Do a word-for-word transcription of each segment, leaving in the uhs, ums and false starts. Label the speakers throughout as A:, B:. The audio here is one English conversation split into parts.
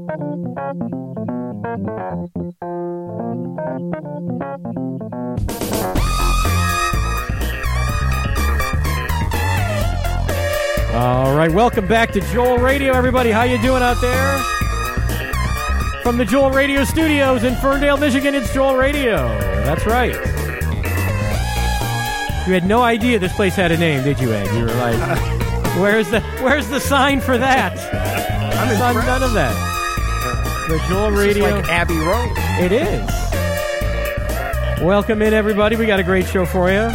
A: All right, welcome back to Joel Radio, everybody. How you doing out there? From the Joel Radio Studios in Ferndale, Michigan, it's Joel Radio. That's right. You had no idea this place had a name, did you, Ed? You were like, where's the where's the sign for that?
B: I'm
A: None, none of that. The Joel Radio.
B: It's like Abbey Road.
A: It is. Welcome in, everybody. We got a great show for you.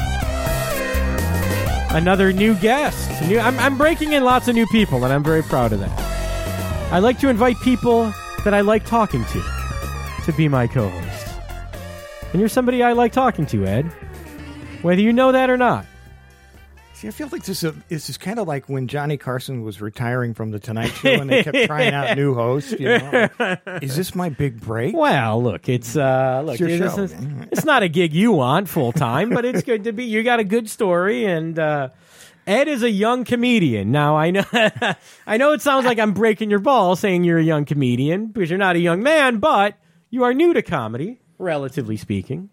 A: Another new guest. New, I'm, I'm breaking in lots of new people, and I'm very proud of that. I like to invite people that I like talking to to be my co-host. And you're somebody I like talking to, Ed. Whether you know that or not.
B: See, I feel like this is, a, this is kind of like when Johnny Carson was retiring from The Tonight Show and they kept trying out new hosts. You know? Is this my big break?
A: Well, look, it's uh, look,
B: It's your
A: it's,
B: show.
A: it's, it's not a gig you want full time, but it's good to be. You got a good story, and uh, Ed is a young comedian. Now, I know, I know it sounds like I'm breaking your ball saying you're a young comedian because you're not a young man, but you are new to comedy, relatively speaking.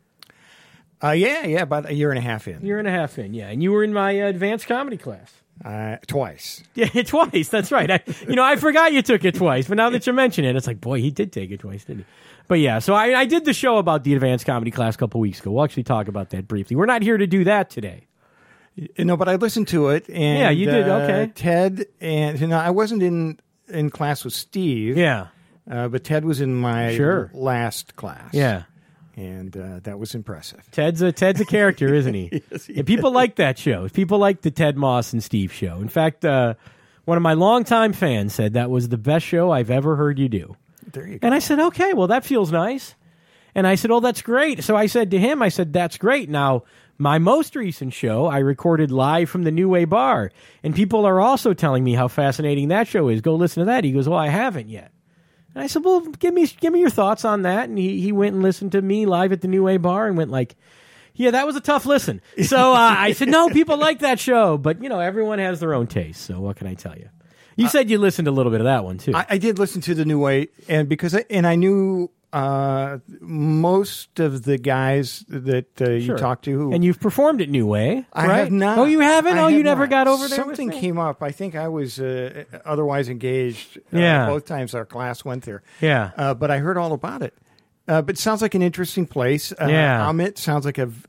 B: Uh, yeah, yeah, about a year and a half in.
A: Year and a half in, yeah. And you were in my uh, advanced comedy class.
B: Uh, twice.
A: Yeah, twice. That's right. I, you know, I forgot you took it twice, but now that you mention it, it's like, boy, he did take it twice, didn't he? But yeah, so I, I did the show about the advanced comedy class a couple weeks ago. We'll actually talk about that briefly. We're not here to do that today.
B: You know, but I listened to it, and
A: Yeah, you did,
B: uh,
A: okay.
B: Ted, and you know, I wasn't in in class with Steve.
A: Yeah.
B: Uh, but Ted was in my
A: Sure.
B: last class.
A: Yeah.
B: And uh, that was impressive.
A: Ted's a Ted's a character, isn't he?
B: Yes, he
A: and people like that show. People like the Ted Moss and Steve show. In fact, uh, one of my longtime fans said that was the best show I've ever heard you do.
B: There you go.
A: And I said, okay, well, that feels nice. And I said, oh, that's great. So I said to him, I said, that's great. Now, my most recent show, I recorded live from the New Way Bar. And people are also telling me how fascinating that show is. Go listen to that. He goes, well, I haven't yet. And I said, well, give me give me your thoughts on that. And he, he went and listened to me live at the New Way Bar and went like, yeah, that was a tough listen. So uh, I said, no, people like that show. But, you know, everyone has their own taste. So what can I tell you? You uh, said you listened a little bit of that one, too.
B: I, I did listen to the New Way, and because I, and I knew uh, most of the guys that uh,
A: Sure.
B: you talked to. Who,
A: and you've performed at New Way,
B: I
A: right?
B: have not.
A: Oh, you haven't?
B: I
A: oh,
B: have
A: you never
B: not.
A: got over there
B: Something
A: with me?
B: came up. I think I was uh, otherwise engaged uh,
A: Yeah.
B: both times our class went there.
A: Yeah.
B: Uh, but I heard all about it. Uh, but it sounds like an interesting place. Uh,
A: Yeah.
B: Amit sounds like a,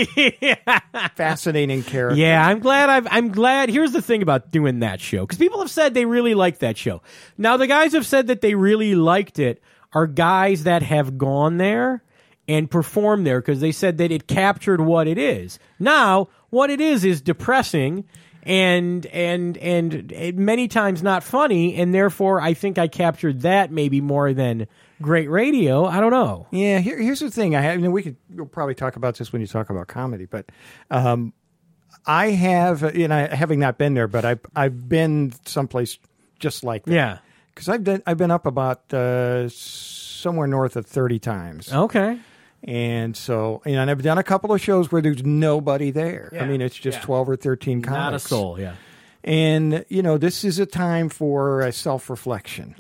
B: a fascinating character.
A: Yeah, I'm glad. I've, I'm glad. Here's the thing about doing that show, because people have said they really liked that show. Now, the guys have said that they really liked it are guys that have gone there and performed there, because they said that it captured what it is. Now, what it is is depressing and and and it, many times not funny, and therefore I think I captured that maybe more than great radio. I don't know.
B: Yeah, here, here's the thing. I have, you know, we could we'll probably talk about this when you talk about comedy, but um, I have, you know, having not been there, but I've I've been someplace just like that.
A: Yeah,
B: because I've been I've been up about uh, somewhere north of thirty times.
A: Okay.
B: And so, you know, and I've done a couple of shows where there's nobody there.
A: Yeah.
B: I mean, it's just
A: Yeah.
B: twelve or thirteen comics.
A: Not a soul. Yeah.
B: And, you know, this is a time for uh, self-reflection.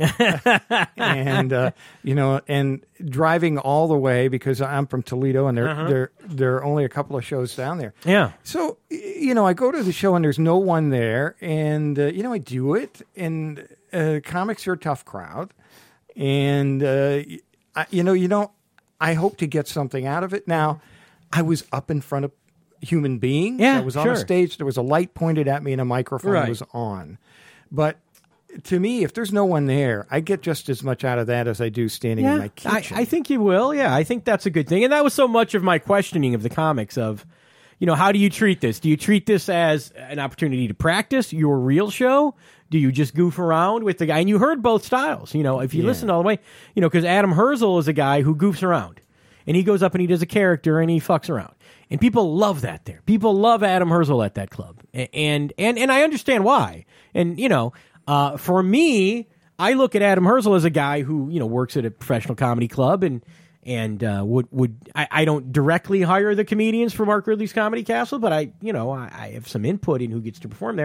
B: and, uh, you know, and driving all the way, because I'm from Toledo and there,
A: Uh-huh.
B: there, there are only a couple of shows down there.
A: Yeah.
B: So, y- you know, I go to the show and there's no one there. And, uh, you know, I do it. And uh, comics are a tough crowd. And, uh, I, you know, you don't, I hope to get something out of it. Now, I was up in front of human beings.
A: Yeah,
B: I was on
A: sure.
B: a stage. There was a light pointed at me and a microphone
A: Right.
B: was on. But to me, if there's no one there, I get just as much out of that as I do standing in my
A: I,
B: kitchen.
A: I think you will. Yeah, I think that's a good thing. And that was so much of my questioning of the comics of, you know, how do you treat this? Do you treat this as an opportunity to practice your real show? Do you just goof around with the guy? And you heard both styles. You know, if you
B: Yeah.
A: listen all the way, you know, because Adam Herzl is a guy who goofs around. And he goes up and he does a character and he fucks around. And people love that there. People love Adam Herzl at that club. And and and I understand why. And, you know, uh, for me, I look at Adam Herzl as a guy who, you know, works at a professional comedy club and and uh, would would I, I don't directly hire the comedians for Mark Ridley's Comedy Castle, but I, you know, I, I have some input in who gets to perform there.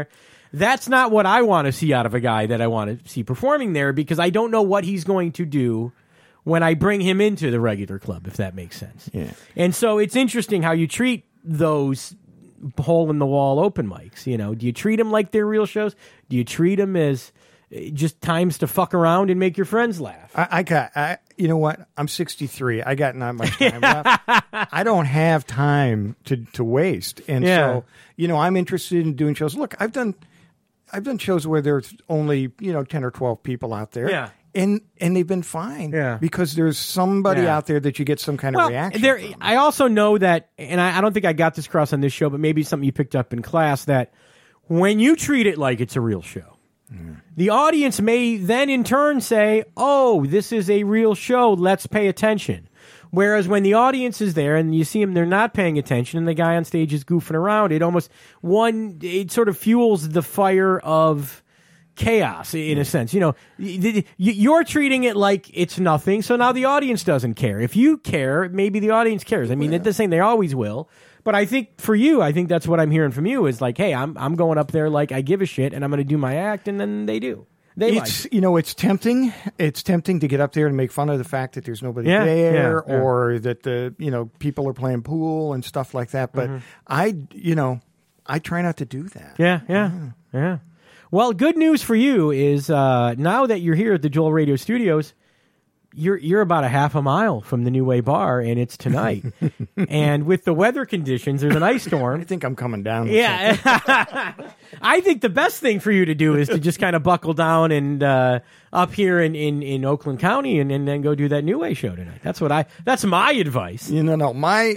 A: That's not what I want to see out of a guy that I want to see performing there, because I don't know what he's going to do when I bring him into the regular club, if that makes sense.
B: Yeah.
A: And so it's interesting how you treat those hole-in-the-wall open mics. You know, do you treat them like they're real shows? Do you treat them as just times to fuck around and make your friends laugh?
B: I, I got, I, you know what? I'm sixty-three. I got not much time left. I don't have time to, to waste. And
A: Yeah.
B: so, you know, I'm interested in doing shows. Look, I've done, I've done shows where there's only, you know, ten or twelve people out there.
A: Yeah.
B: And, and they've been fine.
A: Yeah.
B: Because there's somebody
A: Yeah.
B: out there that you get some kind
A: Well,
B: of reaction
A: there.
B: from.
A: I also know that, and I, I don't think I got this across on this show, but maybe it's something you picked up in class, that when you treat it like it's a real show, mm. the audience may then in turn say, oh, this is a real show, let's pay attention. Whereas when the audience is there and you see them, they're not paying attention, and the guy on stage is goofing around, it almost, one, it sort of fuels the fire of chaos in a sense. You know, you're treating it like it's nothing, so now the audience doesn't care. If you care, maybe the audience cares. I mean, yeah. This thing, they always will. But I think for you, I think that's what I'm hearing from you is like, hey, I'm I'm going up there like I give a shit, and I'm going to do my act, and then they do. They
B: it's
A: like.
B: You know, it's tempting. It's tempting to get up there and make fun of the fact that there's nobody
A: Yeah,
B: there,
A: yeah, yeah.
B: or that the you know people are playing pool and stuff like that. But
A: Mm-hmm.
B: I, you know, I try not to do that.
A: Yeah, yeah, yeah. yeah. Well, good news for you is uh, now that you're here at the Joel Radio Studios, you're you're about a half a mile from the New Way Bar, and it's tonight. And with the weather conditions, there's an ice storm.
B: I think I'm coming down.
A: Yeah. I think the best thing for you to do is to just kind of buckle down and uh, up here in, in, in Oakland County and, and then go do that New Way show tonight. That's what I. That's my advice.
B: You know, no, my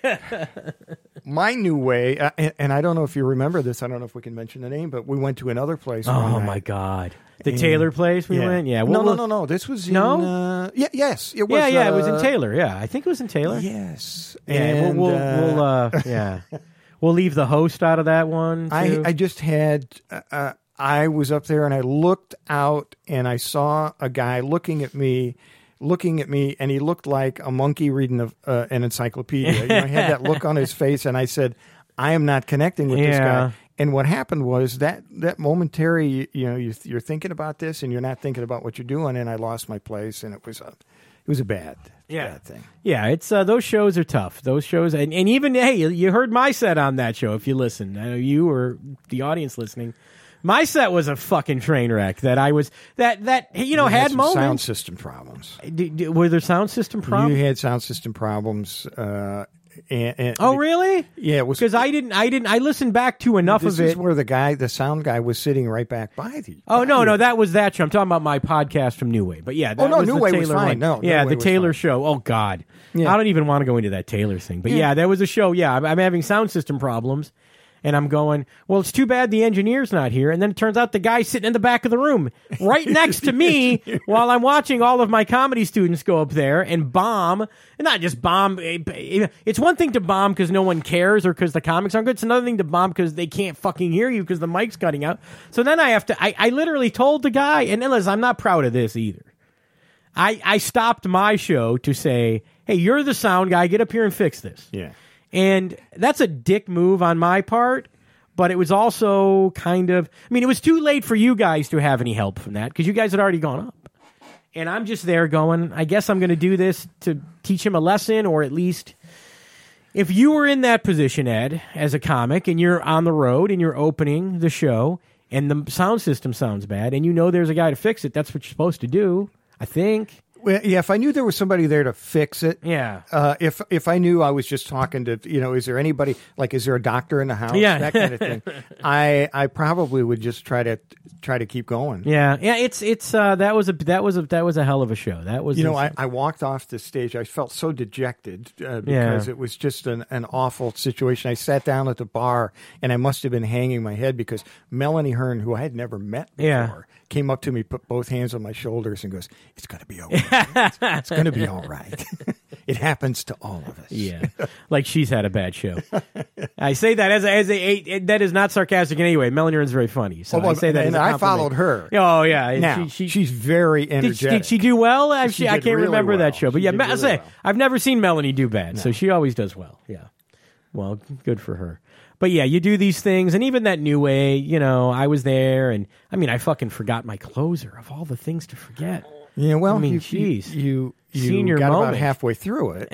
B: my New Way, uh, and, and I don't know if you remember this. I don't know if we can mention the name, but we went to another place.
A: Oh my God. The and, Taylor place we
B: yeah.
A: went? Yeah.
B: Well, no,
A: we'll,
B: no, no, no. This was in...
A: No?
B: Uh, yeah, yes. It was,
A: yeah, yeah.
B: Uh,
A: it was in Taylor. Yeah. I think it was in Taylor.
B: Yes.
A: Yeah,
B: and,
A: we'll, we'll,
B: uh,
A: we'll uh, yeah. We'll leave the host out of that one, too.
B: I, I just had... Uh, I was up there and I looked out and I saw a guy looking at me, looking at me, and he looked like a monkey reading a, uh, an encyclopedia. You know, I had that look on his face, and I said, I am not connecting with
A: yeah.
B: this guy. And what happened was that that momentary, you know, you, you're thinking about this and you're not thinking about what you're doing, and I lost my place, and it was a, it was a bad,
A: yeah.
B: bad thing.
A: Yeah, it's uh, those shows are tough. Those shows, and, and even hey, you heard my set on that show. If you listen, I know you or the audience listening. My set was a fucking train wreck. That I was that that you know
B: you had,
A: had
B: some
A: moments.
B: Sound system problems.
A: D- d- were there sound system problems?
B: You had sound system problems. Uh, and, and
A: oh really?
B: Yeah, it was
A: because I didn't. I didn't. I listened back to enough
B: this
A: of it.
B: This is where the guy, the sound guy, was sitting right back by the.
A: Oh
B: by
A: no,
B: you.
A: no, that was that show. I'm talking about my podcast from New Way. But yeah, that
B: oh no,
A: was
B: New
A: the
B: Way
A: Taylor
B: was fine.
A: one.
B: No,
A: yeah,
B: New
A: the
B: Way
A: Taylor
B: was fine.
A: show. Oh God,
B: yeah.
A: I don't even want to go into that Taylor thing. But yeah,
B: yeah
A: there was a show. Yeah, I'm, I'm having sound system problems. And I'm going, well, it's too bad the engineer's not here. And then it turns out the guy's sitting in the back of the room right next to me while I'm watching all of my comedy students go up there and bomb. And not just bomb. It's one thing to bomb because no one cares or because the comics aren't good. It's another thing to bomb because they can't fucking hear you because the mic's cutting out. So then I have to, I, I literally told the guy, and listen, I'm not proud of this either. I, I stopped my show to say, hey, you're the sound guy. Get up here and fix this.
B: Yeah.
A: And that's a dick move on my part, but it was also kind of, I mean, it was too late for you guys to have any help from that because you guys had already gone up. And I'm just there going, I guess I'm going to do this to teach him a lesson, or at least if you were in that position, Ed, as a comic, and you're on the road and you're opening the show and the sound system sounds bad and you know there's a guy to fix it, that's what you're supposed to do, I think.
B: Well, yeah, if I knew there was somebody there to fix it,
A: yeah.
B: Uh, if if I knew I was just talking to, you know, is there anybody, like, is there a doctor in the house?
A: Yeah.
B: That kind of thing. I I probably would just try to try to keep going.
A: Yeah, yeah. It's it's uh, that was a that was a that was a hell of a show. That was
B: you know
A: a,
B: I, I walked off the stage. I felt so dejected uh, because
A: Yeah.
B: it was just an, an awful situation. I sat down at the bar and I must have been hanging my head because Melanie Hearn, who I had never met before,
A: Yeah.
B: came up to me, put both hands on my shoulders, and goes, "It's going to be okay. It's, it's going to be all right. It happens to all of us."
A: Yeah, like she's had a bad show. I say that as a, as a, a that is not sarcastic in any way. Melanie Hearn's very funny, so
B: Well,
A: I say that.
B: and
A: as a
B: I
A: compliment.
B: followed her.
A: Oh yeah,
B: Now
A: she, she,
B: she's very
A: did, she,
B: energetic.
A: did she do well? I,
B: She
A: she, I
B: did
A: can't
B: really
A: remember
B: well.
A: that show, but
B: She
A: yeah,
B: did
A: Ma- I
B: really
A: say
B: well.
A: I've never seen Melanie do bad, so she always does well. Yeah, well, good for her. but yeah, you do these things, and even that New Way, you know, I was there, and I mean, I fucking forgot my closer of all the things to forget.
B: Yeah, well,
A: I mean,
B: you,
A: jeez.
B: you, you, you
A: Senior
B: got
A: moment.
B: about halfway through it.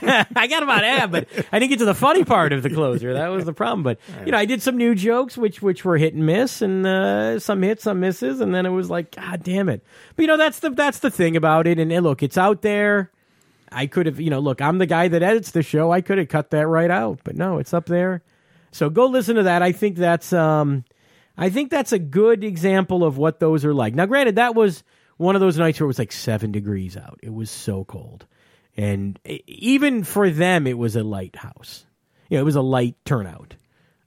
A: I got about half, but I didn't get to the funny part of the closer. That was the problem. But you know, I did some new jokes, which which were hit and miss, and uh, some hits, some misses, and then it was like, God damn it! But you know, that's the that's the thing about it. And, and look, it's out there. I could have, you know, look, I'm the guy that edits the show. I could have cut that right out, but no, it's up there. So go listen to that. I think that's, um, I think that's a good example of what those are like. Now, granted, that was one of those nights where it was like seven degrees out. It was so cold, and even for them, it was a light house. You know, it was a light turnout,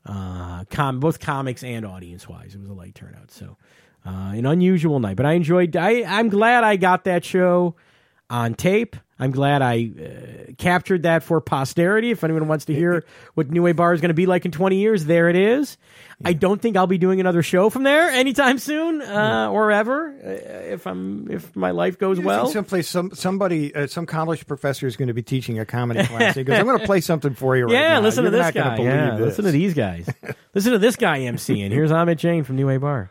A: uh, com- both comics and audience wise. It was a light turnout. So, uh, an unusual night, but I enjoyed. I, I'm glad I got that show on tape. I'm glad I uh, captured that for posterity. If anyone wants to hear what New Way Bar is going to be like in twenty years, there it is. Yeah. I don't think I'll be doing another show from there anytime soon, uh, yeah. or ever, uh, if I'm if my life goes well.
B: Someplace, some somebody, uh, some college professor is going to be teaching a comedy class. He goes, "I'm going to play something for you right
A: yeah,
B: now."
A: Listen
B: You're
A: to this
B: not
A: guy.
B: believe
A: Yeah,
B: this.
A: listen to these guys. Listen to this guy emceeing. Here's Amit Jain from New Way Bar.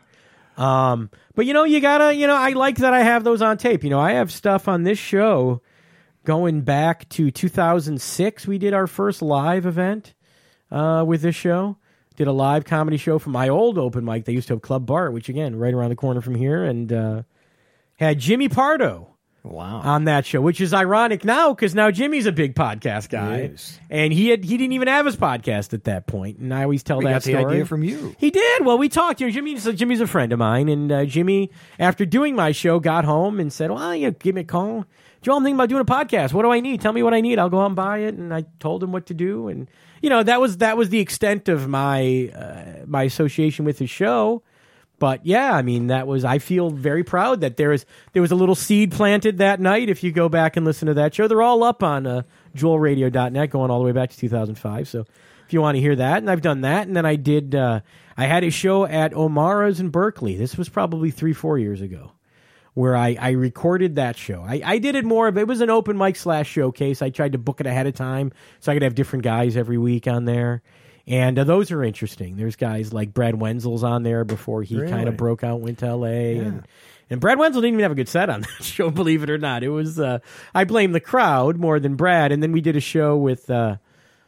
A: Um, but you know, you gotta, you know, I like that I have those on tape. You know, I have stuff on this show going back to two thousand six. We did our first live event uh, with this show. Did a live comedy show from my old open mic. They used to have Club Bart, which again, right around the corner from here, and uh, had Jimmy Pardo.
B: Wow.
A: On that show, which is ironic now because now Jimmy's a big podcast guy, and he had he didn't even have his podcast at that point. And I always tell
B: we
A: that
B: got
A: story.
B: the idea from you.
A: He did. Well, we talked. You know, Jimmy's Jimmy's a friend of mine, and uh, Jimmy, after doing my show, got home and said, "Well, you know, give me a call, Joel. I'm thinking about doing a podcast. What do I need? Tell me what I need. I'll go out and buy it." And I told him what to do, and you know, that was that was the extent of my uh, my association with the show. But yeah, I mean, that was, I feel very proud that there is, there was a little seed planted that night. If you go back and listen to that show, they're all up on uh, joel radio dot net going all the way back to two thousand five. So if you want to hear that, and I've done that. And then I did, uh, I had a show at O'Mara's in Berkeley. This was probably three, four years ago where I, I recorded that show. I, I did it more of, it was an open mic slash showcase. I tried to book it ahead of time so I could have different guys every week on there. And uh, those are interesting. There's guys like Brad Wenzel's on there before he
B: really?
A: kind of broke out and went to L A.
B: Yeah.
A: And, and Brad Wenzel didn't even have a good set on that show, believe it or not. It was, uh, I blame the crowd more than Brad. And then we did a show with, uh,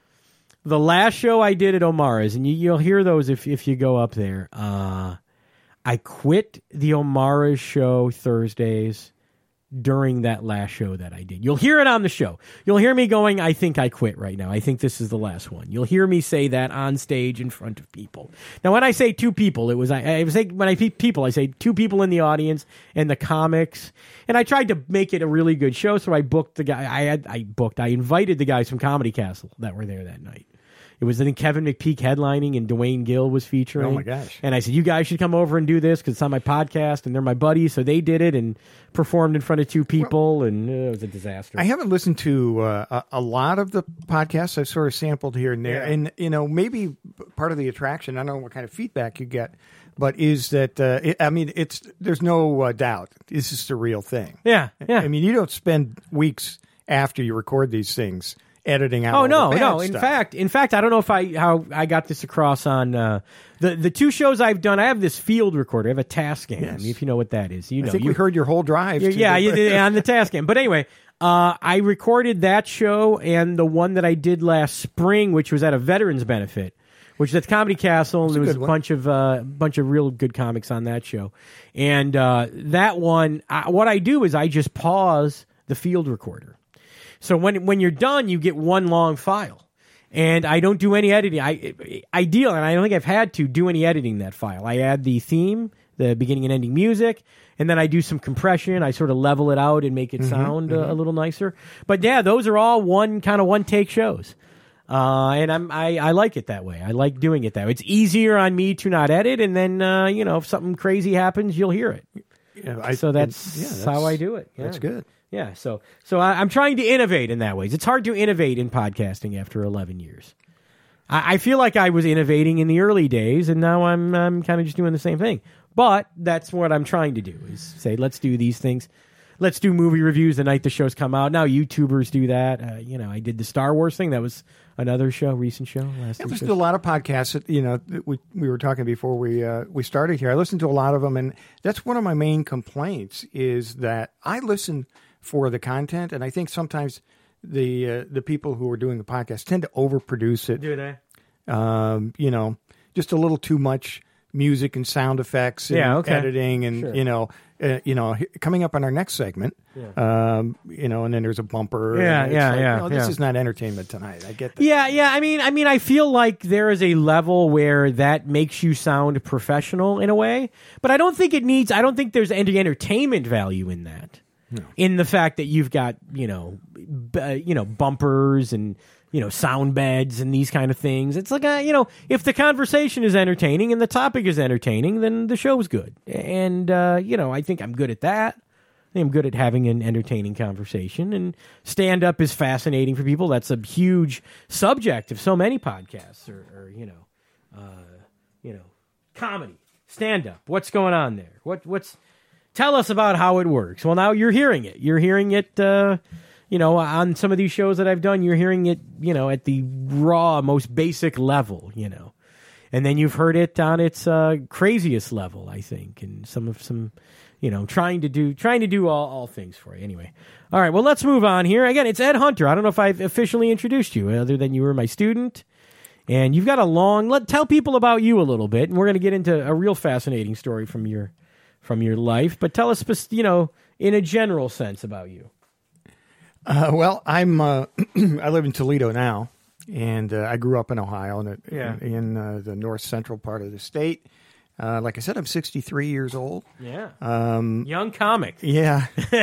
A: the last show I did at O'Mara's, and you, you'll hear those if, if you go up there. Uh, I quit the O'Mara's show Thursdays during that last show that I did. You'll hear it on the show. You'll hear me going, I think I quit right now. I think this is the last one. You'll hear me say that on stage in front of people. Now, when I say two people, it was, I, I say, when I say people, I say two people in the audience and the comics. And I tried to make it a really good show. So I booked the guy, I had, I booked, I invited the guys from Comedy Castle that were there that night. It was, I think, Kevin McPeak headlining and Dwayne Gill was featuring.
B: Oh, my gosh.
A: And I said, you guys should come over and do this because it's on my podcast and they're my buddies. So they did it and performed in front of two people, well, and uh, it was a disaster.
B: I haven't listened to uh, a, a lot of the podcasts. I've sort of sampled here and there. Yeah. And, you know, maybe part of the attraction, I don't know what kind of feedback you get, but is that, uh, it, I mean, it's there's no uh, doubt. This is the real thing.
A: Yeah, yeah.
B: I mean, you don't spend weeks after you record these things editing out.
A: Oh
B: all
A: no,
B: the bad
A: no. In
B: stuff.
A: fact, in fact, I don't know if I how I got this across on uh, the the two shows I've done. I have this field recorder. I have a Tascam.
B: Yes.
A: If you know what that is, you know.
B: I think
A: you
B: we heard your whole drive.
A: Yeah,
B: to
A: yeah,
B: the,
A: you did on the Tascam. But anyway, uh, I recorded that show and the one that I did last spring, which was at a veterans benefit, which is at Comedy Castle. And there was a bunch of uh, bunch of real good comics on that show. And uh, that one, I, what I do is I just pause the field recorder. So when when you're done, you get one long file, and I don't do any editing. I ideal, and I don't think I've had to do any editing in that file. I add the theme, the beginning and ending music, and then I do some compression. I sort of level it out and make it
B: mm-hmm,
A: sound
B: mm-hmm.
A: Uh, a little nicer. But yeah, those are all one kind of one take shows, uh, and I'm I, I like it that way. I like doing it that way. It's easier on me to not edit, and then uh, you know if something crazy happens, you'll hear it. Yeah, I, so that's, and, yeah, that's how I do it. Yeah.
B: That's good.
A: Yeah, so so I, I'm trying to innovate in that way. It's hard to innovate in podcasting after eleven years. I, I feel like I was innovating in the early days, and now I'm I'm kind of just doing the same thing. But that's what I'm trying to do: is say, let's do these things. let's do movie reviews the night the shows come out. Now YouTubers do that. Uh, you know, I did the Star Wars thing. That was another show, recent show. Last
B: I
A: week.
B: listened to a lot of podcasts. That, you know, that we we were talking before we uh, we started here. I listened to a lot of them, and that's one of my main complaints is that I listen for the content, and I think sometimes the uh, the people who are doing the podcast tend to overproduce it.
A: Do they?
B: Um, you know, just a little too much music and sound effects and
A: Yeah, okay.
B: editing, and
A: Sure.
B: you know, uh, you know, coming up on our next segment, um, you know, and then there's a bumper.
A: Yeah,
B: and it's
A: yeah,
B: like,
A: yeah,
B: you know, this
A: yeah.
B: is not entertainment tonight. I get that.
A: Yeah, yeah. I mean, I mean, I feel like there is a level where that makes you sound professional in a way, but I don't think it needs. I don't think there's any entertainment value in that.
B: No.
A: In the fact that you've got you know, b- uh, you know, bumpers and you know, sound beds and these kind of things. It's like a, you know, if the conversation is entertaining and the topic is entertaining, then the show's good. And uh, you know, I think I'm good at that. I think I'm good at having an entertaining conversation, and stand up is fascinating for people. That's a huge subject of so many podcasts, or, or you know, uh, you know, comedy, stand up. What's going on there? What what's tell us about how it works. Well, now you're hearing it. You're hearing it. Uh, you know, on some of these shows that I've done, you're hearing it. You know, at the raw, most basic level. You know, and then you've heard it on its uh, craziest level, I think, and some of some. You know, trying to do trying to do all, all things for you. Anyway, all right. Well, let's move on here. Again, it's Ed Hunter. I don't know if I've officially introduced you, other than you were my student, and you've got a long. Let tell people about you a little bit, and we're going to get into a real fascinating story from your from your life. But tell us, spec- you know, in a general sense about you.
B: Uh, well, I'm uh, I live in Toledo now, and uh, I grew up in Ohio, in, a,
A: Yeah.
B: in, in uh, the north central part of the state. Uh, like I said, I'm sixty-three years old.
A: Yeah,
B: Um,
A: young comic.
B: yeah.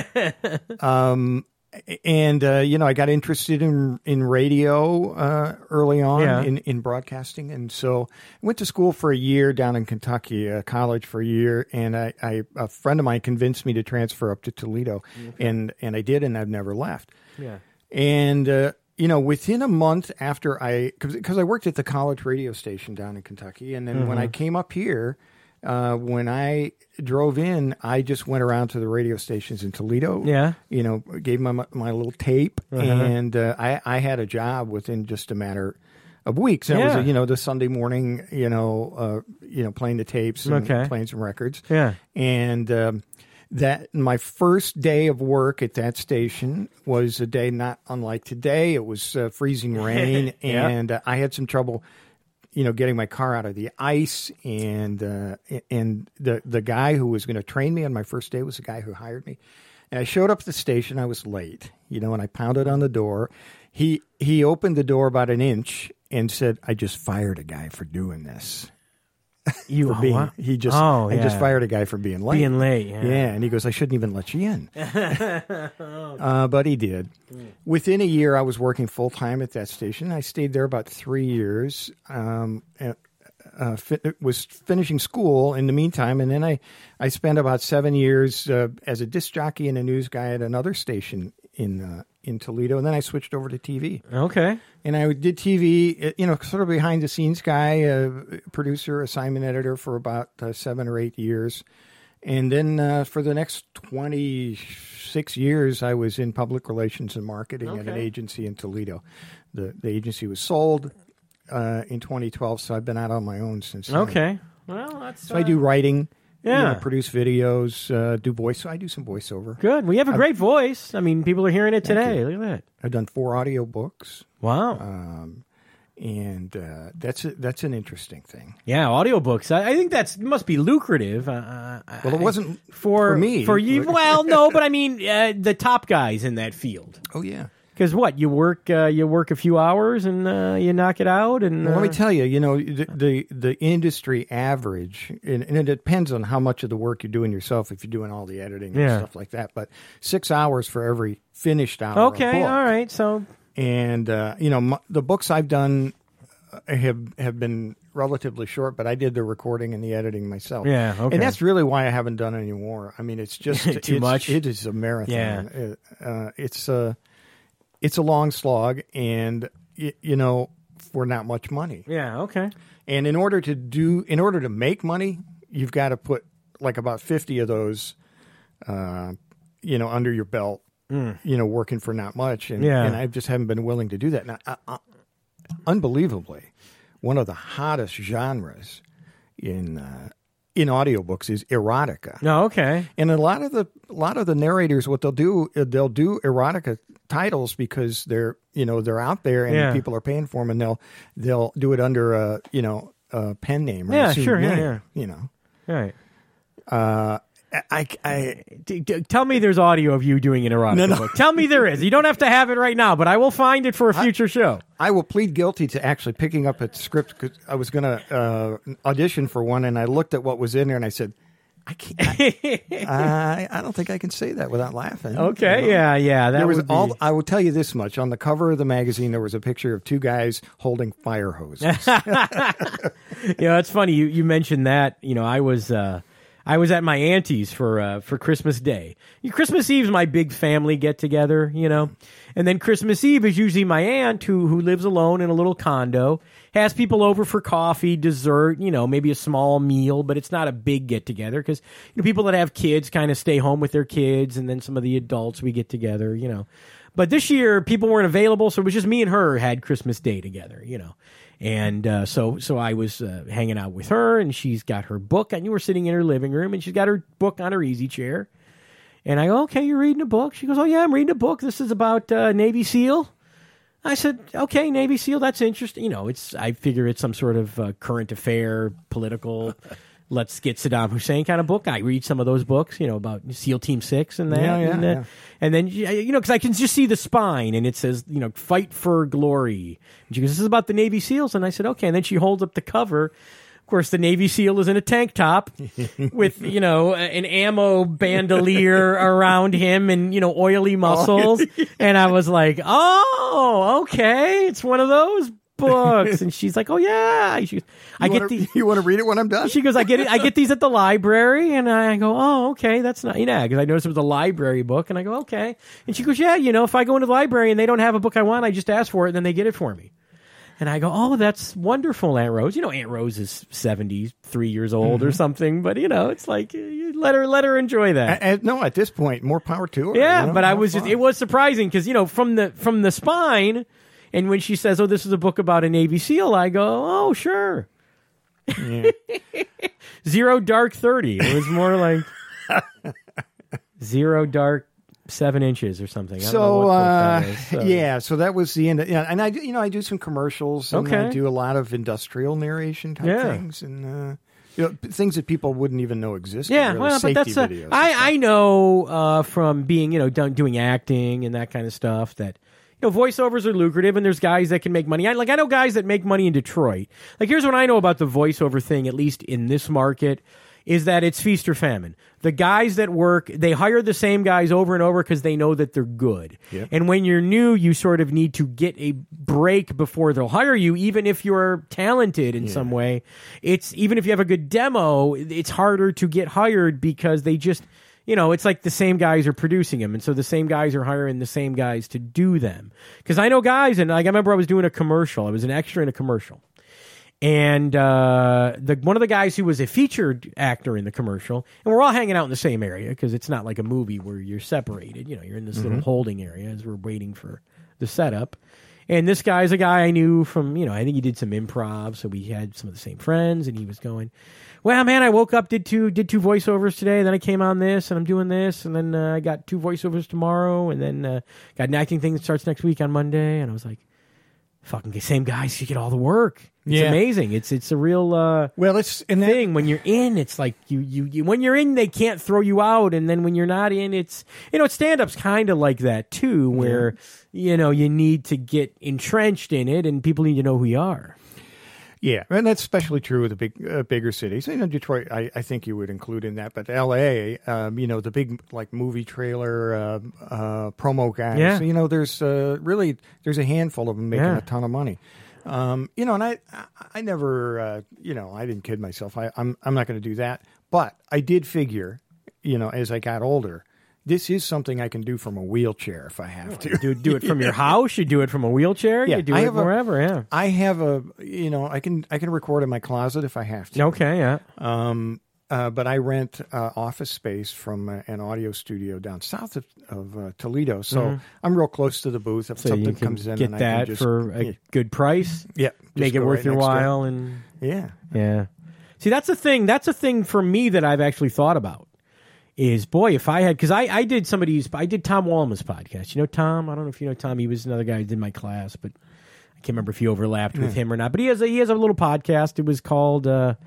B: um, and, uh, you know, I got interested in in radio uh, early on
A: Yeah.
B: in, in broadcasting. And so I went to school for a year down in Kentucky, uh, college for a year. And I, I a friend of mine convinced me to transfer up to Toledo. And, and I did, and I've never left.
A: Yeah,
B: And, uh, you know, within a month after I, because I worked at the college radio station down in Kentucky, and then when I came up here, uh, when I drove in, I just went around to the radio stations in Toledo.
A: Yeah.
B: You know, gave my my little tape, and uh, I I had a job within just a matter of weeks. That was
A: Yeah.
B: a, you know the Sunday morning, you know, uh, you know, playing the tapes and
A: Okay.
B: playing some records.
A: yeah.
B: And um, that my first day of work at that station was a day not unlike today. It was uh, freezing rain,
A: Yeah.
B: and uh, I had some trouble, you know, getting my car out of the ice. And uh, and the the guy who was going to train me on my first day was the guy who hired me. And I showed up at the station. I was late, you know, and I pounded on the door. He he opened the door about an inch and said, "I just fired a guy for doing this."
A: You
B: For being,
A: what?
B: he just
A: Oh,
B: I
A: yeah.
B: just fired a guy for being late.
A: being late. Yeah.
B: Yeah, and he goes, "I shouldn't even let you in." uh, but he did. Within a year, I was working full time at that station. I stayed there about three years. Um, and, uh, fi- was finishing school in the meantime, and then I, I spent about seven years uh, as a disc jockey and a news guy at another station in uh, in Toledo, and then I switched over to T V.
A: Okay.
B: And I did T V, you know, sort of behind the scenes guy, uh, producer, assignment editor for about uh, seven or eight years. And then uh, for the next twenty-six years, I was in public relations and marketing at an
A: Okay.
B: agency in Toledo. The, the agency was sold uh, in twenty twelve, so I've been out on my own since then.
A: Okay. Well, that's
B: So I do writing, you
A: Yeah.
B: know, produce videos, uh, do voice. So I do some voiceover.
A: good. We have a great voice. I mean, people are hearing it today. Look at that.
B: I've done four audio books.
A: Wow.
B: Um, and uh, that's a, that's an interesting thing.
A: Yeah, audiobooks. I, I think that's must be lucrative. Uh,
B: Well, it wasn't
A: for
B: for me.
A: For you, well, no, but I mean uh, the top guys in that field.
B: Oh yeah.
A: Because what you work, uh, you work a few hours and uh, you knock it out. And
B: Well, let me
A: uh,
B: tell you, you know, the the, the industry average, and, and it depends on how much of the work you're doing yourself. If you're doing all the editing and
A: Yeah.
B: stuff like that, but six hours for every finished hour. of
A: okay,
B: book.
A: all right. So
B: And uh, you know, m- the books I've done have have been relatively short, but I did the recording and the editing myself.
A: Yeah, okay.
B: And that's really why I haven't done any more. I mean, it's just
A: Too
B: it's-
A: much?
B: It is a marathon.
A: Yeah.
B: Uh, uh, it's a it's a long slog, and y- you know, for not much money.
A: yeah, okay.
B: And in order to do, in order to make money, you've got to put like about fifty of those, uh, you know, under your belt,
A: Mm.
B: you know, working for not much. And,
A: Yeah.
B: and I just haven't been willing to do that. Now, uh, uh, unbelievably, one of the hottest genres in uh, in audiobooks is erotica.
A: No, okay.
B: And a lot of the a lot of the narrators, what they'll do, uh, they'll do erotica titles because they're you know they're out there and
A: Yeah.
B: people are paying for them, and they'll they'll do it under a you know a pen name. Or
A: Yeah,
B: a
A: sure, yeah,
B: pseudonym, You know,
A: Right.
B: uh, I, I
A: D- d- tell me there's audio of you doing an erotica
B: No, no.
A: book. Tell me there is. You don't have to have it right now, but I will find it for a future show.
B: I will plead guilty to actually picking up a script because I was going to uh, audition for one, and I looked at what was in there, and I said, I can't. I, I, I don't think I can say that without laughing.
A: Okay,
B: You know?
A: yeah, yeah. That
B: There was
A: would be...
B: all. I will tell you this much: on the cover of the magazine, there was a picture of two guys holding fire hoses.
A: You know, it's funny you, you mentioned that. You know, I was uh, I was at my auntie's for uh, for Christmas Day. Christmas Eve is my big family get together. You know, and then Christmas Eve is usually my aunt who who lives alone in a little condo, has people over for coffee, dessert. You know, maybe a small meal, but it's not a big get together because you know people that have kids kind of stay home with their kids, and then some of the adults we get together. You know. But this year, people weren't available, so it was just me and her had Christmas Day together, you know. And uh, so so I was uh, hanging out with her, and she's got her book. And you were sitting in her living room, and she's got her book on her easy chair. And I go, okay, you're reading a book? She goes, oh, yeah, I'm reading a book. This is about uh, Navy SEAL. I said, okay, Navy SEAL, that's interesting. You know, it's I figure it's some sort of uh, current affair, political... Let's get Saddam Hussein kind of book. I read some of those books, you know, about SEAL Team Six and that.
B: Yeah, yeah,
A: and, uh,
B: yeah.
A: and then, you know, because I can just see the spine and it says, you know, fight for glory. And she goes, this is about the Navy SEALs. And I said, okay. And then she holds up the cover. Of course, the Navy SEAL is in a tank top with, you know, an ammo bandolier around him and, you know, oily muscles. And I was like, oh, okay. It's one of those books. And she's like, oh, yeah. She goes, I
B: You
A: get
B: wanna,
A: the.
B: You want to read it when I'm done?
A: She goes, I get it. I get these at the library, and I go, oh, okay, that's not, yeah, because I noticed it was a library book, and I go, okay. And she goes, yeah, you know, if I go into the library and they don't have a book I want, I just ask for it, and then they get it for me. And I go, oh, that's wonderful, Aunt Rose. You know, Aunt Rose is seventy-three years old
B: Mm-hmm.
A: or something, but you know, it's like you let her let her enjoy that.
B: I, I, no, at this point, more power to her.
A: Yeah,
B: you know,
A: but I
B: more
A: was just
B: fun.
A: it was surprising because you know from the from the spine, and when she says, oh, this is a book about a Navy SEAL, I go, oh, sure.
B: Yeah.
A: Zero Dark thirty. It was more like Zero Dark seven inches or something. I don't know
B: So,
A: what book
B: uh,
A: that is, so.
B: yeah, so that was the end. Of, yeah, and I, do- you know, I do some commercials. And I
A: Okay.
B: do a lot of industrial narration type
A: Yeah.
B: things, and uh, you know, p- things that people wouldn't even know existed.
A: Yeah,
B: really,
A: well, but
B: safety
A: that's uh,
B: videos and stuff.
A: I I know uh, from being you know done doing acting and that kind of stuff that you know voiceovers are lucrative and there's guys that can make money. I like I know guys that make money in Detroit. Like here's what I know about the voiceover thing, at least in this market, is that it's feast or famine. The guys that work, they hire the same guys over and over because they know that they're good.
B: Yep.
A: And when you're new, you sort of need to get a break before they'll hire you, even if you're talented in some way. It's even if you have a good demo, it's harder to get hired because they just, you know, it's like the same guys are producing them. And so the same guys are hiring the same guys to do them. Because I know guys, and like I remember I was doing a commercial. I was an extra in a commercial. And uh, the one of the guys who was a featured actor in the commercial, and we're all hanging out in the same area because it's not like a movie where you're separated. You know, you're in this little holding area as we're waiting for the setup. And this guy's a guy I knew from, you know, I think he did some improv, so we had some of the same friends. And he was going, "Well, man, I woke up, did two, did two voiceovers today. Then I came on this, and I'm doing this, and then uh, I got two voiceovers tomorrow, and then uh, got an acting thing that starts next week on Monday." And I was like, "Fucking same guys should get all the work." It's
B: Yeah.
A: amazing. It's it's a real uh,
B: Well, it's and that,
A: thing. When you're in, it's like you, you you when you're in, they can't throw you out, and then when you're not in, it's you know stand up's kind of like that too, where you know you need to get entrenched in it, and people need to know who you are.
B: yeah, and that's especially true with the big uh, bigger cities. You know, Detroit, I, I think you would include in that, but L A, um, you know, the big like movie trailer uh, uh, promo guys.
A: Yeah.
B: You know, there's uh, really there's a handful of them making
A: Yeah.
B: a ton of money. Um, you know, and I, I, I never, uh, you know, I didn't kid myself. I, I'm, I'm not going to do that. But I did figure, you know, as I got older, this is something I can do from a wheelchair if I have to.
A: Do do it from your house. You do it from a wheelchair.
B: Yeah,
A: you do
B: I
A: it
B: have a-
A: wherever. Yeah.
B: I have a, you know, I can, I can record in my closet if I have to.
A: Okay. Yeah.
B: Um, uh, but I rent uh, office space from uh, an audio studio down south of, of uh, Toledo, so mm-hmm. I'm real close to the booth. If
A: so
B: something
A: you can
B: comes in,
A: get
B: and
A: that
B: I can just,
A: for a
B: yeah.
A: good price.
B: Yeah,
A: make it worth
B: right
A: your while,
B: door.
A: and
B: yeah,
A: yeah. See, that's a thing. That's a thing for me that I've actually thought about. Is boy, if I had, because I, I did some of these, I did Tom Walma's podcast. You know Tom? I don't know if you know Tom. He was another guy who did my class, but I can't remember if he overlapped with
B: yeah.
A: him or not. But he has a, he has a little podcast. It was called, uh,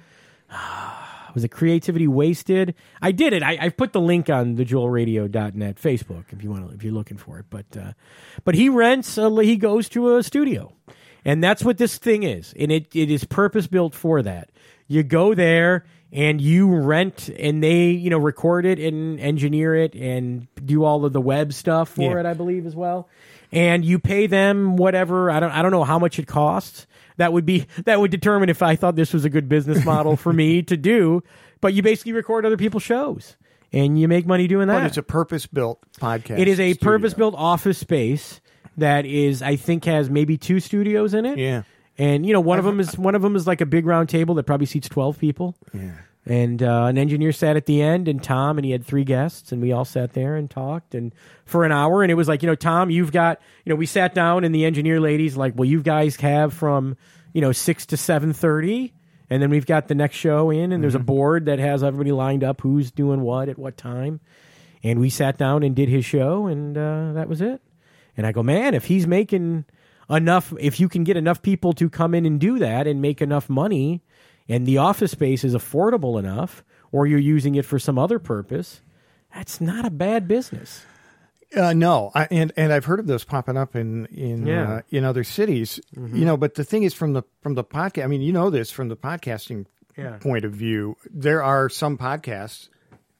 A: was it Creativity Wasted? I did it. I, I put the link on the joel radio dot net Facebook if you want to, if you're looking for it. But uh, but he rents, a, he goes to a studio, and that's what this thing is, and it it is purpose built for that. You go there. And you rent, and they, you know, record it and engineer it and do all of the web stuff for
B: yeah.
A: it, I believe, as well. And you pay them whatever. I don't. I don't know how much it costs. That would be that would determine if I thought this was a good business model for me to do. But you basically record other people's shows, and you make money doing that.
B: But it's a purpose-built podcast.
A: It is a
B: studio.
A: purpose-built office space that is, I think, has maybe two studios in it.
B: Yeah.
A: And you know, one of them is one of them is like a big round table that probably seats twelve people.
B: Yeah.
A: And uh, an engineer sat at the end, and Tom, and he had three guests, and we all sat there and talked, and for an hour. And it was like, you know, Tom, you've got, you know, we sat down, and the engineer lady's like, well, you guys have from, you know, six to seven thirty, and then we've got the next show in, and mm-hmm. there's a board that has everybody lined up who's doing what at what time. And we sat down and did his show, and uh, that was it. And I go, man, if he's making enough, if you can get enough people to come in and do that and make enough money, and the office space is affordable enough, or you're using it for some other purpose, that's not a bad business.
B: Uh, no, I, and and I've heard of those popping up in in
A: Yeah.
B: uh, in other cities.
A: Mm-hmm.
B: You know, but the thing is, from the from the podcast, I mean, you know this from the podcasting
A: Yeah.
B: point of view. There are some podcasts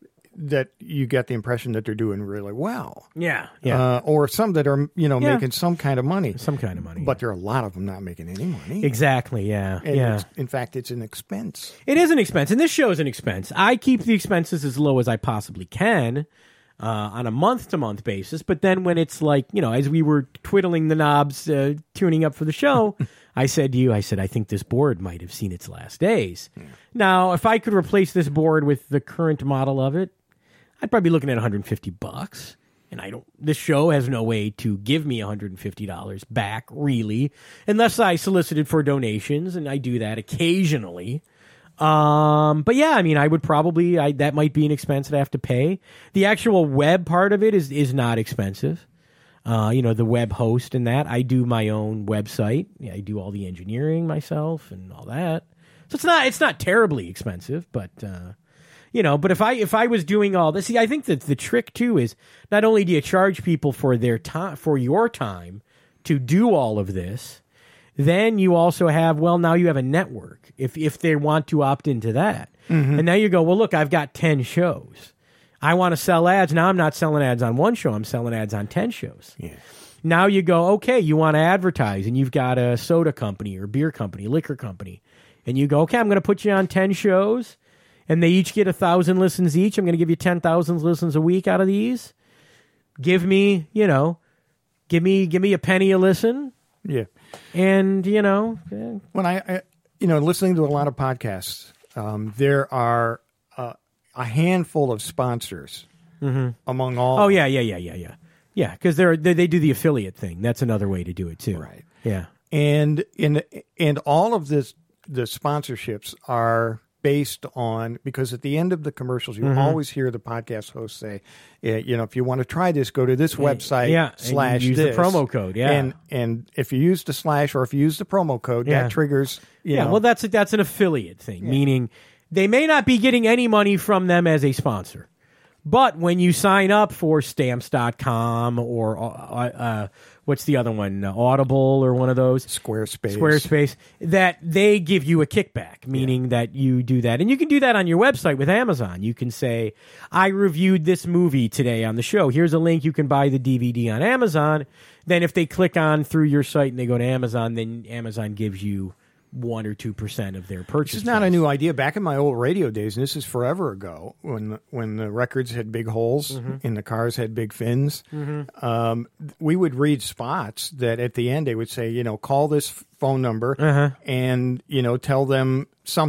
B: that you get the impression that they're doing really well.
A: Yeah, yeah.
B: Uh, or some that are, you know,
A: Yeah.
B: making some kind of money.
A: Some kind of money.
B: But there are a lot of them not making any money.
A: Exactly, yeah.
B: And
A: yeah.
B: it's, in fact, it's an expense.
A: It is an expense, and this show is an expense. I keep the expenses as low as I possibly can uh, on a month-to-month basis, but then when it's like, you know, as we were twiddling the knobs, uh, tuning up for the show, I said to you, I said, I think this board might have seen its last days. Yeah. Now, if I could replace this board with the current model of it, I'd probably be looking at one hundred fifty bucks. And I don't, this show has no way to give me one hundred fifty dollars back, really, unless I solicited for donations, and I do that occasionally. Um, but yeah, I mean, I would probably, I, that might be an expense that I have to pay. The actual web part of it is, is not expensive. Uh, you know, the web host and that. I do my own website. Yeah, I do all the engineering myself and all that. So it's not, it's not terribly expensive, but, uh, you know, but if I if I was doing all this, see, I think that the trick too is not only do you charge people for their time, for your time to do all of this, then you also have, well, now you have a network if if they want to opt into that, mm-hmm. and now you go, well, look, I've got ten shows, I want to sell ads. Now I'm not selling ads on one show, I'm selling ads on ten shows.
B: Yeah.
A: Now you go, okay, you want to advertise, and you've got a soda company or beer company, liquor company, and you go, okay, I'm going to put you on ten shows. And they each get a thousand listens each. I'm going to give you ten thousand listens a week out of these. Give me, you know, give me, give me a penny a listen.
B: Yeah.
A: And you know, eh.
B: when I, I, you know, listening to a lot of podcasts, um, there are uh, a handful of sponsors mm-hmm. among all.
A: Oh yeah, yeah, yeah, yeah, yeah, yeah. Because they're they, they do the affiliate thing. That's another way to do it too.
B: Right.
A: Yeah.
B: And in and all of this, the sponsorships are based on, because at the end of the commercials, you mm-hmm. always hear the podcast host say, yeah, you know, if you want to try this, go to this website
A: yeah,
B: slash
A: use
B: this.
A: the promo code. Yeah.
B: And and if you use the slash or if you use the promo code,
A: yeah.
B: that triggers, you
A: yeah,
B: know.
A: well, that's, a, that's an affiliate thing, yeah. meaning they may not be getting any money from them as a sponsor. But when you sign up for stamps dot com or uh, uh, what's the other one, uh, Audible or one of those?
B: Squarespace.
A: Squarespace, that they give you a kickback, meaning yeah. that you do that. And you can do that on your website with Amazon. You can say, I reviewed this movie today on the show. Here's a link. You can buy the D V D on Amazon. Then if they click on through your site and they go to Amazon, then Amazon gives you one or two percent of their purchase.
B: This is not
A: price.
B: a new idea. Back in my old radio days, and this is forever ago, when the, when the records had big holes mm-hmm. and the cars had big fins, mm-hmm. um, we would read spots that at the end they would say, you know, call this phone number uh-huh. and, you know, tell them something.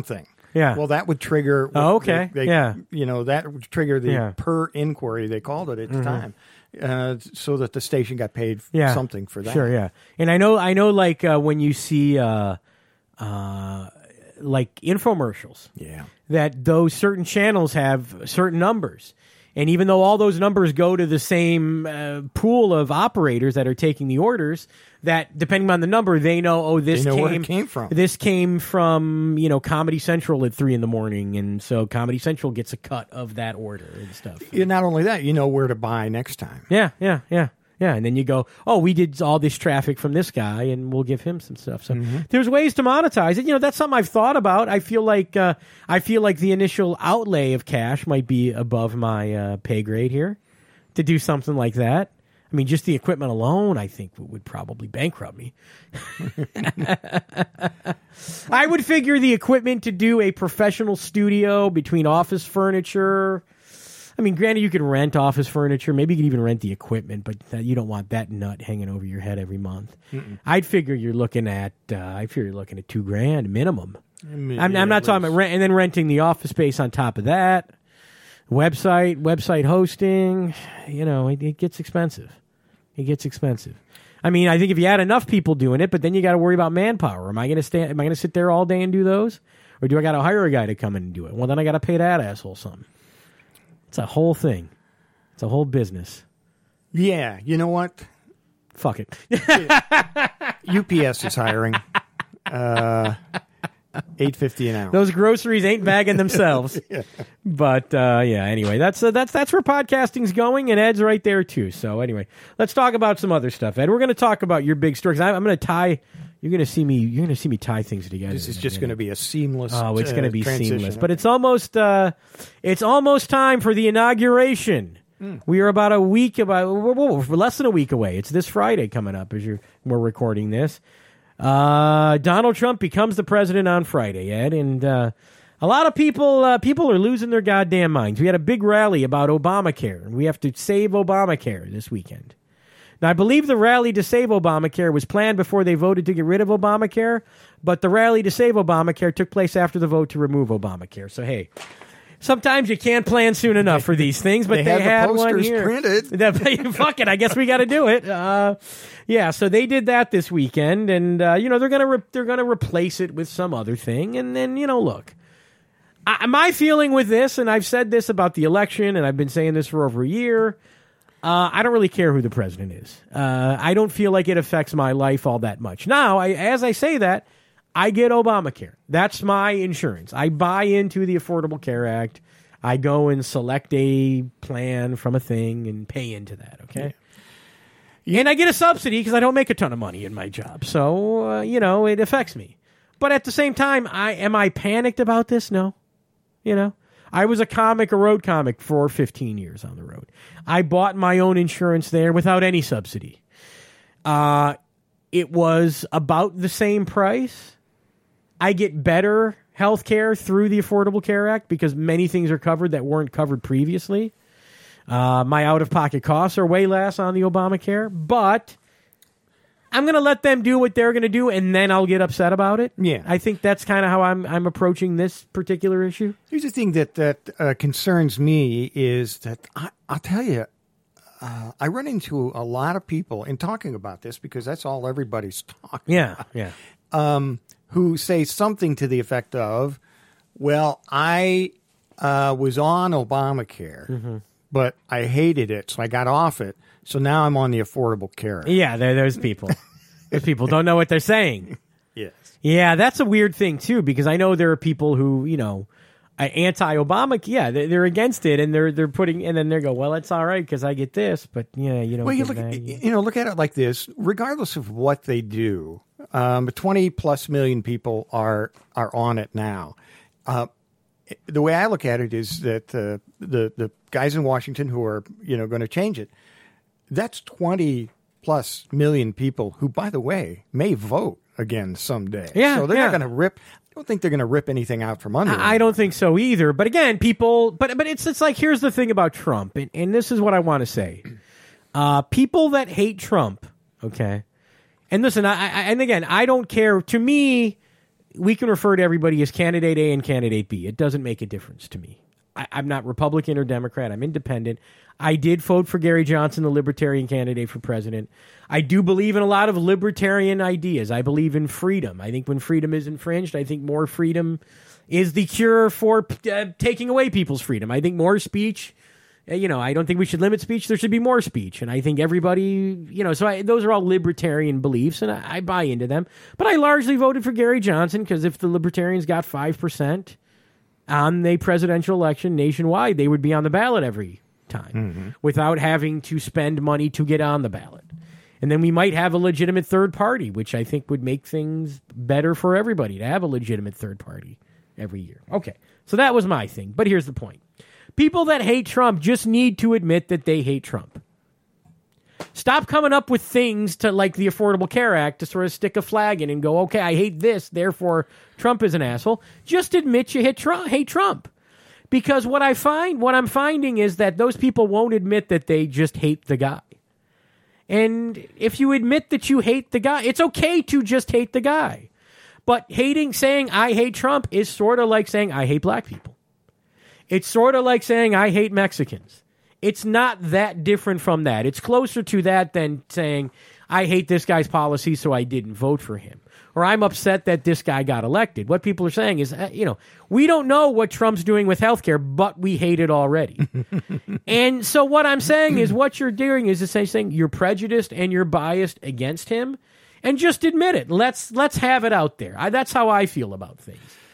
A: Yeah.
B: Well, that would trigger. what
A: Oh, okay.
B: They, they,
A: Yeah.
B: You know, that would trigger the
A: Yeah.
B: per inquiry, they called it at the
A: Mm-hmm.
B: time, uh, so that the station got paid
A: Yeah.
B: something for that.
A: Sure, yeah. And I know, I know, like uh, when you see, uh, uh, like infomercials,
B: Yeah.
A: that those certain channels have certain numbers. And even though all those numbers go to the same uh, pool of operators that are taking the orders, that depending on the number, they know, oh, this
B: They know
A: came,
B: where it came from.
A: This came from, you know, Comedy Central at three in the morning, and so Comedy Central gets a cut of that order and stuff.
B: Yeah, not only that, you know where to buy next time.
A: Yeah, yeah, yeah. Yeah, and then you go, oh, we did all this traffic from this guy, and we'll give him some stuff. So there's ways to monetize it. You know, that's something I've thought about. I feel like uh, I feel like the initial outlay of cash might be above my uh, pay grade here to do something like that. I mean, just the equipment alone, I think would probably bankrupt me. I would figure the equipment to do a professional studio between office furniture. I mean, granted, you could rent office furniture. Maybe you could even rent the equipment, but that, you don't want that nut hanging over your head every month. Mm-mm. I'd figure you're looking at, uh, I figure you're looking at two grand minimum. I'm, I'm
B: Yeah,
A: not talking about rent, and then renting the office space on top of that. Website, website hosting. You know, it, it gets expensive. It gets expensive. I mean, I think if you had enough people doing it, but then you got to worry about manpower. Am I going to stay? Am I going to sit there all day and do those, or do I got to hire a guy to come in and do it? Well, then I got to pay that asshole something. It's a whole thing. It's a whole business.
B: Yeah, you know what?
A: Fuck it.
B: U P S is hiring. Uh, eight fifty an hour.
A: Those groceries ain't bagging themselves. yeah. But uh, yeah, anyway, that's uh, that's that's where podcasting's going, and Ed's right there too. So anyway, let's talk about some other stuff, Ed. We're going to talk about your big stories. I'm going to tie. You're going to see me. You're going to see me tie things together.
B: This is just going to be a seamless.
A: Oh, it's
B: uh,
A: going to be
B: transition.
A: seamless. But it's almost. Uh, it's almost time for the inauguration. Mm. We are about a week about we're, we're less than a week away. It's this Friday coming up as you're we're recording this. Uh, Donald Trump becomes the president on Friday, Ed, and uh, a lot of people uh, people are losing their goddamn minds. We had a big rally about Obamacare, and we have to save Obamacare this weekend. Now, I believe the rally to save Obamacare was planned before they voted to get rid of Obamacare, but the rally to save Obamacare took place after the vote to remove Obamacare. So, hey, sometimes you can't plan soon enough for these things, but
B: they,
A: they,
B: had,
A: had
B: the
A: one
B: posters
A: here.
B: printed.
A: Fuck it, I guess we got to do it. Uh, yeah, so they did that this weekend, and uh, you know they're gonna re- they're gonna replace it with some other thing, and then you know look, I- my feeling with this, and I've said this about the election, and I've been saying this for over a year. Uh, I don't really care who the president is. Uh, I don't feel like it affects my life all that much. Now, I, as I say that, I get Obamacare. That's my insurance. I buy into the Affordable Care Act. I go and select a plan from a thing and pay into that, okay? Yeah. And I get a subsidy because I don't make a ton of money in my job. So, uh, you know, it affects me. But at the same time, I am I panicked about this? No. You know? I was a comic, a road comic for fifteen years on the road. I bought my own insurance there without any subsidy. Uh, it was about the same price. I get better health care through the Affordable Care Act because many things are covered that weren't covered previously. Uh, my out-of-pocket costs are way less on the Obamacare, but I'm going to let them do what they're going to do, and then I'll get upset about it.
B: Yeah.
A: I think that's kind of how I'm I'm approaching this particular issue.
B: Here's the thing that, that uh, concerns me is that, I, I'll tell you, uh, I run into a lot of people in talking about this because that's all everybody's talking
A: Yeah,
B: about.
A: yeah.
B: Um, who say something to the effect of, well, I uh, was on Obamacare, mm-hmm. but I hated it, so I got off it. So now I'm on the Affordable Care Act.
A: Yeah, there, there's people. Those people don't know what they're saying.
B: Yes.
A: Yeah, that's a weird thing, too, because I know there are people who, you know, uh, anti-Obama, yeah, they're, they're against it, and they're they're putting, and then they go, well, it's all right because I get this, but, yeah, you don't
B: well, you
A: get
B: look,
A: that.
B: you know, look at it like this. Regardless of what they do, um, twenty-plus million people are are on it now. Uh, the way I look at it is that uh, the, the guys in Washington who are, you know, going to change it, that's twenty-plus million people who, by the way, may vote again someday.
A: Yeah,
B: so they're
A: yeah.
B: not going to rip. I don't think they're going to rip anything out from under them.
A: I don't think so either. But again, people, but but it's it's like, here's the thing about Trump, and, and this is what I want to say. Uh, people that hate Trump, okay, and listen, I, I and again, I don't care. To me, we can refer to everybody as candidate A and candidate B. It doesn't make a difference to me. I, I'm not Republican or Democrat. I'm independent. I did vote for Gary Johnson, the libertarian candidate for president. I do believe in a lot of libertarian ideas. I believe in freedom. I think when freedom is infringed, I think more freedom is the cure for uh, taking away people's freedom. I think more speech, uh, you know, I don't think we should limit speech. There should be more speech. And I think everybody, you know, so I, those are all libertarian beliefs, and I, I buy into them. But I largely voted for Gary Johnson because if the libertarians got five percent on the presidential election nationwide, they would be on the ballot every time mm-hmm. without having to spend money to get on the ballot. And then we might have a legitimate third party, which I think would make things better for everybody to have a legitimate third party every year. Okay, so that was my thing. But here's the point. People that hate Trump just need to admit that they hate Trump. Stop coming up with things to like the Affordable Care Act to sort of stick a flag in and go, okay, I hate this, therefore Trump is an asshole. Just admit you hate Trump. Hate Trump. Because what I find, what I'm finding is that those people won't admit that they just hate the guy. And if you admit that you hate the guy, it's okay to just hate the guy. But hating, saying I hate Trump is sort of like saying I hate black people. It's sort of like saying I hate Mexicans. It's not that different from that. It's closer to that than saying I hate this guy's policy, so I didn't vote for him. Or I'm upset that this guy got elected. What people are saying is, uh, you know, we don't know what Trump's doing with healthcare, but we hate it already. And so what I'm saying is what you're doing is essentially you're prejudiced and you're biased against him, and just admit it. Let's let's have it out there. I, that's how I feel about things.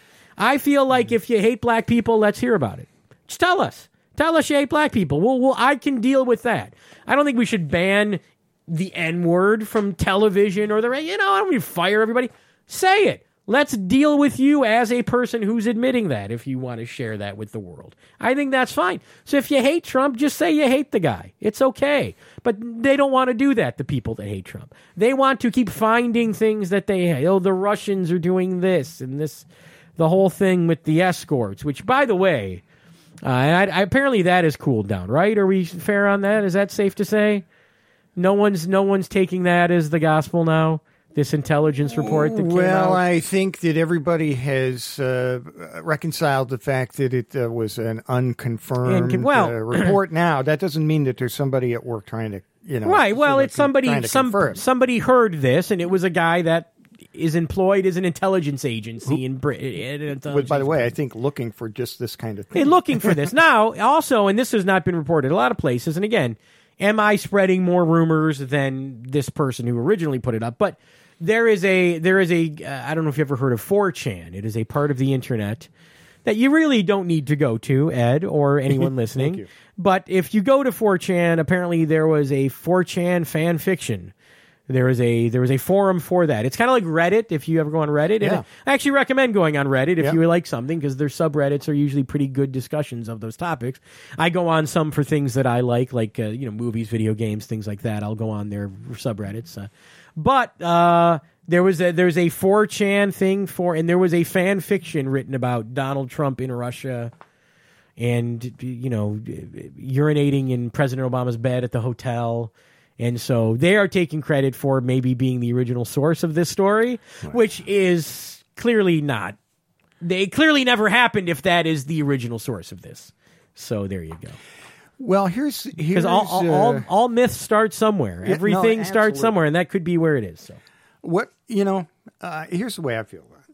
A: I feel like if you hate black people, let's hear about it. Just tell us. Tell us you hate black people. Well, well, I can deal with that. I don't think we should ban the N-word from television or the, you know, I don't mean fire everybody. Say it. Let's deal with you as a person who's admitting that if you want to share that with the world. I think that's fine. So if you hate Trump, just say you hate the guy. It's okay. But they don't want to do that, the people that hate Trump. They want to keep finding things that they hate. Oh, the Russians are doing this and this, the whole thing with the escorts, which, by the way, uh, and I, I, apparently that has cooled down, right? Are we fair on that? Is that safe to say? No one's no one's taking that as the gospel now. This intelligence report that came
B: well,
A: out.
B: I think that everybody has uh, reconciled the fact that it uh, was an unconfirmed
A: And, well,
B: uh, report. Now that doesn't mean that there's somebody at work trying to, you know,
A: right. Well, it's somebody. Some
B: confirm.
A: somebody heard this, and it was a guy that is employed as an intelligence agency in Britain.
B: By the way, I think looking for just this kind of thing.
A: Hey, looking for this now. Also, and this has not been reported a lot of places. And again, am I spreading more rumors than this person who originally put it up? But there is a there is a uh, I don't know if you ever heard of four chan. It is a part of the internet that you really don't need to go to, Ed, or anyone listening.
B: you.
A: But if you go to four chan, apparently there was a four chan fan fiction. There was a there was a forum for that. It's kind of like Reddit. If you ever go on Reddit,
B: yeah.
A: and I actually recommend going on Reddit if
B: yeah.
A: you like something, because their subreddits are usually pretty good discussions of those topics. I go on some for things that I like, like uh, you know, movies, video games, things like that. I'll go on their subreddits. Uh, but uh, there was a there's a four chan thing for, and there was a fan fiction written about Donald Trump in Russia, and you know, urinating in President Obama's bed at the hotel. And so they are taking credit for maybe being the original source of this story, right. Which is clearly not. They clearly never happened if that is the original source of this. So there you go.
B: Well, here's
A: because all, all,
B: uh,
A: all all myths start somewhere.
B: Yeah,
A: Everything
B: no,
A: starts somewhere, and that could be where it is. So
B: what you know, uh, here's the way I feel about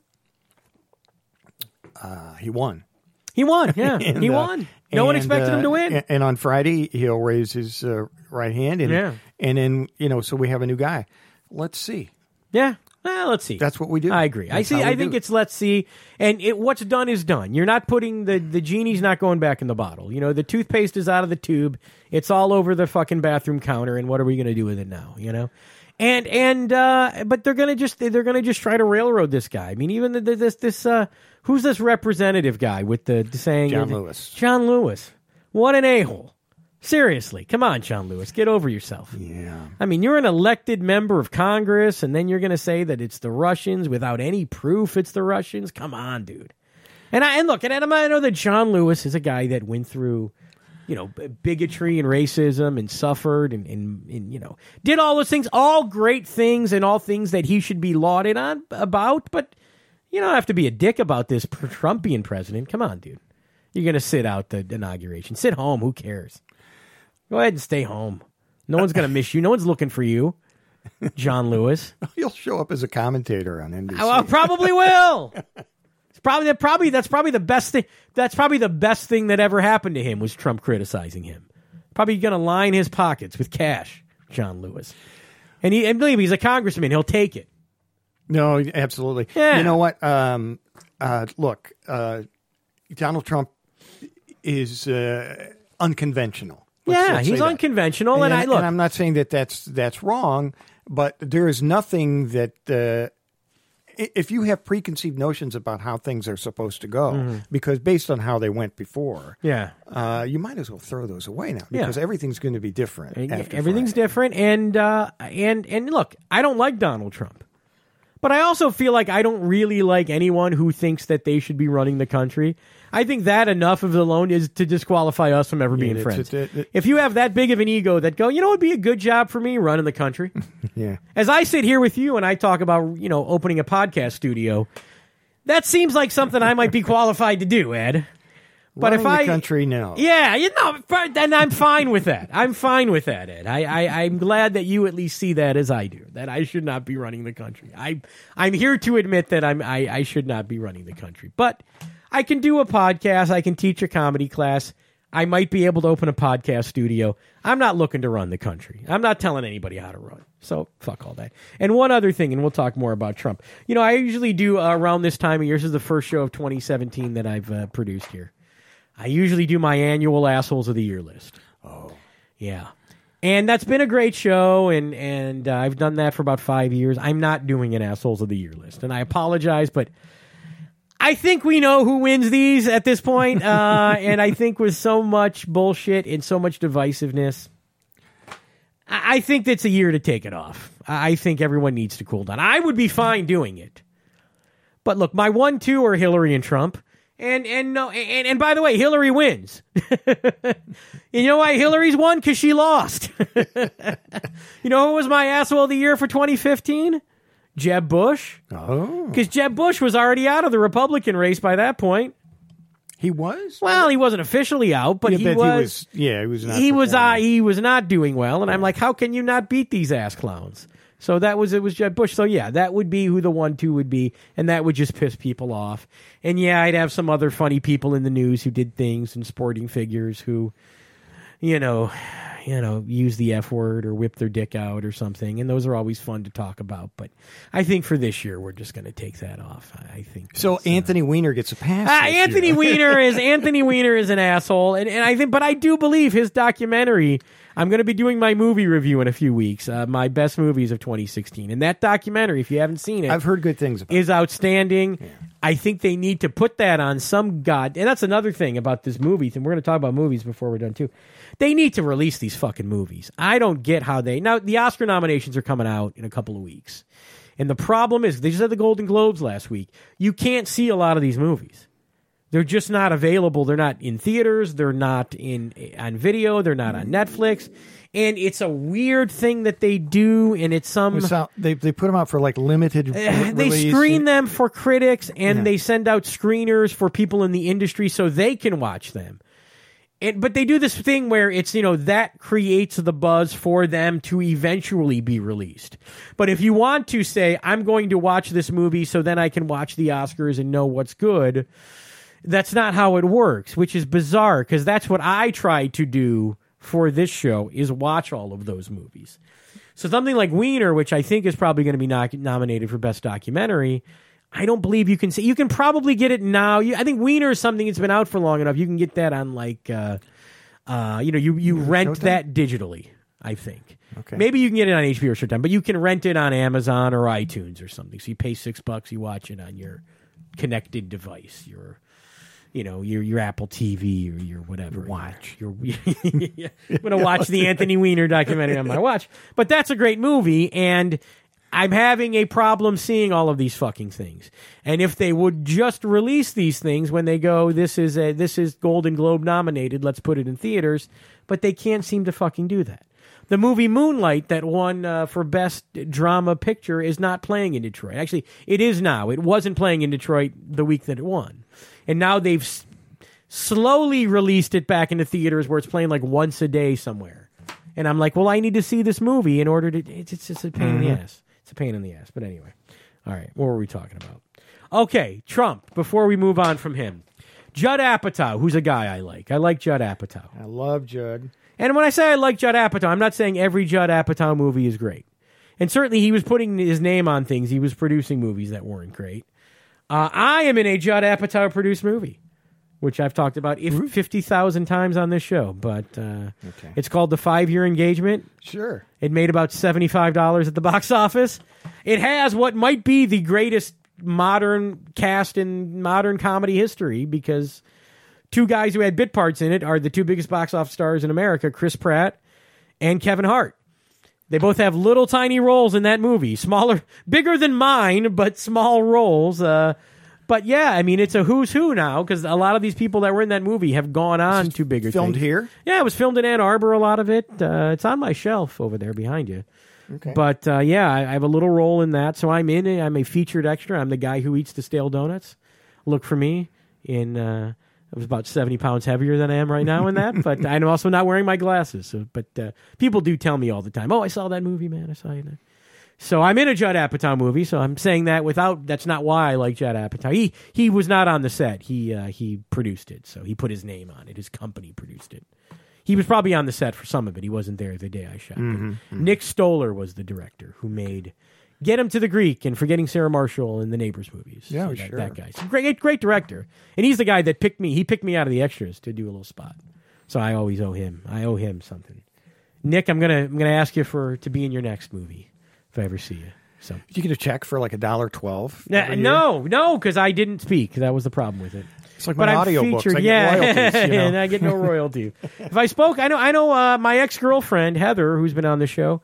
B: it. Uh, he won.
A: He won. Yeah,
B: and,
A: he
B: uh,
A: won. No
B: and,
A: one expected
B: uh,
A: him to win.
B: And, and on Friday, he'll raise his uh, right hand, and
A: yeah.
B: and then you know, so we have a new guy. Let's see.
A: Yeah. Well, let's see.
B: That's what we do.
A: I agree.
B: That's
A: I see. I think
B: it.
A: it's let's see, and it, what's done is done. You're not putting the the genie's not going back in the bottle. You know, the toothpaste is out of the tube. It's all over the fucking bathroom counter, and what are we going to do with it now? You know, and and uh, but they're gonna just they're gonna just try to railroad this guy. I mean, even the, the, this this uh, who's this representative guy with the, the saying
B: John Lewis.
A: John Lewis. What an a-hole. Seriously. Come on, John Lewis. Get over yourself.
B: Yeah.
A: I mean, you're an elected member of Congress, and then you're going to say that it's the Russians without any proof it's the Russians? Come on, dude. And I and look, and I know that John Lewis is a guy that went through, you know, bigotry and racism and suffered and, and, and, you know, did all those things, all great things and all things that he should be lauded on about, but You don't have to be a dick about this Trump being president. Come on, dude. You're going to sit out the inauguration. Sit home. Who cares? Go ahead and stay home. No one's going to miss you. No one's looking for you, John Lewis.
B: You'll show up as a commentator on N B C.
A: I, I probably will. It's probably that. Probably that's probably the best thing. That's probably the best thing that ever happened to him was Trump criticizing him. Probably going to line his pockets with cash, John Lewis. And he and believe me, he's a congressman. He'll take it.
B: No, absolutely.
A: Yeah.
B: You know what? Um, uh, look, uh, Donald Trump is uh, unconventional. Let's,
A: yeah,
B: let's
A: he's
B: say
A: unconventional,
B: that.
A: and,
B: and
A: I look.
B: And I'm not saying that that's that's wrong, but there is nothing that uh, if you have preconceived notions about how things are supposed to go, mm-hmm. because based on how they went before,
A: yeah,
B: uh, you might as well throw those away now because
A: yeah.
B: everything's going to be different. After
A: Everything's
B: Friday.
A: different, and uh, and and look, I don't like Donald Trump. But I also feel like I don't really like anyone who thinks that they should be running the country. I think that enough of alone is to disqualify us from ever being
B: yeah,
A: friends.
B: It, it,
A: if you have that big of an ego that go, you know, it'd be a good job for me running the country.
B: yeah.
A: As I sit here with you and I talk about, you know, opening a podcast studio, that seems like something I might be qualified to do, Ed. But
B: running
A: if I
B: the country, no.
A: Yeah, you know, then I'm fine with that. I'm fine with that, Ed. I, I, I'm glad that you at least see that as I do, that I should not be running the country. I, I'm here to admit that I'm, I, I should not be running the country. But I can do a podcast. I can teach a comedy class. I might be able to open a podcast studio. I'm not looking to run the country. I'm not telling anybody how to run. So fuck all that. And one other thing, and we'll talk more about Trump. You know, I usually do uh, around this time of year. This is the first show of twenty seventeen that I've uh, produced here. I usually do my annual Assholes of the Year list.
B: Oh.
A: Yeah. And that's been a great show, and, and uh, I've done that for about five years. I'm not doing an Assholes of the Year list, and I apologize, but I think we know who wins these at this point, uh, and I think with so much bullshit and so much divisiveness, I, I think it's a year to take it off. I think everyone needs to cool down. I would be fine doing it. But look, my one, two are Hillary and Trump. And and no and, and by the way, Hillary wins. You know why Hillary's won? Because she lost. You know who was my asshole of the year for twenty fifteen? Jeb Bush.
B: Oh,
A: because Jeb Bush was already out of the Republican race by that point.
B: He was.
A: Well, he wasn't officially out, but
B: yeah,
A: he,
B: but
A: was,
B: he was. Yeah, he was. Not
A: he was. Uh,
B: performing.
A: he was not doing well, and I'm like, how can you not beat these ass clowns? So that was it was Jeb Bush. So yeah, that would be who the one two would be, and that would just piss people off. And yeah, I'd have some other funny people in the news who did things and sporting figures who, you know, you know, use the F word or whip their dick out or something. And those are always fun to talk about. But I think for this year, we're just going to take that off. I think.
B: So Anthony uh, Weiner gets a pass.
A: Uh, Anthony
B: year.
A: Weiner is Anthony Weiner is an asshole, and and I think, but I do believe his documentary. I'm going to be doing my movie review in a few weeks, uh, my best movies of twenty sixteen. And that documentary, if you haven't seen it,
B: I've heard good things about
A: is
B: it.
A: outstanding.
B: Yeah.
A: I think they need to put that on some god. And that's another thing about this movie. And we're going to talk about movies before we're done, too. They need to release these fucking movies. I don't get how they... Now, the Oscar nominations are coming out in a couple of weeks. And the problem is, they just had the Golden Globes last week. You can't see a lot of these movies. They're just not available. They're not in theaters. They're not in on video. They're not on Netflix. And it's a weird thing that they do, and it's some...
B: Out, they they put them out for like limited
A: uh,
B: re-
A: They
B: release.
A: screen them for critics, and
B: Yeah.
A: they send out screeners for people in the industry so they can watch them. And, but they do this thing where it's, you know, that creates the buzz for them to eventually be released. But if you want to say, I'm going to watch this movie so then I can watch the Oscars and know what's good... That's not how it works, which is bizarre because that's what I try to do for this show is watch all of those movies. So something like Wiener, which I think is probably going to be no- nominated for Best Documentary, I don't believe you can see. You can probably get it now. You, I think Wiener is something that's been out for long enough. You can get that on like, uh, uh, you know, you, you rent
B: Showtime?
A: that digitally, I think.
B: Okay.
A: Maybe you can get it on H B O or Showtime, but you can rent it on Amazon or iTunes or something. So you pay six bucks, you watch it on your connected device, your... You know, your your Apple T V or your whatever.
B: Your watch.
A: Your, your, I'm going to watch the Anthony Weiner documentary on my watch. But that's a great movie, and I'm having a problem seeing all of these fucking things. And if they would just release these things when they go, this is a, this is Golden Globe nominated, let's put it in theaters, but they can't seem to fucking do that. The movie Moonlight that won uh, for Best Drama Picture is not playing in Detroit. Actually, it is now. It wasn't playing in Detroit the week that it won. And now they've s- slowly released it back into theaters where it's playing like once a day somewhere. And I'm like, well, I need to see this movie in order to... It's, it's just a pain mm-hmm. in the ass. It's a pain in the ass. But anyway. All right, what were we talking about? Okay, Trump, before we move on from him. Judd Apatow, who's a guy I like. I like Judd Apatow.
B: I love Judd.
A: And when I say I like Judd Apatow, I'm not saying every Judd Apatow movie is great. And certainly he was putting his name on things. He was producing movies that weren't great. Uh, I am in a Judd Apatow produced movie, which I've talked about fifty thousand times on this show. But uh, okay. It's called The Five-Year Engagement.
B: Sure.
A: It made about seventy-five dollars at the box office. It has what might be the greatest modern cast in modern comedy history because two guys who had bit parts in it are the two biggest box office stars in America, Chris Pratt and Kevin Hart. They both have little tiny roles in that movie. Smaller, bigger than mine, but small roles. Uh, but yeah, I mean, it's a who's who now because a lot of these people that were in that movie have gone on to bigger
B: filmed
A: things.
B: Filmed here?
A: Yeah, it was filmed in Ann Arbor, a lot of it. Uh, it's on my shelf over there behind you.
B: Okay.
A: But uh, yeah, I, I have a little role in that. So I'm in it. I'm a featured extra. I'm the guy who eats the stale donuts. Look for me in... Uh, I was about seventy pounds heavier than I am right now in that, but I'm also not wearing my glasses. So, but uh, people do tell me all the time, oh, I saw that movie, man. I saw you there. So I'm in a Judd Apatow movie, so I'm saying that without, that's not why I like Judd Apatow. He he was not on the set. He uh, he produced it, so he put his name on it. His company produced it. He was probably on the set for some of it. He wasn't there the day I shot
B: mm-hmm,
A: it.
B: mm-hmm.
A: Nick Stoller was the director who made Get Him to the Greek and Forgetting Sarah Marshall in the Neighbors movies.
B: Yeah,
A: so that,
B: sure.
A: That guy. He's a great, great director. And he's the guy that picked me. He picked me out of the extras to do a little spot. So I always owe him. I owe him something. Nick, I'm gonna I'm gonna ask you for to be in your next movie if I ever see you. So
B: did you get a check for like a dollar twelve?
A: Nah, no, no, because I didn't speak. That was the problem with it.
B: It's like
A: but
B: my
A: I'm
B: audio
A: featured,
B: books. I
A: yeah,
B: get royalties, you know?
A: And I get no royalty. If I spoke, I know. I know. Uh, my ex girlfriend Heather, who's been on the show.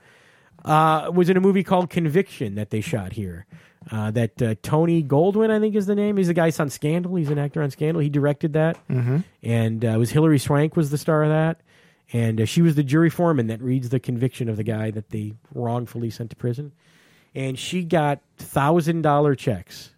A: Uh, was in a movie called Conviction that they shot here. Uh, that uh, Tony Goldwyn, I think is the name. He's the guy on Scandal. He's an actor on Scandal. He directed that.
B: Mm-hmm.
A: And uh, it was Hilary Swank was the star of that. And uh, she was the jury foreman that reads the conviction of the guy that they wrongfully sent to prison. And she got one thousand dollars checks,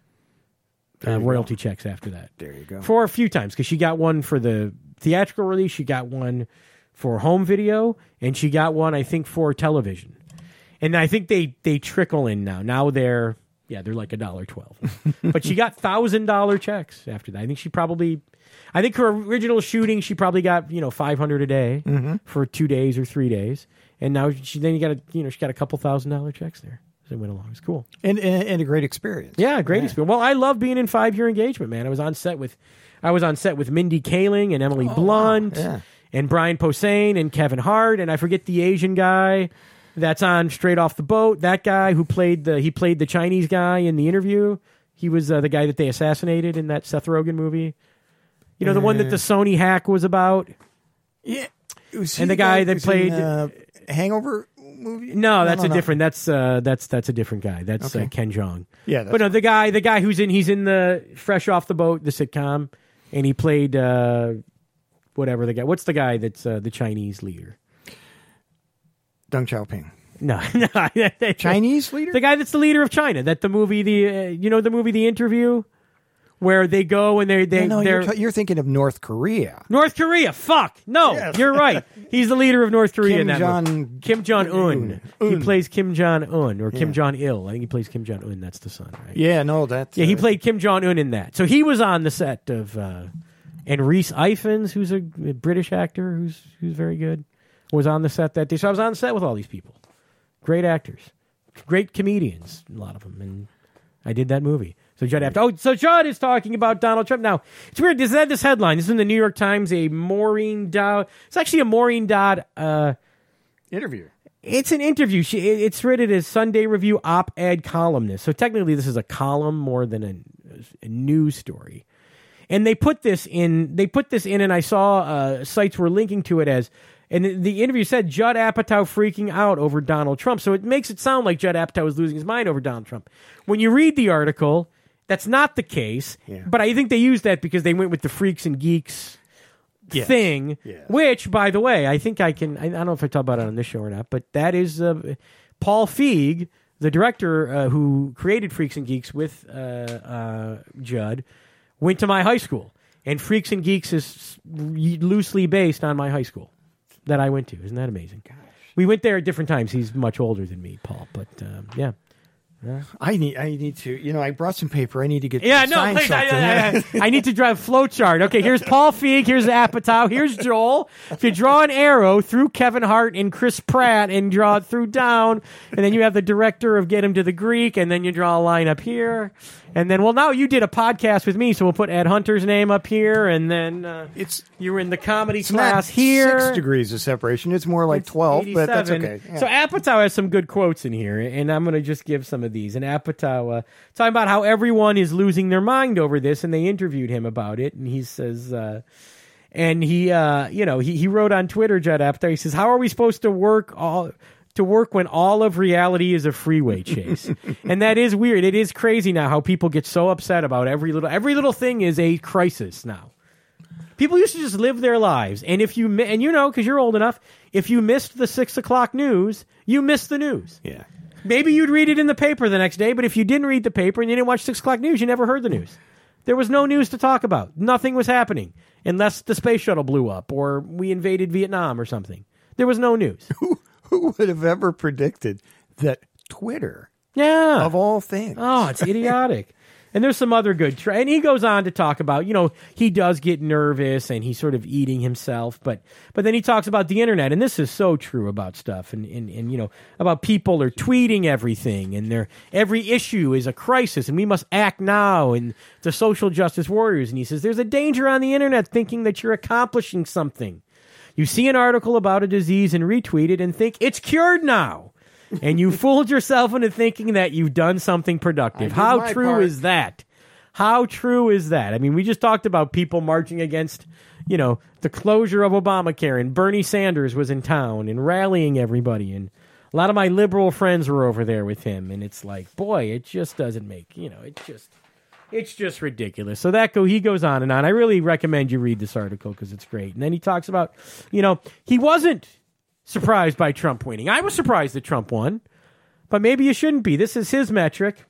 A: uh, royalty go. checks after that.
B: There you go.
A: For a few times, because she got one for the theatrical release. She got one for home video. And she got one, I think, for television. And I think they, they trickle in now. Now they're, yeah, they're like a dollar twelve. But she got one thousand dollars checks after that. I think she probably, I think her original shooting, she probably got, you know, five hundred dollars a day
B: mm-hmm.
A: for two days or three days. And now she, then you got a, you know, she got a couple thousand dollar checks there. So it went along. It's cool.
B: And, and, and a great experience.
A: Yeah, great
B: yeah.
A: experience. Well, I love being in Five Year Engagement, man. I was on set with, I was on set with Mindy Kaling and Emily
B: oh,
A: Blunt
B: wow. yeah.
A: and Brian Posehn and Kevin Hart. And I forget the Asian guy. That's on Straight Off the Boat. That guy who played the he played the Chinese guy in The Interview. He was uh, the guy that they assassinated in that Seth Rogen movie. You know, the uh, one that the Sony hack was about.
B: Yeah, was
A: and the guy, guy that played
B: in, uh, Hangover movie.
A: No, that's
B: no, no,
A: a different.
B: No.
A: That's uh, that's that's a different guy. That's
B: okay.
A: uh, Ken Jeong.
B: Yeah,
A: but no, the guy the guy who's in he's in the Fresh Off the Boat, the sitcom, and he played uh, whatever the guy. What's the guy that's uh, the Chinese leader?
B: Deng Xiaoping.
A: No, no,
B: Chinese leader,
A: the guy that's the leader of China. That the movie, the uh, you know the movie, The Interview, where they go and they they
B: no, no,
A: they're
B: you're, t- you're thinking of North Korea.
A: North Korea. Fuck no,
B: yes.
A: You're right. He's the leader of North Korea.
B: Kim
A: in that
B: Jong
A: movie. Kim Jong Un. He plays Kim Jong Un or Kim yeah. Jong Il. I think he plays Kim Jong Un. That's the son, right?
B: Yeah, no, that's
A: yeah. He
B: uh,
A: played Kim Jong Un in that. So he was on the set of uh, and Rhys Ifans, who's a British actor who's who's very good, was on the set that day. So I was on the set with all these people. Great actors, great comedians, a lot of them, and I did that movie. So Judd Apatow. Oh, so Judd is talking about Donald Trump. Now, it's weird. This had this headline. This is in the New York Times, a Maureen Dowd. It's actually a Maureen Dowd uh,
B: interview.
A: It's an interview. She, it's written as Sunday Review op-ed columnist. So technically this is a column more than a, a news story. And they put this in, they put this in, and I saw uh, sites were linking to it as, and the interview said Judd Apatow freaking out over Donald Trump. So it makes it sound like Judd Apatow is losing his mind over Donald Trump. When you read the article, that's not the case.
B: Yeah.
A: But I think they used that because they went with the freaks and geeks
B: Yeah.
A: thing,
B: Yeah.
A: which, by the way, I think I can, I, I don't know if I talk about it on this show or not, but that is uh, Paul Feig, the director uh, who created Freaks and Geeks with uh, uh, Judd, went to my high school. And Freaks and Geeks is loosely based on my high school that I went to. Isn't that amazing? Gosh. We went there at different times. He's much older than me, Paul, but um, yeah. Yeah.
B: I need, I need to, you know, I brought some paper. I need to get
A: yeah,
B: to
A: no,
B: sign
A: please, I,
B: something.
A: I, I, I need to draw a flow chart. Okay, here's Paul Feig, here's Apatow, here's Joel. If you draw an arrow through Kevin Hart and Chris Pratt and draw it through down, and then you have the director of Get Him to the Greek, and then you draw a line up here. And then, well, now you did a podcast with me, so we'll put Ed Hunter's name up here, and then uh,
B: it's
A: you were in the comedy
B: it's
A: class
B: not
A: here.
B: Six degrees of separation. It's more like
A: It's
B: twelve, but that's
A: eighty-seven.
B: okay. Yeah.
A: So Apatow has some good quotes in here, and I'm going to just give some of these. And Apatow uh, talking about how everyone is losing their mind over this, and they interviewed him about it, and he says, uh, and he, uh, you know, he he wrote on Twitter, Judd Apatow. He says, "How are we supposed to work all?" to work when all of reality is a freeway chase. And that is weird. It is crazy now how people get so upset about every little every little thing is a crisis now. People used to just live their lives, and if you mi- and you know because you're old enough, if you missed the six o'clock news, you missed the news.
B: Yeah.
A: Maybe you'd read it in the paper the next day, but if you didn't read the paper and you didn't watch six o'clock news, you never heard the news. There was no news to talk about. Nothing was happening unless the space shuttle blew up or we invaded Vietnam or something. There was no news.
B: Who would have ever predicted that Twitter,
A: Yeah.
B: of all things?
A: Oh, it's idiotic. And there's some other good, tra- and he goes on to talk about, you know, he does get nervous and he's sort of eating himself, but but then he talks about the internet, and this is so true about stuff, and and, and you know, about people are tweeting everything, and they're, every issue is a crisis, and we must act now, and the social justice warriors, and he says there's a danger on the internet thinking that you're accomplishing something. You see an article about a disease and retweet it and think it's cured now. And you fooled yourself into thinking that you've done something productive. How true
B: part.
A: is that? How true is that? I mean, we just talked about people marching against, you know, the closure of Obamacare, and Bernie Sanders was in town and rallying everybody. And a lot of my liberal friends were over there with him. And it's like, boy, it just doesn't make, you know, it just... It's just ridiculous. So that go he goes on and on. I really recommend you read this article because it's great. And then he talks about, you know, he wasn't surprised by Trump winning. I was surprised that Trump won, but maybe you shouldn't be. This is his metric,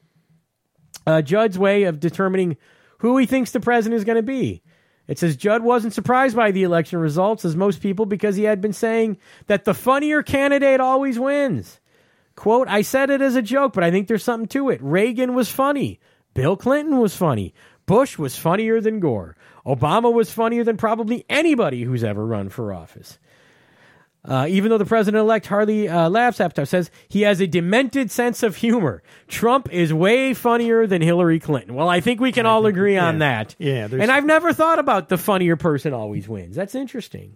A: uh, Judd's way of determining who he thinks the president is going to be. It says Judd wasn't surprised by the election results, as most people, because he had been saying that the funnier candidate always wins. Quote, I said it as a joke, but I think there's something to it. Reagan was funny. Bill Clinton was funny. Bush was funnier than Gore. Obama was funnier than probably anybody who's ever run for office. Uh, even though the president-elect hardly uh, laughs, Apatow says he has a demented sense of humor. Trump is way funnier than Hillary Clinton. Well, I think we can all agree
B: yeah.
A: on that.
B: Yeah,
A: and I've never thought about the funnier person always wins. That's interesting.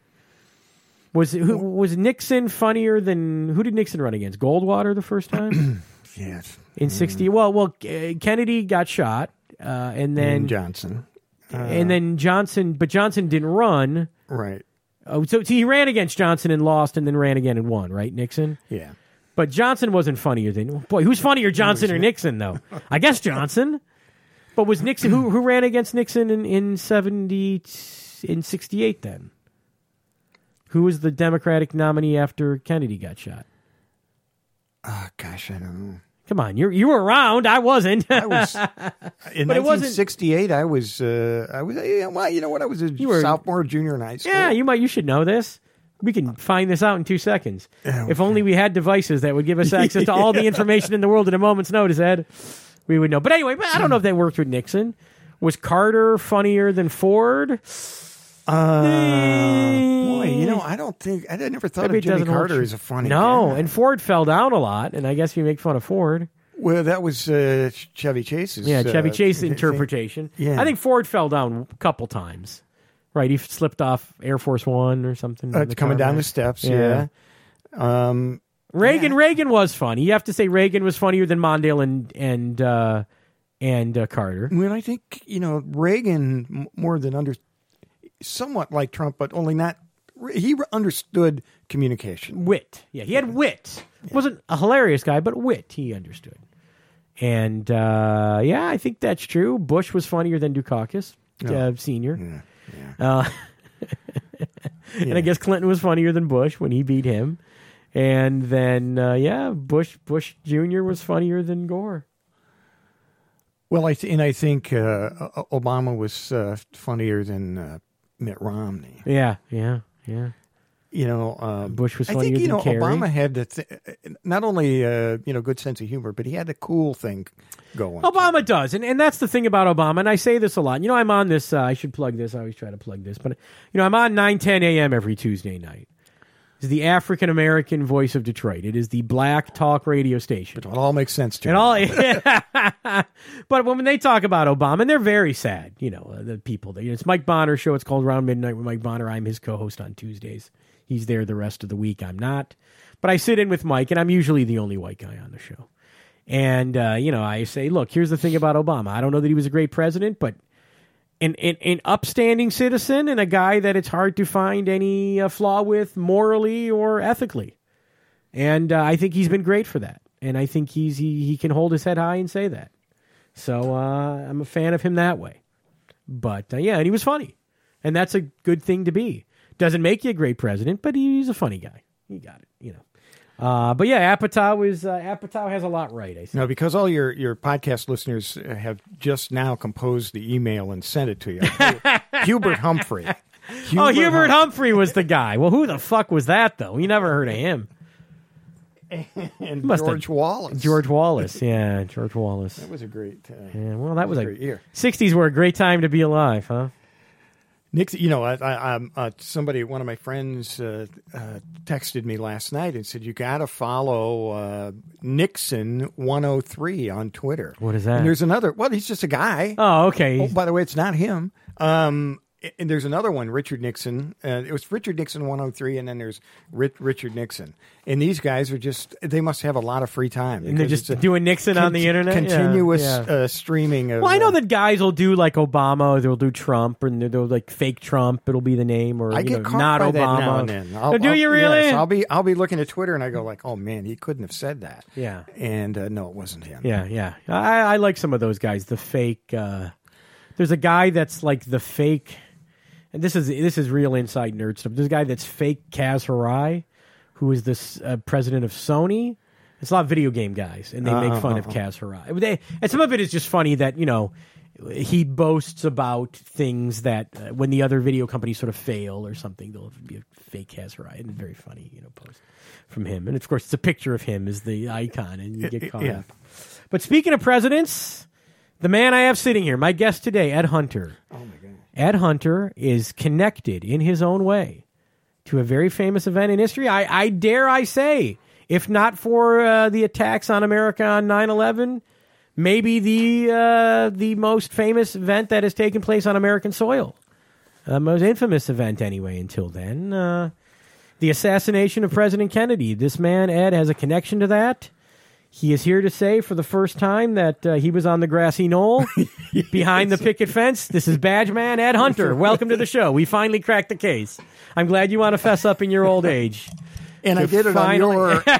A: Was who, was Nixon funnier than... Who did Nixon run against? Goldwater the first time?
B: Yes.
A: In sixty, well, well, uh, Kennedy got shot, uh, and then
B: And Johnson, uh,
A: and then Johnson, but Johnson didn't run.
B: right?
A: Oh, so, so he ran against Johnson and lost, and then ran again and won, right? Nixon.
B: Yeah.
A: But Johnson wasn't funnier than boy. Who's funnier, Johnson or Nixon? Though I guess Johnson. But was Nixon who who ran against Nixon in in seventy in sixty eight? Then who was the Democratic nominee after Kennedy got shot?
B: Oh gosh, I don't know.
A: Come on, you you were around. I wasn't.
B: I was in
A: But it wasn't-
B: nineteen sixty-eight. I was. Uh, I was. Yeah, well, you know what? I was a
A: were-
B: sophomore, junior in high school.
A: Yeah, you might. You should know this. We can find this out in two seconds. If only we had devices that would give us access to all the information in the world at a moment's notice, Ed, we would know. But anyway, I don't know if that worked with Nixon. Was Carter funnier than Ford?
B: Uh,
A: Eh.
B: boy, you know, I don't think I never thought
A: Maybe it
B: of Jimmy
A: doesn't hold
B: Carter
A: true.
B: as a funny.
A: No,
B: guy.
A: and Ford fell down a lot, and I guess you make fun of Ford.
B: Well, that was uh, Chevy Chase's.
A: Yeah, Chevy
B: uh,
A: Chase
B: thing.
A: interpretation.
B: Yeah.
A: I think Ford fell down a couple times. Right, he slipped off Air Force One or something.
B: Uh,
A: in the
B: coming
A: car
B: down the
A: ride.
B: steps.
A: Yeah.
B: Yeah. Um,
A: Reagan,
B: Yeah.
A: Reagan was funny. You have to say Reagan was funnier than Mondale and and uh, and uh, Carter.
B: Well, I think you know Reagan m- more than under, somewhat like Trump, but only not. He understood communication.
A: Wit, yeah, he had wit. Wasn't a hilarious guy, but wit he understood. And uh, yeah, I think that's true. Bush was funnier than Dukakis, uh, Senior.
B: Yeah, yeah.
A: Uh, And
B: Yeah.
A: I guess Clinton was funnier than Bush when he beat him. And then, uh, yeah, Bush Bush Junior was funnier than Gore.
B: Well, I th- and I think uh, Obama was uh, funnier than uh, Mitt Romney.
A: Yeah, yeah, yeah.
B: You know, um,
A: Bush was
B: I
A: funnier
B: think you
A: than
B: know
A: Kerry.
B: Obama had the th- not only uh, you know good sense of humor, but he had the cool thing going.
A: Obama does, and, and that's the thing about Obama, and I say this a lot. You know, I'm on this, uh, I should plug this, I always try to plug this, but, you know, I'm on nine ten a.m. every Tuesday night. It's the African-American voice of Detroit. It is the black talk radio station.
B: It all makes sense to
A: And
B: me.
A: all, but when they talk about Obama, and they're very sad, you know, uh, the people. That, you know, it's Mike Bonner's show. It's called Around Midnight with Mike Bonner. I'm his co-host on Tuesdays. He's there the rest of the week. I'm not. But I sit in with Mike, and I'm usually the only white guy on the show. And, uh, you know, I say, look, here's the thing about Obama. I don't know that he was a great president, but an, an, an upstanding citizen and a guy that it's hard to find any uh, flaw with morally or ethically. And uh, I think he's been great for that. And I think he's he, he can hold his head high and say that. So uh, I'm a fan of him that way. But, uh, yeah, and he was funny. And that's a good thing to be. Doesn't make you a great president, but he's a funny guy. He got it, you know. Uh, but yeah, Apatow is uh, Apatow has a lot right. I think.
B: No, because all your, your podcast listeners have just now composed the email and sent it to you. Hubert Humphrey. Hubert
A: oh, Hubert
B: Hum-
A: Humphrey was the guy. Well, who the fuck was that though? We never heard of him.
B: and
A: Must
B: George
A: have-
B: Wallace.
A: George Wallace, yeah, George Wallace.
B: That was a great. Uh,
A: Yeah, well, that was
B: a
A: a
B: great year.
A: sixties were a great time to be alive, huh?
B: Nixon, you know, I, I, I'm, uh, somebody, one of my friends, uh, uh, texted me last night and said you got to follow uh, Nixon one oh three on Twitter.
A: What is that?
B: And there's another. Well, he's just a guy.
A: Oh, okay.
B: Oh, by the way, it's not him. Um, and there's another one, Richard Nixon. Uh, it was Richard Nixon one oh three, and then there's Rich, Richard Nixon. And these guys are just, they must have a lot of free time.
A: And they're
B: because
A: just
B: it's a
A: doing Nixon on the internet? Yeah,
B: Continuous
A: yeah.
B: Uh, streaming of.
A: Well, I know
B: uh,
A: that guys will do like Obama, or they'll do Trump, and they'll like fake Trump. It'll be the name, or
B: I
A: you
B: get
A: know,
B: caught
A: not
B: by
A: Obama.
B: that now and then. I'll,
A: Oh, do
B: I'll-
A: you really?
B: Yes, I'll be I'll be looking at Twitter and I go like, oh man, he couldn't have said that.
A: Yeah.
B: And uh, no, it wasn't him.
A: Yeah, yeah. I, I like some of those guys. The fake. Uh, there's a guy that's like the fake. And this is this is real inside nerd stuff. There's a guy that's fake Kaz Hirai, who is this uh, president of Sony. It's a lot of video game guys, and they make
B: Uh-uh,
A: fun of
B: uh-uh.
A: Kaz Hirai. They, and some of it is just funny that, you know, he boasts about things that uh, when the other video companies sort of fail or something, there'll be a fake Kaz Hirai. And very funny, you know, post from him. And of course, it's a picture of him as the icon, and you get caught
B: Yeah.
A: up. But speaking of presidents, the man I have sitting here, my guest today, Ed Hunter.
B: Oh my god.
A: Ed Hunter is connected in his own way to a very famous event in history. I, I dare I say, if not for uh, the attacks on America on nine eleven, maybe the uh, the most famous event that has taken place on American soil. The most infamous event, anyway, until then. Uh, the assassination of President Kennedy. This man, Ed, has a connection to that. He is here to say for the first time that uh, he was on the grassy knoll behind the picket fence. This is badge man Ed Hunter. Welcome to the show. We finally cracked the case. I'm glad you want to fess up in your old age.
B: And I
A: To
B: did it
A: finally-
B: on your.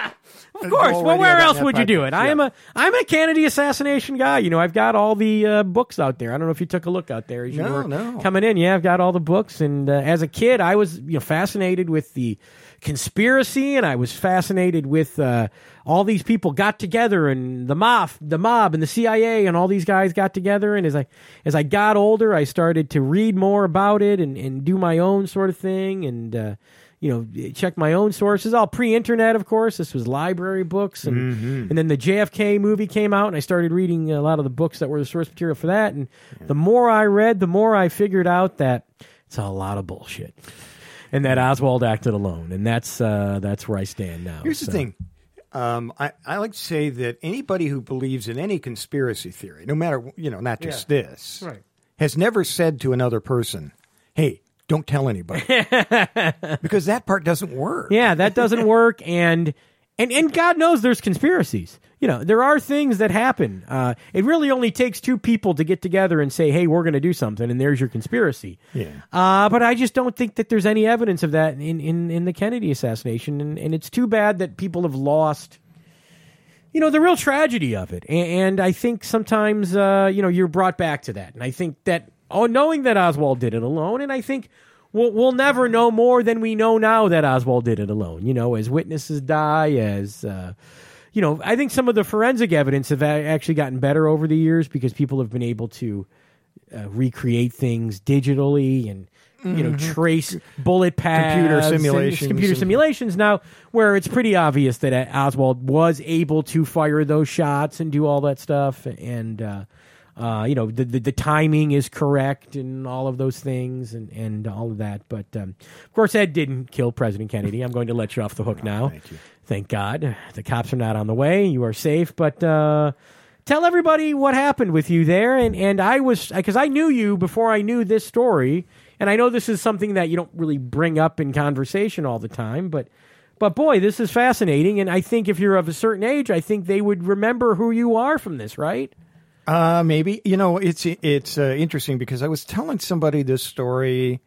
A: Of course. Well, where else would you do it? I am a I'm a Kennedy assassination guy. You know, I've got all the uh, books out there. I don't know if you took a look out there as you
B: No,
A: were
B: no.
A: coming in. Yeah, I've got all the books. And uh, as a kid, I was you know fascinated with the conspiracy, and I was fascinated with uh, all these people got together, and the mob, the mob, and the C I A, and all these guys got together. And as I as I got older, I started to read more about it and, and do my own sort of thing, and. Uh, You know, check my own sources. All pre-internet, of course. This was library books, and
B: Mm-hmm.
A: and then the J F K movie came out, and I started reading a lot of the books that were the source material for that. And the more I read, the more I figured out that it's a lot of bullshit, and that Oswald acted alone. And that's uh, that's where I stand now.
B: Here's
A: So-
B: the thing. Um, I, I like to say that anybody who believes in any conspiracy theory, no matter, you know, not just this,
A: Right.
B: has never said to another person, hey, don't tell anybody. Because that part doesn't work.
A: Yeah, that doesn't work, and and and God knows there's conspiracies. You know, there are things that happen. Uh, it really only takes two people to get together and say, "Hey, we're going to do something," and there's your conspiracy.
B: Yeah.
A: Uh, but I just don't think that there's any evidence of that in in, in the Kennedy assassination, and, and it's too bad that people have lost. You know, the real tragedy of it, and, and I think sometimes uh, you know you're brought back to that, and I think that oh, knowing that Oswald did it alone, and I think. we'll, we'll never know more than we know now that Oswald did it alone. You know, as witnesses die, as uh, you know, I think some of the forensic evidence have a- actually gotten better over the years because people have been able to uh, recreate things digitally and. You know, mm-hmm. trace bullet paths,
B: computer simulations,
A: computer
B: and...
A: simulations. Now, where it's pretty obvious that Oswald was able to fire those shots and do all that stuff, and uh, uh, you know, the, the the timing is correct and all of those things, and, and all of that. But um, of course, Ed didn't kill President Kennedy. I'm going to let you off the hook
B: oh,
A: now.
B: Thank you.
A: Thank God, the cops are not on the way. You are safe, but. Uh, Tell everybody what happened with you there, and, and I was because I knew you before I knew this story, and I know this is something that you don't really bring up in conversation all the time, but but boy, this is fascinating, and I think if you're of a certain age, I think they would remember who you are from this, right?
B: Uh, maybe. You know, it's it's uh, interesting because I was telling somebody this story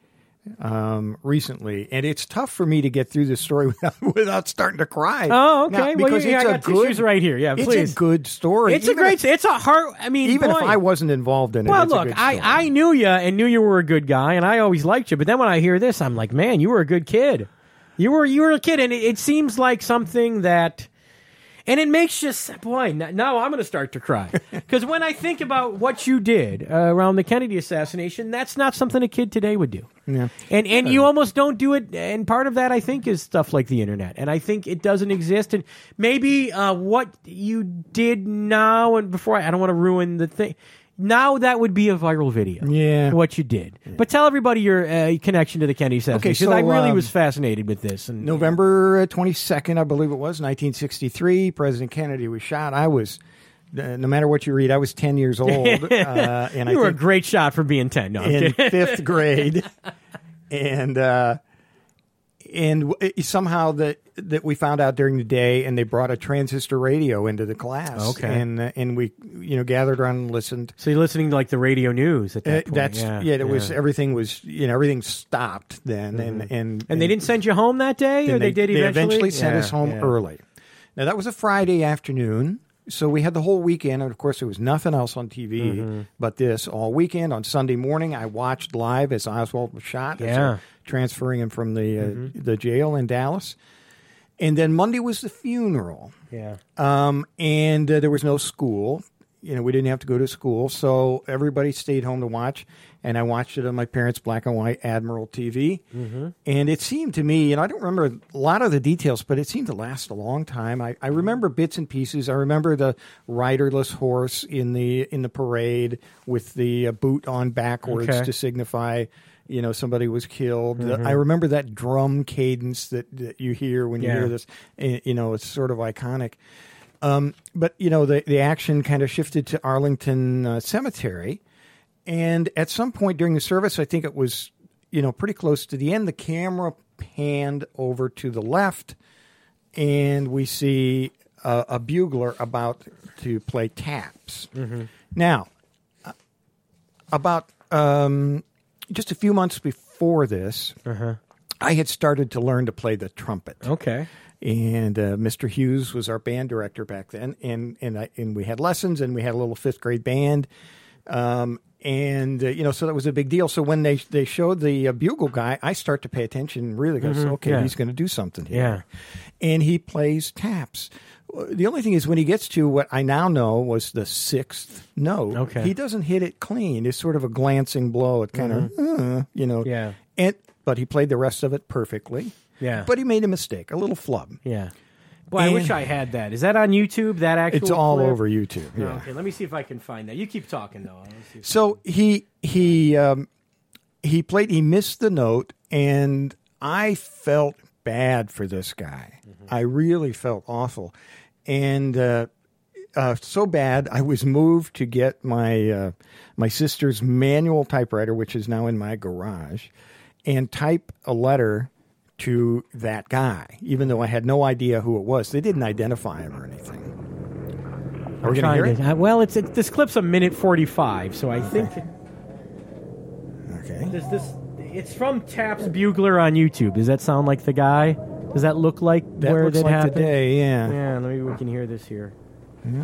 B: um, recently, and it's tough for me to get through this story without, without starting to cry.
A: Oh, okay.
B: Now,
A: well,
B: because
A: yeah,
B: it's
A: I
B: a
A: got
B: good,
A: tissues right here. Yeah, please.
B: It's a good story.
A: It's even a great. If, it's a heart. I mean,
B: even
A: boy.
B: if I wasn't involved in it.
A: Well,
B: it's
A: look,
B: a good
A: I
B: story.
A: I knew you and knew you were a good guy, and I always liked you. But then when I hear this, I'm like, man, you were a good kid. You were you were a kid, and it, it seems like something that. And it makes you, boy, now I'm going to start to cry. Because when I think about what you did uh, around the Kennedy assassination, that's not something a kid today would do.
B: Yeah.
A: And and you almost don't do it. And part of that, I think, is stuff like the internet. And I think it doesn't exist. And maybe uh, what you did now and before, I don't want to ruin the thing. Now that would be a viral video.
B: Yeah.
A: What you did. Yeah. But tell everybody your uh, connection to the Kennedy assassination.
B: Okay,
A: because
B: so,
A: I really
B: um,
A: was fascinated with this. And
B: November twenty-second, I believe it was, nineteen sixty-three, President Kennedy was shot. I was, uh, no matter what you read, I was ten years old. uh, and
A: you
B: I
A: were
B: think
A: a great shot for being ten. No, I'm
B: in
A: kidding.
B: fifth grade. And uh, and w- somehow that that we found out during the day, and they brought a transistor radio into the class.
A: Okay.
B: And uh, and we you know gathered around and listened.
A: So you're listening to like the radio news at that
B: Uh,
A: point.
B: that's
A: yeah,
B: yeah. It
A: yeah.
B: was everything was you know everything stopped then,
A: Mm-hmm.
B: and, and
A: And they didn't send you home that day, or they, did
B: They
A: eventually.
B: eventually sent
A: Yeah,
B: us home
A: yeah.
B: early. Now that was a Friday afternoon, so we had the whole weekend, and of course there was nothing else on T V
A: Mm-hmm.
B: but this all weekend. On Sunday morning, I watched live as Oswald was shot. as
A: Yeah.
B: they're transferring him from the uh,
A: Mm-hmm.
B: the jail in Dallas, and then Monday was the funeral.
A: Yeah.
B: Um, and uh, there was no school. You know, we didn't have to go to school, so everybody stayed home to watch. And I watched it on my parents' black and white Admiral T V. Mm-hmm. And it seemed to me, and I don't remember a lot of the details, but it seemed to last a long time. I, I remember bits and pieces. I remember the riderless horse in the in the parade with the uh, boot on backwards
A: Okay.
B: to signify, you know, somebody was killed.
A: Mm-hmm.
B: I remember that drum cadence that, that you hear when you
A: Yeah.
B: hear this. Uh, You know, it's sort of iconic. Um, but, you know, the, the action kind of shifted to Arlington uh, Cemetery. And at some point during the service, I think it was, you know, pretty close to the end, the camera panned over to the left, and we see a, a bugler about to play taps. Mm-hmm. Now, uh, about um, just a few months before this,
A: Uh-huh.
B: I had started to learn to play the trumpet.
A: Okay.
B: And uh, Mister Hughes was our band director back then, and and I, and we had lessons, and we had a little fifth grade band, um, and uh, you know, so that was a big deal. So when they they showed the uh, bugle guy, I start to pay attention. Really, goes,
A: Mhm,
B: okay,
A: yeah.
B: he's going to do something here.
A: Yeah.
B: And he plays taps. The only thing is, when he gets to what I now know was the sixth note,
A: Okay.
B: he doesn't hit it clean. It's sort of a glancing blow. It kind of, uh, you know,
A: Mm-hmm. Yeah.
B: And but he played the rest of it perfectly.
A: Yeah.
B: But he made a mistake, a little flub.
A: Yeah. Boy, I
B: And-
A: wish I had that. Is that on YouTube? That actual?
B: It's all
A: clip?
B: over YouTube.
A: Oh,
B: Yeah.
A: okay, let me see if I can find that. You keep talking though. Let's see if-
B: So he he um, he played. He missed the note, and I felt bad for this guy.
A: Mm-hmm.
B: I really felt awful, and uh, uh, so bad I was moved to get my uh, my sister's manual typewriter, which is now in my garage, and type a letter to that guy, even though I had no idea who it was. They didn't identify him or anything. Are we going to hear it?
A: Uh, well, it's it, this clip's a minute forty-five, so I think
B: Okay.
A: does this. It's from Taps Bugler on YouTube. Does that sound like the guy? Does that look like
B: That
A: where
B: looks
A: that
B: like
A: happened?
B: today, yeah.
A: Yeah, maybe we can hear this here.
B: Yeah.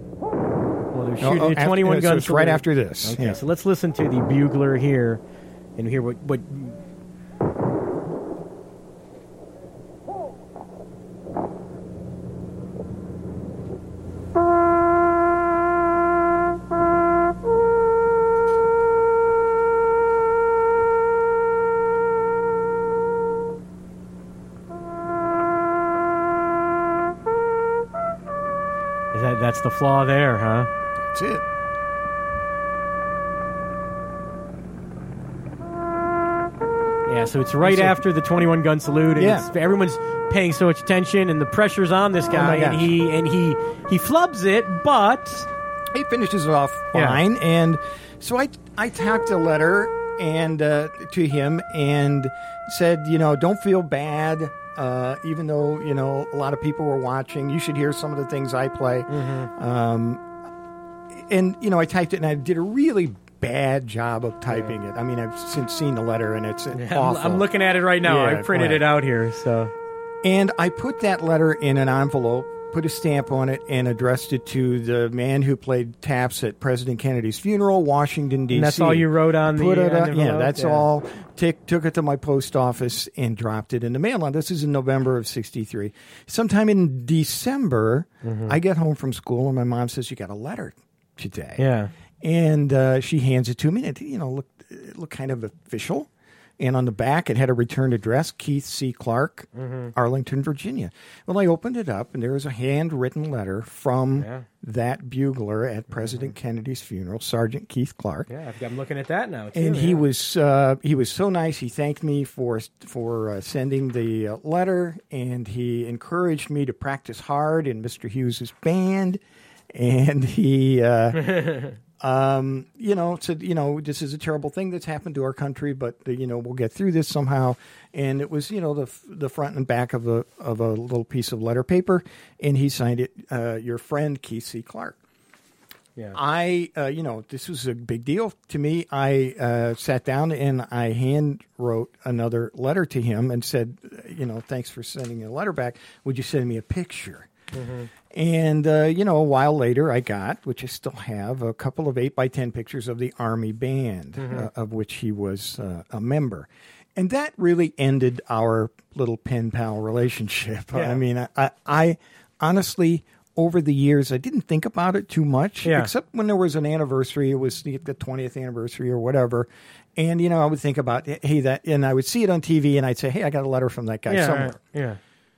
A: Well, they're
B: Oh,
A: shooting
B: oh,
A: a twenty-one
B: after,
A: gun
B: so it's right
A: salute.
B: after this.
A: Okay,
B: Yeah.
A: so let's listen to the bugler here and hear what what. Is that that's the flaw there, huh?
B: That's it.
A: Yeah, so it's right
B: That's it.
A: after the twenty-one gun salute, and
B: Yeah.
A: it's, everyone's paying so much attention, and the pressure's on this guy,
B: my
A: and
B: gosh.
A: he and he he flubs it, but
B: He finishes it off
A: Yeah.
B: fine, and so I I tacked a letter and uh, to him and said, you know, don't feel bad, uh, even though you know a lot of people were watching. You should hear some of the things I play.
A: Mm-hmm.
B: Um, and you know, I typed it, and I did a really bad job of typing it. I mean, I've since seen the letter, and it's
A: I'm,
B: awful.
A: I'm looking at it right now.
B: Yeah,
A: I printed
B: go
A: it out here, so
B: And I put that letter in an envelope, put a stamp on it, and addressed it to the man who played taps at President Kennedy's funeral, Washington, D C.
A: and that's all you wrote on the,
B: Put it,
A: on
B: uh,
A: the
B: yeah,
A: envelope?
B: that's all. Take, took it to my post office and dropped it in the mail. Now, this is in November of sixty-three. Sometime in December,
A: Mm-hmm.
B: I get home from school, and my mom says, you got a letter today.
A: Yeah.
B: And uh, she hands it to me, and it, you know, looked, it looked kind of official. And on the back, it had a return address, Keith C. Clark,
A: Mm-hmm.
B: Arlington, Virginia. Well, I opened it up, and there was a handwritten letter from
A: Yeah.
B: that bugler at President Kennedy's funeral, Sergeant Keith Clark.
A: Yeah, I've- I'm looking at that now. Too,
B: And he
A: yeah.
B: was uh, he was so nice. He thanked me for for uh, sending the uh, letter, and he encouraged me to practice hard in Mister Hughes's band. And he, uh, um, you know, said, you know, this is a terrible thing that's happened to our country, but uh, you know, we'll get through this somehow. And it was, you know, the f- the front and back of a of a little piece of letter paper, and he signed it, uh, your friend Keith C. Clark.
A: Yeah.
B: I, uh, you know, this was a big deal to me. I uh, sat down and I hand wrote another letter to him and said, you know, thanks for sending a letter back. Would you send me a picture?
A: Mm-hmm.
B: And, uh, you know, a while later I got, which I still have, a couple of eight by ten pictures of the Army Band,
A: Mm-hmm.
B: uh, of which he was uh, a member. And that really ended our little pen pal relationship.
A: Yeah.
B: I mean, I, I, I honestly, over the years, I didn't think about it too much,
A: Yeah.
B: except when there was an anniversary. It was the the twentieth anniversary or whatever. And, you know, I would think about, hey, that, and I would see it on T V and I'd say, hey, I got a letter from that guy
A: yeah,
B: somewhere.
A: right. Yeah.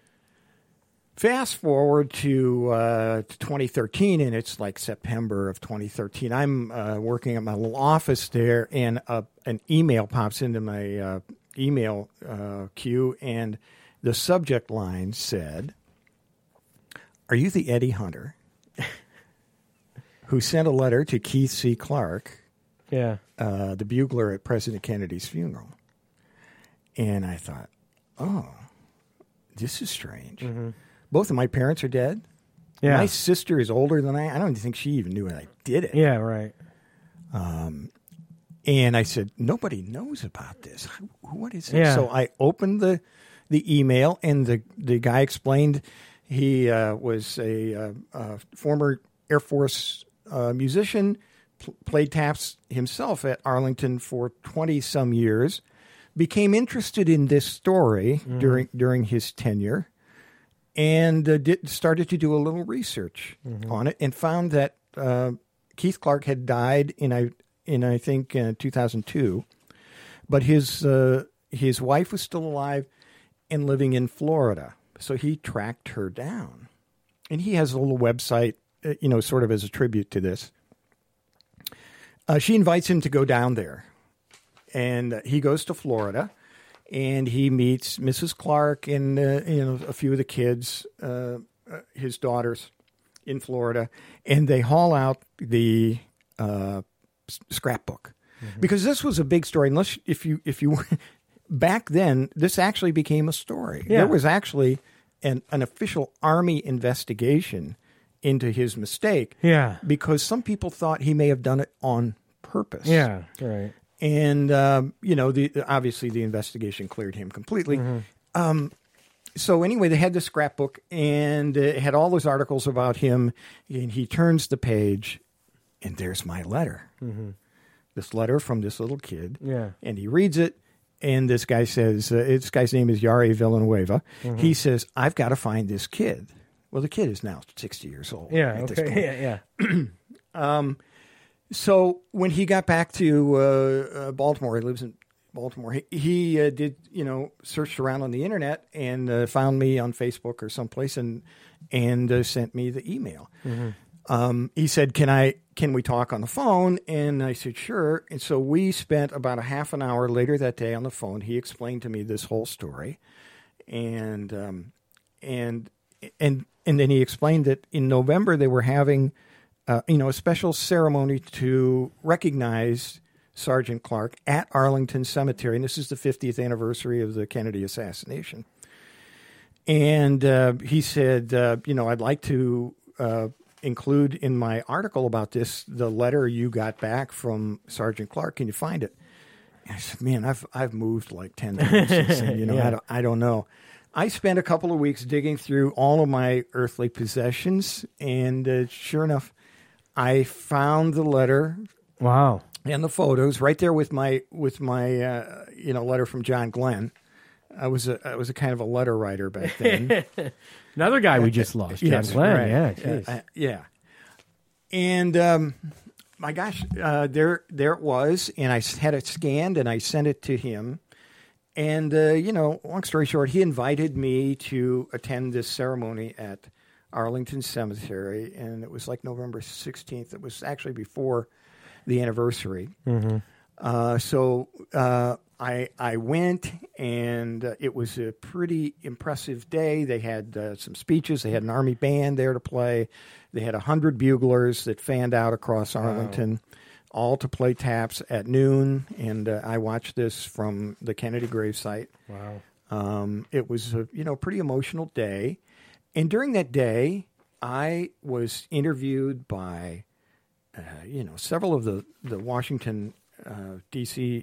B: Fast forward to, uh, to twenty thirteen, and it's like September of twenty thirteen. I'm uh, working at my little office there, and uh, an email pops into my uh, email uh, queue, and the subject line said, "Are you the Eddie Hunter who sent a letter to Keith C. Clark,
A: Yeah.
B: uh, the bugler at President Kennedy's funeral?" And I thought, oh, this is strange.
A: Mm-hmm.
B: Both of my parents are dead.
A: Yeah.
B: My sister is older than I. I don't think she even knew I did it.
A: Yeah, right.
B: And I said, nobody knows about this. What is it?
A: Yeah.
B: So I opened the the email, and the, the guy explained he uh, was a, uh, uh former Air Force uh, musician, pl- played taps himself at Arlington for twenty-some years, became interested in this story
A: Mm-hmm.
B: during during his tenure, and uh, did, started to do a little research
A: Mm-hmm.
B: on it, and found that uh, Keith Clark had died in I in I think uh, two thousand two, but his uh, his wife was still alive and living in Florida, so he tracked her down, and he has a little website, uh, you know, sort of as a tribute to this. Uh, she invites him to go down there, and uh, he goes to Florida. And he meets Missus Clark and uh, you know a few of the kids, uh, uh, his daughters, in Florida, and they haul out the uh, s- scrapbook because this was a big story. Unless if you if you were back then, this actually became a story.
A: Yeah.
B: There was actually an an official Army investigation into his mistake.
A: Yeah.
B: because some people thought he may have done it on purpose.
A: Yeah, right.
B: And, um, you know, the obviously the investigation cleared him completely. Um, so anyway, they had the scrapbook, and uh, it had all those articles about him. And he turns the page, and there's my letter. The this letter from this little kid.
A: Yeah.
B: And he reads it, and this guy says, uh, this guy's name is Yari Villanueva. Mm-hmm. He says, I've got to find this kid. Well, the kid is now sixty years old.
A: Yeah, okay. Yeah, yeah.
B: um, so when he got back to uh, uh, Baltimore, he lives in Baltimore, he, he uh, did, you know, searched around on the internet and uh, found me on Facebook or someplace and and uh, sent me the email. Mm-hmm. Um, he said, can I, can we talk on the phone? And I said, sure. And so we spent about a half an hour later that day on the phone. He explained to me this whole story. And, um, and, and, and then he explained that in November they were having, uh, you know, a special ceremony to recognize Sergeant Clark at Arlington Cemetery. And this is the fiftieth anniversary of the Kennedy assassination. And, uh, he said, uh, you know, I'd like to, uh, include in my article about this the letter you got back from Sergeant Clark. Can you find it? And I said, man, I've I've moved like ten times since then. You know, yeah. I don't I don't know. I spent a couple of weeks digging through all of my earthly possessions, and uh, sure enough, I found the letter.
A: Wow!
B: And the photos right there with my with my uh, you know letter from John Glenn. I was a I was a kind of a letter writer back then.
A: Another guy we just lost, John
B: yes,
A: Glenn.
B: Right.
A: Yeah,
B: uh, uh, yeah. And um, my gosh, uh, there there it was, and I had it scanned and I sent it to him. And uh, you know, long story short, he invited me to attend this ceremony at Arlington Cemetery, and it was like November sixteenth. It was actually before the anniversary. Mm-hmm. Uh, so uh, I I went, and uh, it was a pretty impressive day. They had uh, some speeches. They had an Army band there to play. They had a hundred buglers that fanned out across Arlington, wow. all to play taps at noon. And uh, I watched this from the Kennedy gravesite.
A: Wow!
B: Um, it was a you know pretty emotional day, and during that day, I was interviewed by uh, you know several of the the Washington. Uh, D C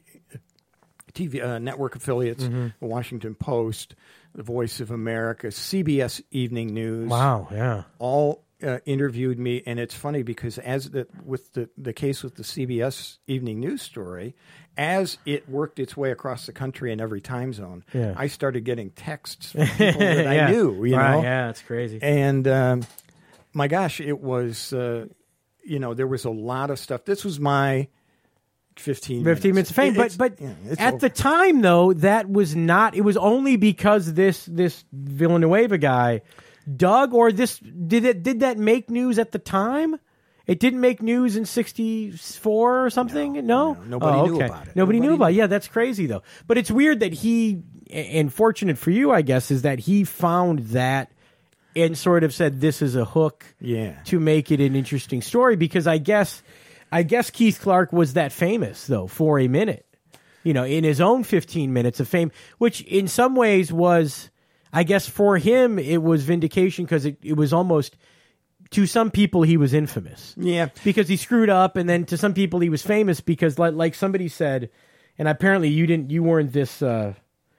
B: T V uh, network affiliates, mm-hmm. the Washington Post, the Voice of America, C B S Evening News.
A: Wow, yeah.
B: All uh, interviewed me, and it's funny because as the, with the, the case with the C B S Evening News story, as it worked its way across the country in every time zone, yeah. I started getting texts from people that yeah. I knew, you
A: right,
B: know?
A: Yeah, it's crazy.
B: And um, my gosh, it was, uh, you know, there was a lot of stuff. This was my... fifteen minutes.
A: fifteen minutes of fame. But, but yeah, at over. the time, though, that was not, it was only because this this Villanueva guy, Doug, or this, did it did that make news at the time? It didn't make news in sixty-four or something? No?
B: no? no nobody
A: oh,
B: knew
A: okay.
B: about it.
A: Nobody, nobody knew about it.
B: Knew.
A: Yeah, that's crazy, though. But it's weird that he, and fortunate for you, I guess, is that he found that and sort of said, this is a hook
B: yeah.
A: to make it an interesting story, because I guess... I guess Keith Clark was that famous, though, for a minute, you know, in his own fifteen minutes of fame, which in some ways was, I guess for him, it was vindication because it, it was almost, to some people, he was infamous.
B: Yeah.
A: Because he screwed up, and then to some people, he was famous because, like, like somebody said, and apparently you didn't, you weren't this uh,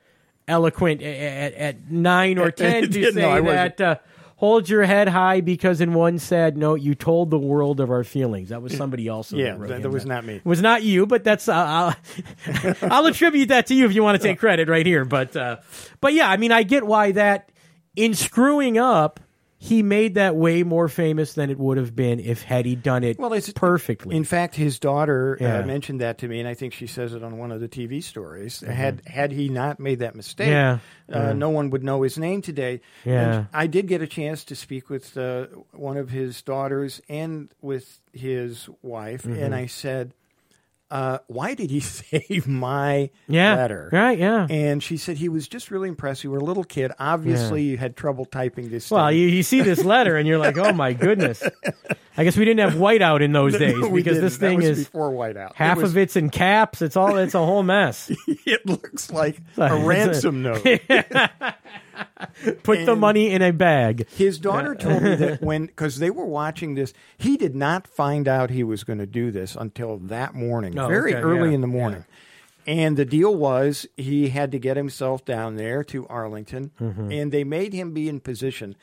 A: eloquent at, at nine or ten to say no, that... Uh, hold your head high because in one sad note, you told the world of our feelings. That was somebody else.
B: Yeah,
A: that,
B: that, that was not me.
A: It was not you, but that's, uh, I'll, I'll attribute that to you if you want to take credit right here. But, uh, but yeah, I mean, I get why that in screwing up, he made that way more famous than it would have been if had he done it well, it's, perfectly.
B: In fact, his daughter yeah. uh, mentioned that to me, and I think she says it on one of the T V stories. Mm-hmm. Had had he not made that mistake,
A: yeah.
B: Uh,
A: yeah.
B: no one would know his name today.
A: Yeah.
B: And I did get a chance to speak with uh, one of his daughters and with his wife, mm-hmm. and I said, Uh, why did he save my
A: yeah,
B: letter?
A: Right, yeah.
B: And she said he was just really impressed. You were a little kid. Obviously, yeah. you had trouble typing this.
A: Well,
B: thing.
A: you, you see this letter, and you're like, oh, my goodness. I guess we didn't have whiteout in those days
B: no,
A: because this thing
B: that was
A: is
B: before whiteout.
A: Half
B: it was,
A: of it's in caps. It's all. It's a whole mess.
B: It looks like a ransom note.
A: Put and the money in a bag.
B: His daughter told me that when, because they were watching this, he did not find out he was going to do this until that morning,
A: oh,
B: very
A: okay,
B: early
A: yeah,
B: in the morning. Yeah. And the deal was he had to get himself down there to Arlington, mm-hmm. and they made him be in position.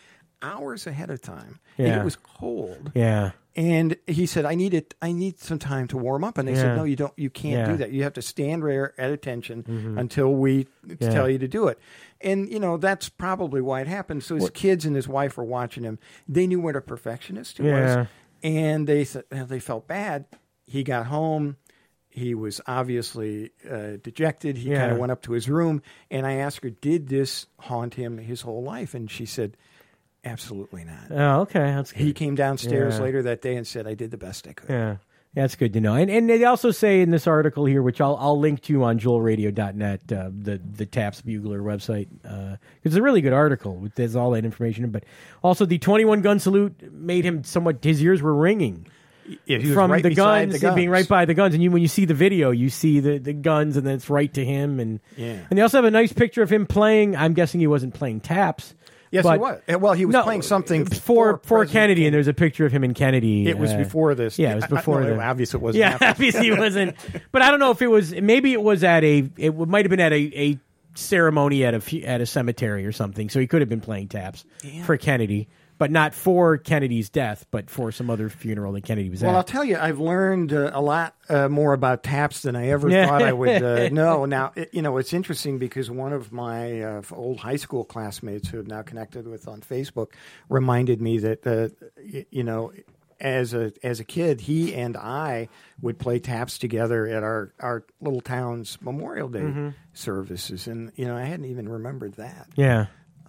B: hours ahead of time. And
A: Yeah.
B: it was cold.
A: Yeah.
B: And he said, I need it. I need some time to warm up. And they
A: Yeah.
B: said, no, you don't. You can't
A: Yeah.
B: do that. You have to stand there at attention
A: Mm-hmm.
B: until we
A: Yeah.
B: tell you to do it. And, you know, that's probably why it happened. So his
A: What-
B: kids and his wife were watching him. They knew what a perfectionist he
A: Yeah.
B: was. And they said, well, they felt bad. He got home. He was obviously uh, dejected. He
A: Yeah.
B: kind of went up to his room. And I asked her, did this haunt him his whole life? And she said, absolutely not.
A: Oh, okay. That's good.
B: He came downstairs
A: Yeah.
B: later that day and said, I did the best I could.
A: Yeah. That's good to know. And and they also say in this article here, which I'll I'll link to on joel radio dot net, uh, the the Taps Bugler website. Uh, it's a really good article with there's all that information. But also the twenty-one gun salute made him somewhat, his ears were ringing.
B: Yeah, he was
A: From
B: right
A: the
B: beside
A: guns,
B: the guns.
A: being right by the guns, and you when you see the video, you see the, the guns, and then it's right to him, and
B: Yeah.
A: and they also have a nice picture of him playing. I'm guessing he wasn't playing taps.
B: Yes,
A: but,
B: he was. Uh, Well, he was
A: no,
B: playing something
A: for
B: for,
A: for
B: President
A: Kennedy, and there's a picture of him in Kennedy.
B: It was
A: uh,
B: before this.
A: Yeah, it was
B: I- I-
A: before
B: no,
A: the-
B: obviously, it wasn't.
A: Yeah,
B: after.
A: obviously it wasn't. But I don't know if it was. Maybe it was at a. It might have been at a, a ceremony at a fu- at a cemetery or something. So he could have been playing taps for Kennedy, but not for Kennedy's death, but for some other funeral that Kennedy was
B: Well, I'll
A: at.
B: tell you, I've learned uh, a lot uh, more about taps than I ever
A: Yeah.
B: thought I would uh, know. Now, it, you know, it's interesting because one of my uh, old high school classmates who I've now connected with on Facebook reminded me that, uh, y- you know, as a as a kid, he and I would play taps together at our, our little town's Memorial Day
A: Mm-hmm.
B: services. And, you know, I hadn't even remembered that.
A: Yeah.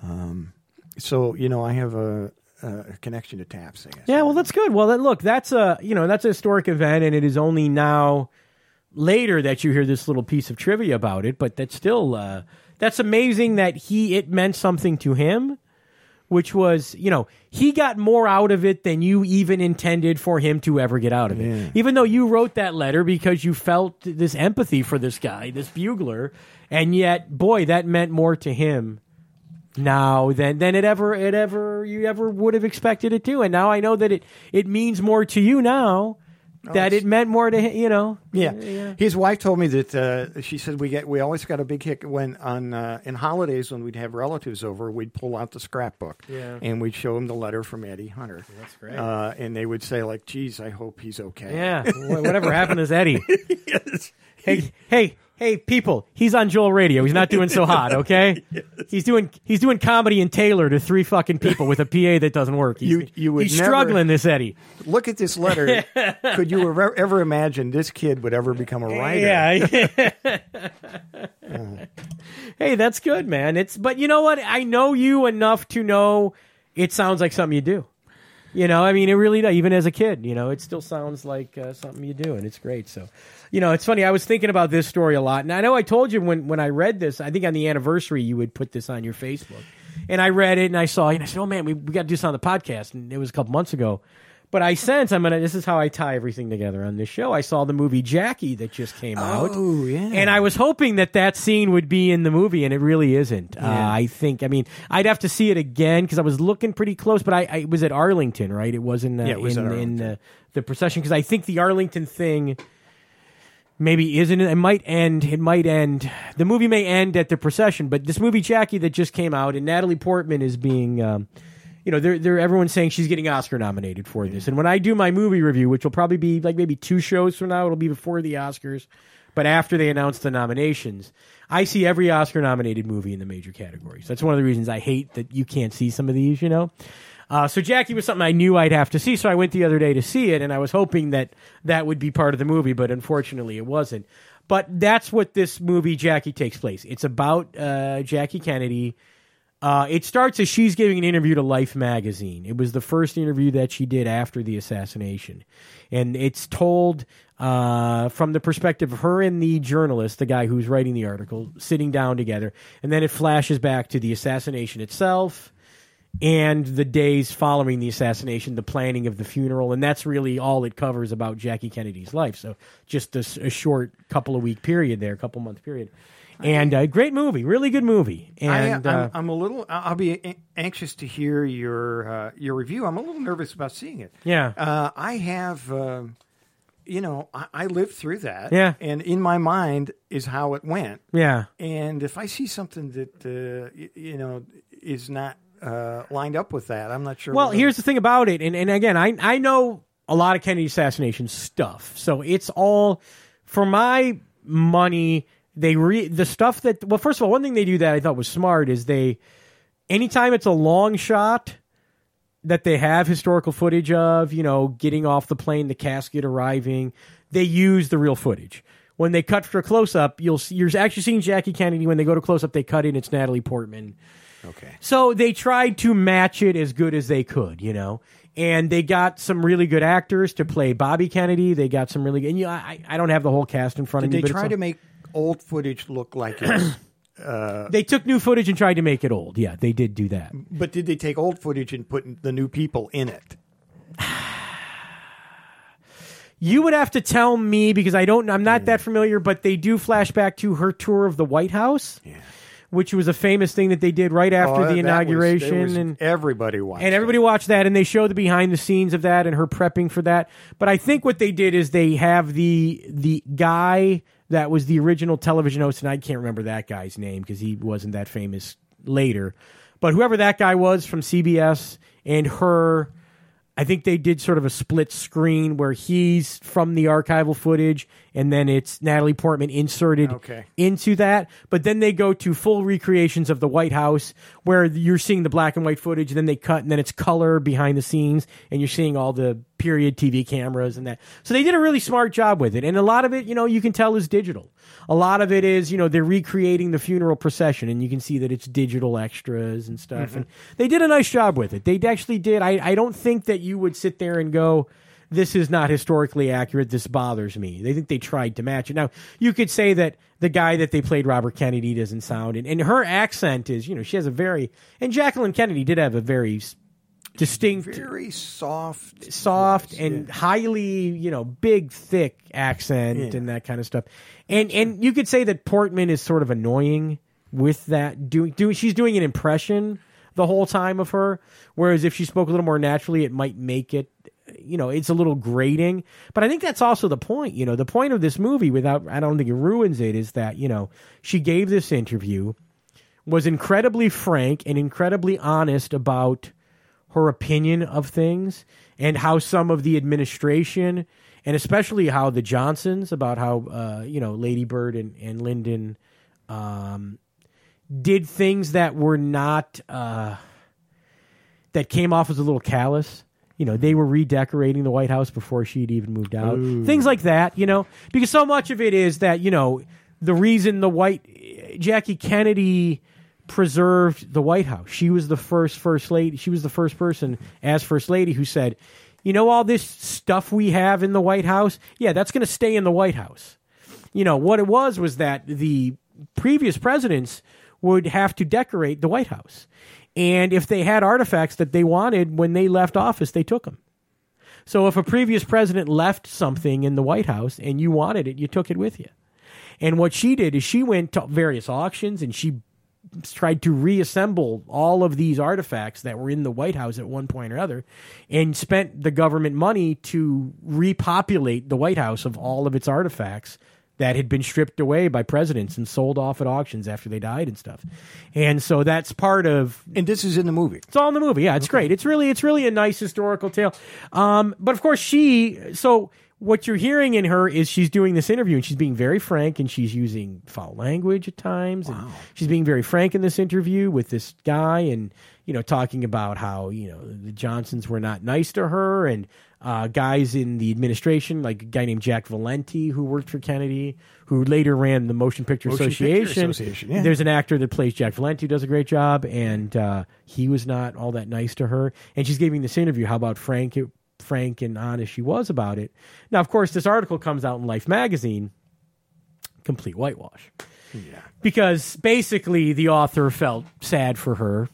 B: So, you know, I have a, a connection to taps, I guess.
A: Yeah, well, that's good. Well, then, look, that's a you know that's a historic event, and it is only now later that you hear this little piece of trivia about it. But that's still uh, that's amazing that he it meant something to him, which was you know he got more out of it than you even intended for him to ever get out of it.
B: Yeah.
A: Even though you wrote that letter because you felt this empathy for this guy, this bugler, and yet, boy, that meant more to him now than than it ever it ever you ever would have expected it to. And now I know that it it means more to you now that
B: it's-
A: it meant more to him, you know.
B: Yeah. His wife told me that uh, she said we get we always got a big hit when on uh, in holidays when we'd have relatives over, we'd pull out the scrapbook
A: Yeah.
B: and we'd show them the letter from Eddie Hunter.
A: That's great.
B: Uh, and they would say like, "Geez, I hope he's okay."
A: Yeah. Wh- Whatever happened to Eddie? Hey, hey, hey, people! He's on Joel Radio. He's not doing so hot, okay? He's doing he's doing comedy in Taylor to three fucking people with a P A that doesn't work. He's,
B: You- you would
A: he's
B: never-
A: struggling, this Eddie.
B: Look at this letter. Could you ever, ever imagine this kid would ever become a writer?
A: Yeah. Hey, that's good, man. It's but you know what? I know you enough to know it sounds like something you do. You know, I mean, it really does. Even as a kid, you know, it still sounds like uh, something you do, and it's great. So, you know, it's funny. I was thinking about this story a lot, and I know I told you when when I read this. I think on the anniversary, you would put this on your Facebook, and I read it and I saw it, and I said, "Oh man, we we got to do this on the podcast." And it was a couple months ago. But I sense I'm gonna. This is how I tie everything together on this show. I saw the movie Jackie that just came out.
B: Oh, yeah.
A: And I was hoping that that scene would be in the movie, and it really isn't. Uh,
B: Yeah.
A: I think. I mean, I'd have to see it again because I was looking pretty close. But I, I it was at Arlington, right? It wasn't uh,
B: Yeah, it was
A: in
B: at
A: in
B: Arlington.
A: the, the procession because I think the Arlington thing maybe isn't. It might end. It might end. The movie may end at the procession, but this movie Jackie that just came out, and Natalie Portman is being. Um, You know, they're, they're everyone's saying she's getting Oscar nominated for this. And when I do my movie review, which will probably be like maybe two shows from now, it'll be before the Oscars, but after they announce the nominations, I see every Oscar nominated movie in the major categories. That's one of the reasons I hate that you can't see some of these, you know. Uh, so Jackie was something I knew I'd have to see, so I went the other day to see it, and I was hoping that that would be part of the movie, but unfortunately it wasn't. But that's what this movie Jackie takes place. It's about uh, Jackie Kennedy. Uh, it starts as she's giving an interview to Life magazine. It was the first interview that she did after the assassination. And it's told uh, from the perspective of her and the journalist, the guy who's writing the article, sitting down together. And then it flashes back to the assassination itself and the days following the assassination, the planning of the funeral. And that's really all it covers about Jackie Kennedy's life. So just a, s- a short couple of week period there, a couple month period. And a uh, great movie, really good movie. And
B: I, I'm,
A: uh,
B: I'm a little. I'll be a- anxious to hear your uh, your review. I'm a little nervous about seeing it.
A: yeah,
B: Uh, I have, um, you know, I, I lived through that.
A: Yeah.
B: And in my mind is how it went.
A: yeah,
B: And if I see something that uh, y- you know is not uh, lined up with that. I'm not sure.
A: Well,
B: whether-
A: here's the thing about it, and, and again, I I know a lot of Kennedy assassination stuff, so it's all for my money. They re the stuff that well, first of all, one thing they do that I thought was smart is they anytime it's a long shot that they have historical footage of, you know, getting off the plane, the casket arriving, they use the real footage. When they cut for a close-up, you'll see, you're actually seeing Jackie Kennedy. When they go to close-up, they cut in, it's Natalie Portman.
B: Okay.
A: So they tried to match it as good as they could, you know. And they got some really good actors to play Bobby Kennedy. They got some really good... And, you know, I, I don't have the whole cast in front
B: Did
A: of me.
B: they
A: but
B: try
A: it's
B: to
A: all,
B: make old footage look like it? Uh,
A: they took new footage and tried to make it old. Yeah, they did do that.
B: but did they take old footage and put the new people in it?
A: You would have to tell me because I don't. I'm not that familiar. But they do flash back to her tour of the White House,
B: Yeah.
A: which was a famous thing that they did right after
B: Oh,
A: the
B: that
A: inauguration,
B: was, was,
A: and
B: everybody watched.
A: and everybody
B: it.
A: watched that, and they show the behind the scenes of that and her prepping for that. But I think what they did is they have the the guy that was the original television host, and I can't remember that guy's name because he wasn't that famous later. But whoever that guy was from C B S and her, I think they did sort of a split screen where he's from the archival footage and then it's Natalie Portman inserted
B: Okay.
A: into that. But then they go to full recreations of the White House where you're seeing the black and white footage, and then they cut and then it's color behind the scenes and you're seeing all the period T V cameras and that. So they did a really smart job with it. And a lot of it, you know, you can tell is digital. A lot of it is, you know, they're recreating the funeral procession and you can see that it's digital extras and stuff.
B: Mm-hmm.
A: And they did a nice job with it. They actually did. I, I don't think that you would sit there and go, this is not historically accurate. This bothers me. They think they tried to match it. Now, you could say that the guy that they played, Robert Kennedy, doesn't sound, and, and her accent is, you know, she has a very, and Jacqueline Kennedy did have a very distinct,
B: Very soft,
A: soft
B: voice,
A: and
B: yeah.
A: highly, you know, big, thick accent
B: Yeah.
A: and that kind of stuff. And and you could say that Portman is sort of annoying with that. Doing doing she's doing an impression the whole time of her, whereas if she spoke a little more naturally, it might make it, you know, it's a little grating. But I think that's also the point. You know, the point of this movie, without I don't think it ruins it, is that, you know, she gave this interview, was incredibly frank and incredibly honest about her opinion of things and how some of the administration, and especially how the Johnsons, about how, uh, you know, Lady Bird and, and Lyndon um, did things that were not, uh, that came off as a little callous. You know, they were redecorating the White House before she'd even moved out.
B: Ooh.
A: Things like that, you know, because so much of it is that, you know, the reason the white, Jackie Kennedy preserved the White House. She was the first first lady. She was the first person as first lady who said, you know, all this stuff we have in the White House, yeah, that's going to stay in the White House. You know, what it was was that the previous presidents would have to decorate the White House. And if they had artifacts that they wanted when they left office, they took them. So if a previous president left something in the White House and you wanted it, you took it with you. And what she did is she went to various auctions and she tried to reassemble all of these artifacts that were in the White House at one point or other and spent the government money to repopulate the White House of all of its artifacts that had been stripped away by presidents and sold off at auctions after they died and stuff. And so that's part of...
B: And this is in the movie.
A: It's all in the movie. Yeah, it's okay. great. It's really it's really a nice historical tale. Um, but of course she... So what you're hearing in her is she's doing this interview and she's being very frank and she's using foul language at times.
B: Wow.
A: And she's being very frank in this interview with this guy and, you know, talking about how, you know, the Johnsons were not nice to her and uh, guys in the administration, like a guy named Jack Valenti who worked for Kennedy, who later ran the Motion Picture
B: Motion
A: Association.
B: Picture Association, yeah.
A: There's an actor that plays Jack Valenti who does a great job, and uh, he was not all that nice to her. And she's giving this interview how about frank it frank and honest she was about it. Now, of course, this article comes out in Life magazine, complete whitewash.
B: Yeah.
A: Because basically the author felt sad for her,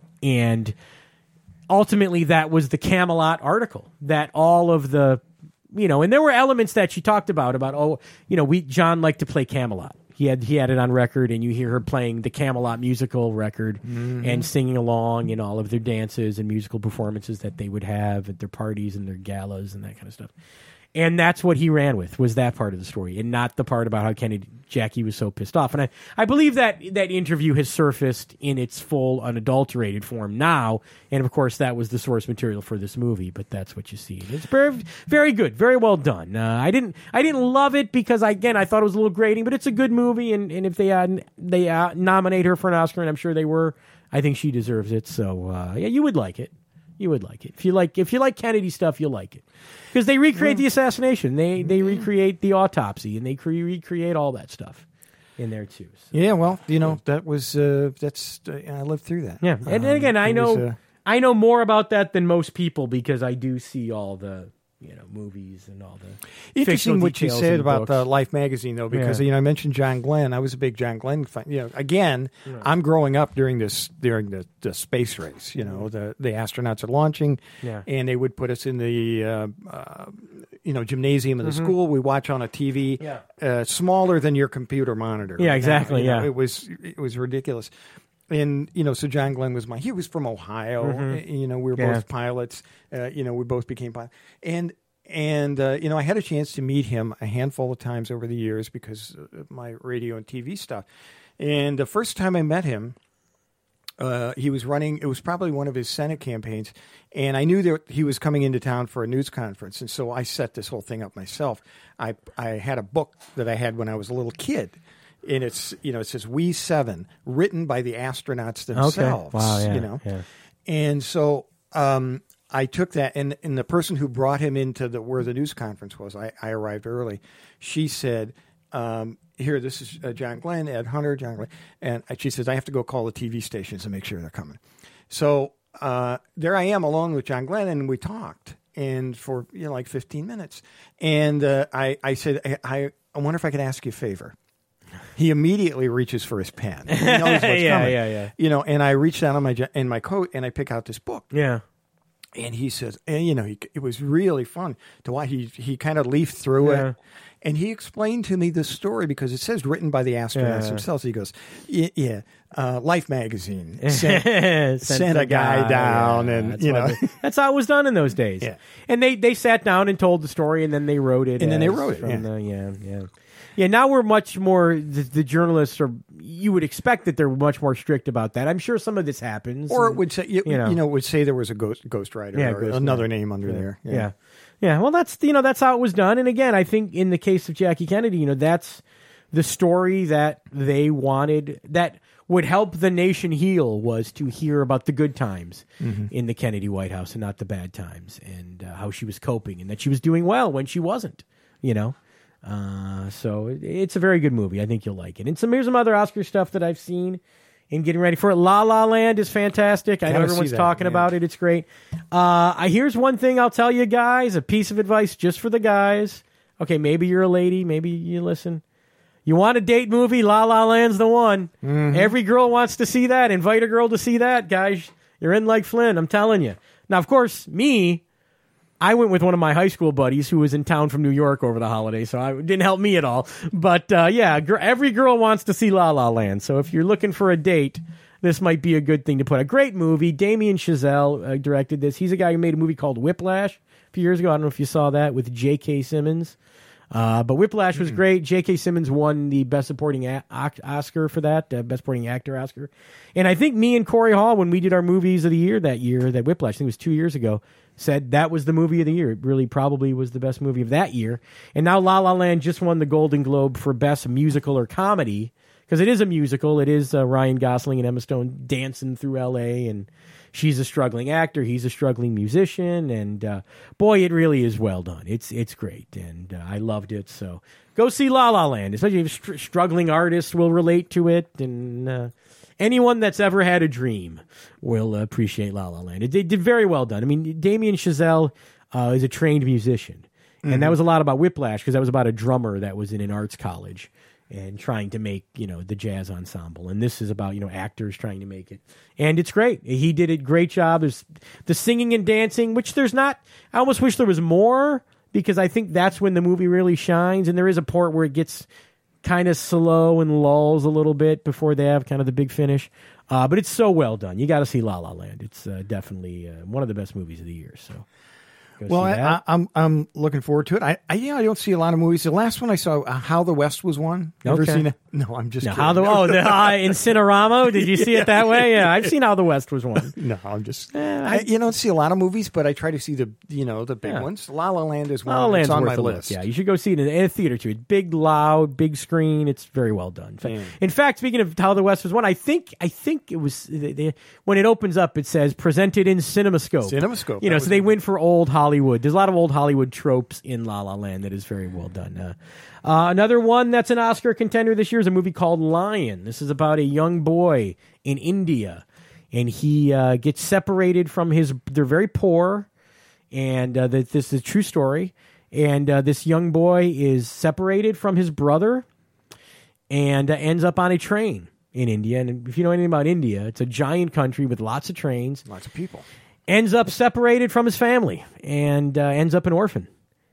A: and ultimately that was the Camelot article, that all of the, you know, and there were elements that she talked about, about, oh, you know, we John liked to play Camelot. He had he had it on record, and you hear her playing the Camelot musical record mm-hmm. and singing along in all of their dances and musical performances that they would have at their parties and their galas and that kind of stuff. And that's what he ran with, was that part of the story, and not the part about how Kennedy Jackie was so pissed off. And I, I believe that that interview has surfaced in its full, unadulterated form now. And, of course, that was the source material for this movie, but that's what you see. It's very, very good, very well done. Uh, I didn't I didn't love it because, again, I thought it was a little grating, but it's a good movie, and, and if they, uh, they uh, nominate her for an Oscar, and I'm sure they were, I think she deserves it. So, uh, yeah, you would like it. You would like it. If you like if you like Kennedy stuff, you'll like it. Because they recreate the assassination. They they recreate the autopsy, and they cre- recreate all that stuff in there, too. So.
B: Yeah, well, you know, that was, uh, that's, uh, I lived through that.
A: Yeah, and,
B: um,
A: and again, I know
B: was, uh,
A: I know more about that than most people because I do see all the, you know, movies and all the
B: interesting what you
A: details
B: said
A: in the
B: about
A: books.
B: the Life magazine, though, because
A: Yeah.
B: you know I mentioned John Glenn. I was a big John Glenn fan. You know, again,
A: Right.
B: I'm growing up during this during the, the space race. You know, the the astronauts are launching,
A: Yeah.
B: and they would put us in the uh, uh, you know gymnasium of the school. We watch on a T V,
A: Yeah.
B: uh, smaller than your computer monitor.
A: Yeah, exactly,
B: You know,
A: yeah.
B: it was it was ridiculous. And, you know, so John Glenn was my, he was from Ohio.
A: Mm-hmm.
B: You know, we were
A: Yeah.
B: both pilots. Uh, you know, we both became pilots. And, and uh, you know, I had a chance to meet him a handful of times over the years because of my radio and T V stuff. And the first time I met him, uh, he was running, it was probably one of his Senate campaigns. And I knew that he was coming into town for a news conference. And so I set this whole thing up myself. I, I had a book that I had when I was a little kid. And it's, you know, it says We Seven, written by the astronauts themselves.
A: Wow, yeah,
B: you know,
A: yeah.
B: and so um, I took that, and, and the person who brought him into the where the news conference was, I, I arrived early. She said, um, "Here, this is uh, John Glenn, Ed Hunter, John Glenn," and she says, "I have to go call the T V stations and make sure they're coming." So uh, there I am alone with John Glenn, and we talked, and for you know like fifteen minutes, and uh, I I said, I, I I wonder if I could ask you a favor. He immediately reaches for his pen. He knows what's
A: Yeah,
B: coming.
A: yeah, yeah.
B: You know, and I reach down on my ja- in my coat and I pick out this book.
A: Yeah.
B: And he says, and you know, he, it was really fun to watch. He he kind of leafed through
A: Yeah.
B: it, and he explained to me the story because it says written by the astronauts
A: Yeah.
B: themselves. He goes, yeah, yeah uh, Life magazine
A: sent,
B: sent, sent a guy down,
A: yeah,
B: and
A: that's
B: you
A: what
B: know,
A: they- that's how it was done in those days.
B: Yeah.
A: And they, they sat down and told the story, and then they wrote it.
B: And then they
A: as
B: wrote it,
A: from
B: yeah.
A: the- yeah, yeah, yeah. Now we're much more. The, the journalists are. You would expect that they're much more strict about that. I'm sure some of this happens,
B: or it
A: and-
B: would say you,
A: you know.
B: you know it would say there was a ghost ghostwriter
A: Yeah,
B: or
A: ghost-
B: another
A: yeah.
B: name under there.
A: Yeah. yeah, Well, that's you know that's how it was done. And again, I think in the case of Jackie Kennedy, you know that's the story that they wanted that would help the nation heal was to hear about the good times
B: Mm-hmm.
A: in the Kennedy White House and not the bad times, and uh, how she was coping and that she was doing well when she wasn't. You know. Uh, so it, it's a very good movie. I think you'll like it. And some here's some other Oscar stuff that I've seen in getting ready for it. La La Land is fantastic. I know
B: Gotta see
A: everyone's
B: that,
A: talking
B: yeah.
A: about it. It's great. Uh, I here's one thing I'll tell you guys, a piece of advice just for the guys. Okay, maybe you're a lady, maybe you listen. You want a date movie? La La Land's the one.
B: Mm-hmm.
A: Every girl wants to see that. Invite a girl to see that, guys. You're in like Flynn, I'm telling you. Now, of course, me, I went with one of my high school buddies who was in town from New York over the holiday, so I, it didn't help me at all. But uh, yeah, gr- every girl wants to see La La Land. So if you're looking for a date, this might be a good thing to put. A great movie. Damien Chazelle uh, directed this. He's a guy who made a movie called Whiplash a few years ago. I don't know if you saw that with J K. Simmons. Uh, but Whiplash was great. J K. Simmons won the Best Supporting a- Oscar for that, uh, Best Supporting Actor Oscar. And I think me and Corey Hall, when we did our movies of the year that year, that Whiplash, I think it was two years ago, said that was the movie of the year. It really probably was the best movie of that year. And now La La Land just won the Golden Globe for Best Musical or Comedy, because it is a musical. It is uh, Ryan Gosling and Emma Stone dancing through L A, and she's a struggling actor. He's a struggling musician. And uh, boy, it really is well done. It's it's great. And uh, I loved it. So go see La La Land. Especially if str- struggling artists will relate to it. And uh, anyone that's ever had a dream will appreciate La La Land. It, it did very well done. I mean, Damien Chazelle uh, is a trained musician. And
B: Mm-hmm.
A: that was a lot about Whiplash, because that was about a drummer that was in an arts college and trying to make, you know, the jazz ensemble. And this is about, you know, actors trying to make it. And it's great. He did a great job. There's the singing and dancing, which there's not, I almost wish there was more, because I think that's when the movie really shines. And there is a part where it gets kind of slow and lulls a little bit before they have kind of the big finish. Uh, but it's so well done. You got to see La La Land. It's uh, definitely uh, one of the best movies of the year. So Go
B: Well,
A: see
B: I,
A: that.
B: I, I'm I'm looking forward to it. I, I yeah, I don't see a lot of movies. The last one I saw, uh, How the West Was Won. You Ever
A: Okay.
B: seen it? No, I'm just
A: No,
B: kidding.
A: how the oh the uh, Incineramo? Did you see it that way? Yeah, I've seen How the West Was Won.
B: No, I'm just.
A: Eh,
B: I, you don't see a lot of movies, but I try to see the you know the big
A: Yeah.
B: ones. La La Land is one.
A: La La Land's
B: it's on
A: worth
B: my
A: a look.
B: list.
A: Yeah, you should go see it in, in a theater too. It's big, loud, big screen. It's very well done. In fact,
B: Yeah.
A: in fact, speaking of How the West Was Won, I think I think it was they, they, when it opens up, it says presented in CinemaScope.
B: CinemaScope.
A: You know,
B: That
A: so
B: was
A: they
B: good.
A: went for old Hollywood. There's a lot of old Hollywood tropes in La La Land that is very well done. Uh, uh, another one that's an Oscar contender this year is a movie called Lion. This is about a young boy in India, and he uh, gets separated from his. They're very poor, and uh, that this is a true story. And uh, this young boy is separated from his brother, and uh, ends up on a train in India. And if you know anything about India, it's a giant country with lots of trains.
B: Lots of people.
A: Ends up separated from his family and uh, ends up an orphan.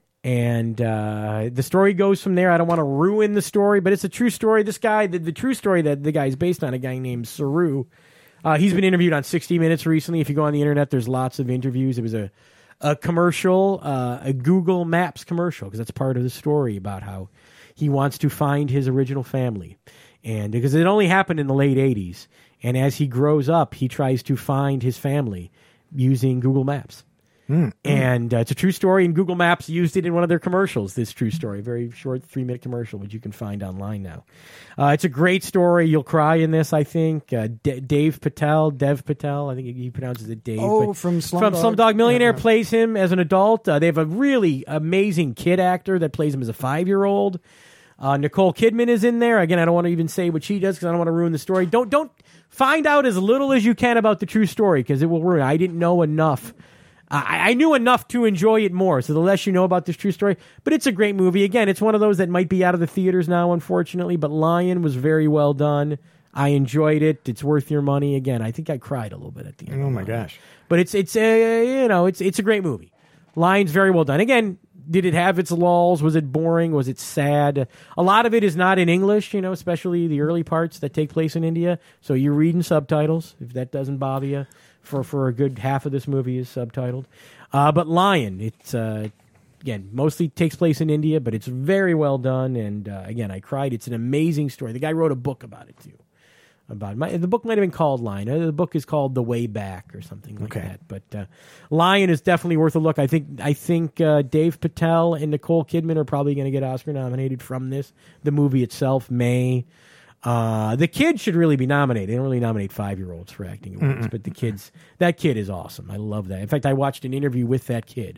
A: And uh, the story goes from there. I don't want to ruin the story, but it's a true story. This guy, the, the true story that the guy is based on, a guy named Saru. Uh, he's been interviewed on sixty minutes recently. If you go on the internet, there's lots of interviews. It was a, a commercial, uh, a Google Maps commercial, because that's part of the story about how he wants to find his original family. And because it only happened in the late eighties. And as he grows up, he tries to find his family using Google Maps. Mm, and uh, it's a true story, and Google Maps used it in one of their commercials, this true story, a very short three-minute commercial, which you can find online now. Uh, it's a great story. You'll cry in this, I think. Uh, D- Dave Patel, Dev Patel, I think he pronounces it Dave.
B: Oh,
A: but
B: from Slumdog,
A: from Slumdog Millionaire,
B: yeah, yeah.
A: plays him as an adult. Uh, they have a really amazing kid actor that plays him as a five-year-old. Uh, Nicole Kidman is in there. Again, I don't want to even say what she does because I don't want to ruin the story. Don't don't find out as little as you can about the true story because it will ruin it. I didn't know enough. I, I knew enough to enjoy it more, so the less you know about this true story. But it's a great movie. Again, it's one of those that might be out of the theaters now, unfortunately, but Lion was very well done. I enjoyed it. It's worth your money. Again, I think I cried a little bit at the end.
B: Oh,
A: of
B: my
A: Lion.
B: gosh.
A: But it's, it's a, you know, it's, it's a great movie. Lion's very well done. Again, did it have its lulls? Was it boring? Was it sad? A lot of it is not in English, you know, especially the early parts that take place in India. So you're reading subtitles, if that doesn't bother you. For, for a good half of this movie is subtitled. Uh, but Lion, it's, uh, again, mostly takes place in India, but it's very well done. And, uh, again, I cried. It's an amazing story. The guy wrote a book about it, too. About my, the book might have been called Lion. Uh, The book is called The Way Back or something like
B: Okay.
A: that. But uh, Lion is definitely worth a look. I think I think uh, Dave Patel and Nicole Kidman are probably going to get Oscar nominated from this. The movie itself may. Uh, the kid should really be nominated. They don't really nominate five-year-olds for acting awards, but the kids, that kid is awesome. I love that. In fact, I watched an interview with that kid.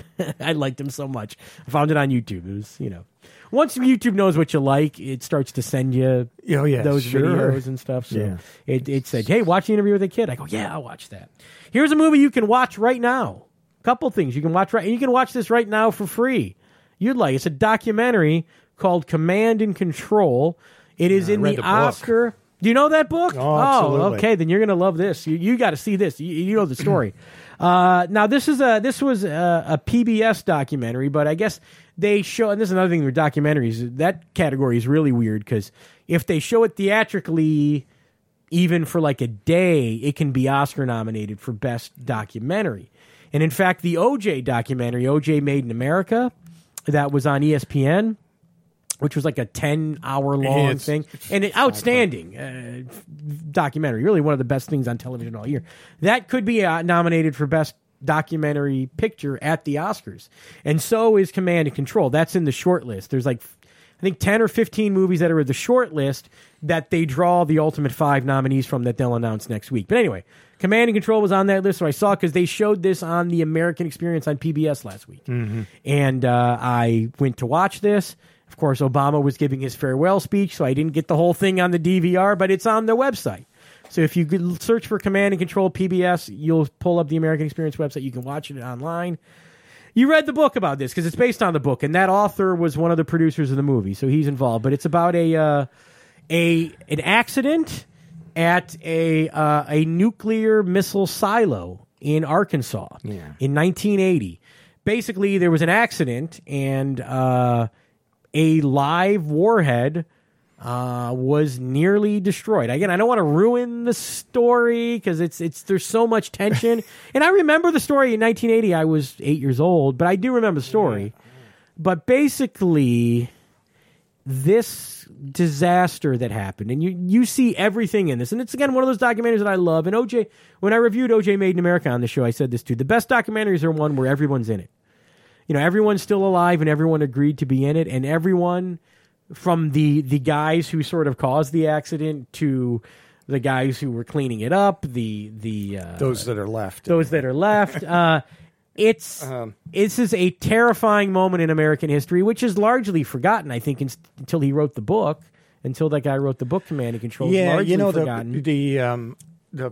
A: I liked him so much. I found it on YouTube. It was, you know, once YouTube knows what you like, it starts to send you
B: Oh, yeah,
A: those
B: sure.
A: videos and stuff. So
B: Yeah.
A: it, it said, hey, watch the interview with a kid. I go, yeah, I'll watch that. Here's a movie you can watch right now. Couple things you can watch right, and you can watch this right now for free. You'd like it's a documentary called Command and Control. It is
B: Yeah, I
A: in
B: read
A: the,
B: the book.
A: Oscar. Do you know that book?
B: Oh, absolutely.
A: okay. Then you're gonna love this. You, you got to see this. You, you know the story. uh, now this is a this was a, a P B S documentary, but I guess they show. And this is another thing with documentaries. That category is really weird because if they show it theatrically, even for like a day, it can be Oscar nominated for best documentary. And in fact, the O J documentary, O J Made in America, that was on E S P N, which was like a ten-hour-long
B: It's-
A: thing,
B: it's
A: and an outstanding uh, documentary, really one of the best things on television all year. That could be uh, nominated for best documentary picture at the Oscars. And so is Command and Control. That's in the short list. There's like, I think, ten or fifteen movies that are in the short list that they draw the ultimate five nominees from that they'll announce next week. But anyway, Command and Control was on that list, so I saw it because they showed this on the American Experience on P B S last week. Mm-hmm. And uh, I went to watch this. Of course, Obama was giving his farewell speech, so I didn't get the whole thing on the D V R, but it's on the website. So if you could search for Command and Control P B S, you'll pull up the American Experience website. You can watch it online. You read the book about this because it's based on the book, and that author was one of the producers of the movie, so he's involved. But it's about a uh, a an accident at a uh, a nuclear missile silo in Arkansas
B: Yeah.
A: in nineteen eighty. Basically, there was an accident, and uh, a live warhead uh, was nearly destroyed. Again, I don't want to ruin the story because it's it's there's so much tension. And I remember the story in nineteen eighty. I was eight years old, but I do remember the story. Yeah. But basically, this disaster that happened, and you you see everything in this, and it's again one of those documentaries that I love. And O J, when I reviewed O J Made in America on the show, I said this too: the best documentaries are one where everyone's in it. You know, everyone's still alive, and everyone agreed to be in it, and everyone, from the the guys who sort of caused the accident to the guys who were cleaning it up, the the uh,
B: those that are left,
A: those that are left. Uh, it's um, this is a terrifying moment in American history, which is largely forgotten, I think, in, until he wrote the book. Until that guy wrote the book, Command and Control.
B: Yeah,
A: largely
B: you know
A: forgotten.
B: the the um, the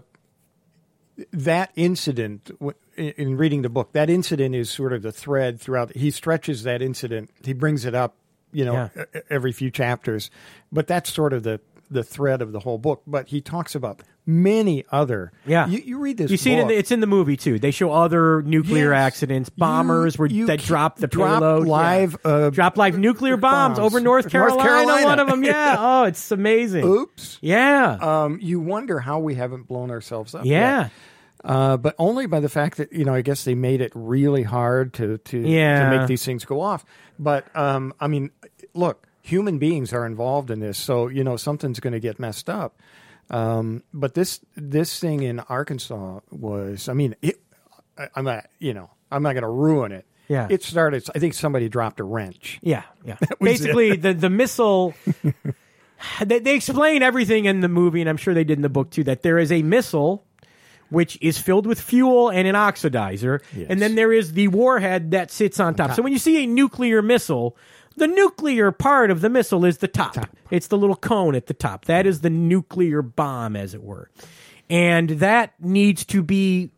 B: that incident. In reading the book, that incident is sort of the thread throughout. He stretches that incident. He brings it up, you know, yeah. every few chapters. But that's sort of the, the thread of the whole book. But he talks about many other.
A: Yeah,
B: you, you read this.
A: You see,
B: book,
A: it in the, it's in the movie too. They show other nuclear
B: yes,
A: accidents, bombers
B: you,
A: where
B: you
A: that drop the
B: drop
A: payload,
B: live,
A: yeah.
B: uh,
A: drop live nuclear bombs, bombs over North Carolina,
B: North Carolina.
A: One of them, yeah. Oh, it's amazing.
B: Oops.
A: Yeah.
B: Um, you wonder how we haven't blown ourselves up.
A: Yeah.
B: Yet. Uh, but only by the fact that, you know, I guess they made it really hard to to,
A: yeah.
B: to make these things go off. But, um, I mean, look, human beings are involved in this, so, you know, something's going to get messed up. Um, but this this thing in Arkansas was, I mean, it, I, I'm not, you know, I'm not going to ruin it.
A: Yeah.
B: It started, I think somebody dropped a wrench.
A: Yeah, yeah. Basically, the, the missile... they, they explain everything in the movie, and I'm sure they did in the book, too, that there is a missile... which is filled with fuel and an oxidizer.
B: Yes.
A: And then there is the warhead that sits on top.
B: top.
A: So when you see a nuclear missile, the nuclear part of the missile is the top. top. It's the little cone at the top. That is the nuclear bomb, as it were. And that needs to be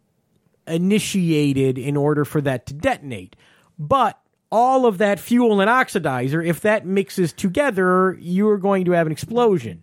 A: initiated in order for that to detonate. But all of that fuel and oxidizer, if that mixes together, you're going to have an explosion.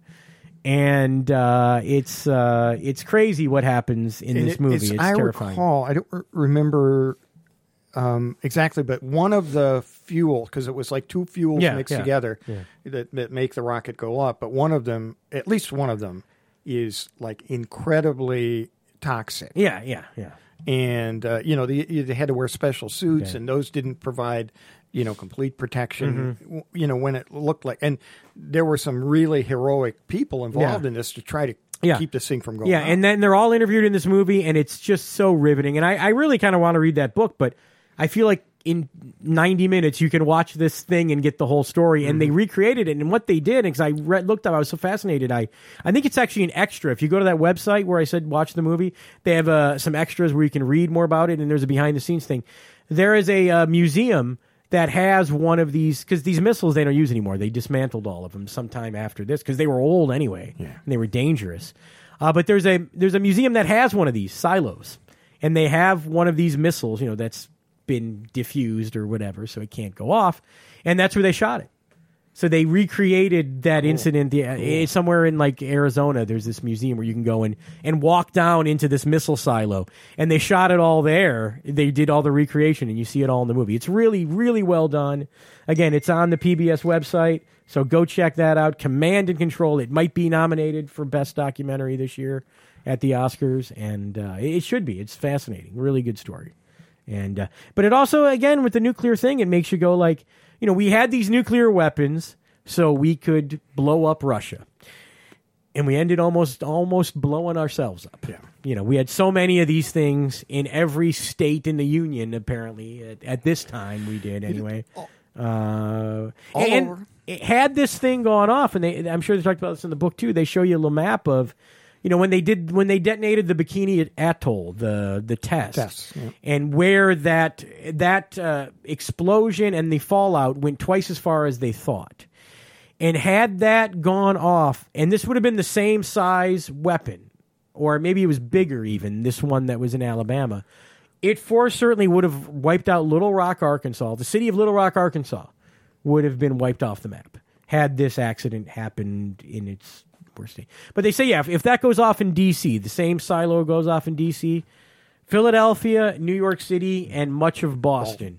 A: And uh, it's uh, it's crazy what happens in
B: and
A: this
B: it,
A: movie.
B: It's,
A: it's
B: I
A: terrifying.
B: recall, I don't re- remember um, exactly, but one of the fuel, because it was like two fuels
A: yeah,
B: mixed
A: yeah,
B: together
A: yeah.
B: That, that make the rocket go up. But one of them, at least one of them, is like incredibly toxic.
A: Yeah, yeah, yeah.
B: And, uh, you know, they, they had to wear special suits,
A: okay.
B: and those didn't provide, you know, complete protection,
A: mm-hmm.
B: you know, when it looked like. And there were some really heroic people involved
A: yeah.
B: in this to try to
A: yeah.
B: keep this thing from going
A: Yeah,
B: up.
A: and then they're all interviewed in this movie, and it's just so riveting. And I, I really kind of want to read that book, but I feel like in ninety minutes you can watch this thing and get the whole story. And mm-hmm. they recreated it, and what they did, because I read, looked up, I was so fascinated. I, I think it's actually an extra. If you go to that website where I said watch the movie, they have uh, some extras where you can read more about it, and there's a behind the scenes thing. There is a uh, museum that has one of these, because these missiles they don't use anymore. They dismantled all of them sometime after this because they were old anyway,
B: yeah.
A: and they were dangerous. Uh, but there's a there's a museum that has one of these silos, and they have one of these missiles, you know, that's been diffused or whatever, so it can't go off, and that's where they shot it. So they recreated that cool. incident yeah, cool. somewhere in like Arizona. There's this museum where you can go and, and walk down into this missile silo, and they shot it all there. They did all the recreation, and you see it all in the movie. It's really, really well done. Again, it's on the P B S website, so go check that out. Command and Control. It might be nominated for Best Documentary this year at the Oscars, and uh, it should be. It's fascinating. Really good story. And uh, but it also, again, with the nuclear thing, it makes you go like, you know, we had these nuclear weapons so we could blow up Russia. And we ended almost almost blowing ourselves up.
B: Yeah.
A: You know, we had so many of these things in every state in the Union, apparently. At, at this time, we did, anyway. Uh,
B: All
A: and
B: over.
A: It had this thing gone off, and they, I'm sure they talked about this in the book, too. They show you a little map of, you know, when they did when they detonated the Bikini Atoll, the the test,
B: Test, yeah.
A: and where that that uh, explosion and the fallout went twice as far as they thought. And had that gone off, and this would have been the same size weapon, or maybe it was bigger even, this one that was in Alabama, it for certainly would have wiped out Little Rock, Arkansas. The city of Little Rock, Arkansas would have been wiped off the map had this accident happened in its worst state. But they say, yeah, if, if that goes off in D C, the same silo goes off in D C, Philadelphia, New York City, and much of Boston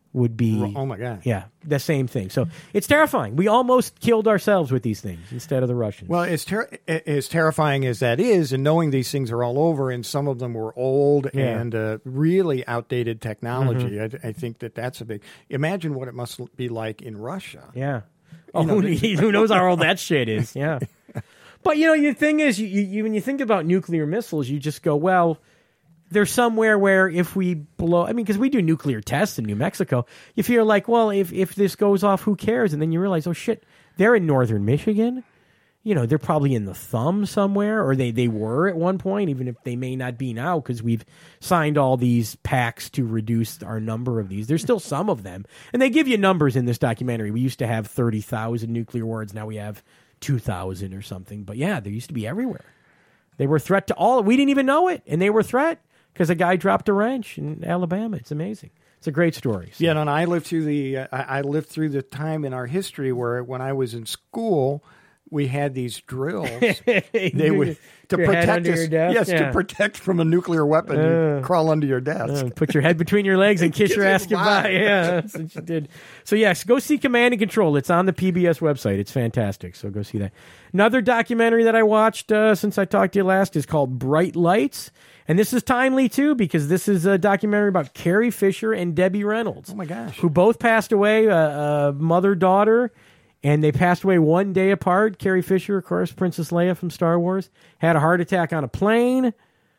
A: would be,
B: Oh, my God.
A: yeah, the same thing. So it's terrifying. We almost killed ourselves with these things instead of the Russians.
B: Well, as, ter- as terrifying as that is, and knowing these things are all over, and some of them were old
A: Yeah.
B: and uh, really outdated technology,
A: Mm-hmm.
B: I, I think that that's a big... Imagine what it must be like in Russia.
A: Yeah. Oh,
B: know,
A: who, who knows how old that shit is? Yeah. But, you know, the thing is, you, you, when you think about nuclear missiles, you just go, well, there's somewhere where if we blow, I mean, because we do nuclear tests in New Mexico, you feel like, well, if, if this goes off, who cares? And then you realize, oh, shit, they're in northern Michigan. You know, they're probably in the thumb somewhere, or they, they were at one point, even if they may not be now, because we've signed all these pacts to reduce our number of these. There's still some of them. And they give you numbers in this documentary. We used to have thirty thousand nuclear warheads. Now we have two thousand or something. But yeah, they used to be everywhere. They were a threat to all. We didn't even know it, and they were a threat because a guy dropped a wrench in Alabama. It's amazing. It's a great story. So.
B: Yeah, no, and I lived through the uh, I I lived through the time in our history where when I was in school, we had these drills. They would to
A: Your head
B: protect
A: under
B: us.
A: your desk?
B: Yes,
A: Yeah.
B: to protect from a nuclear weapon.
A: Uh,
B: you crawl under your desk.
A: Uh, put your head between your legs and kiss your ass goodbye. Yeah, that's what you did. So yes, go see Command and Control. It's on the P B S website. It's fantastic. So go see that. Another documentary that I watched uh, since I talked to you last is called Bright Lights. And this is timely, too, because this is a documentary about Carrie Fisher and Debbie Reynolds.
B: Oh, my gosh.
A: Who both passed away, uh, uh, mother-daughter, and they passed away one day apart. Carrie Fisher, of course, Princess Leia from Star Wars, had a heart attack on a plane.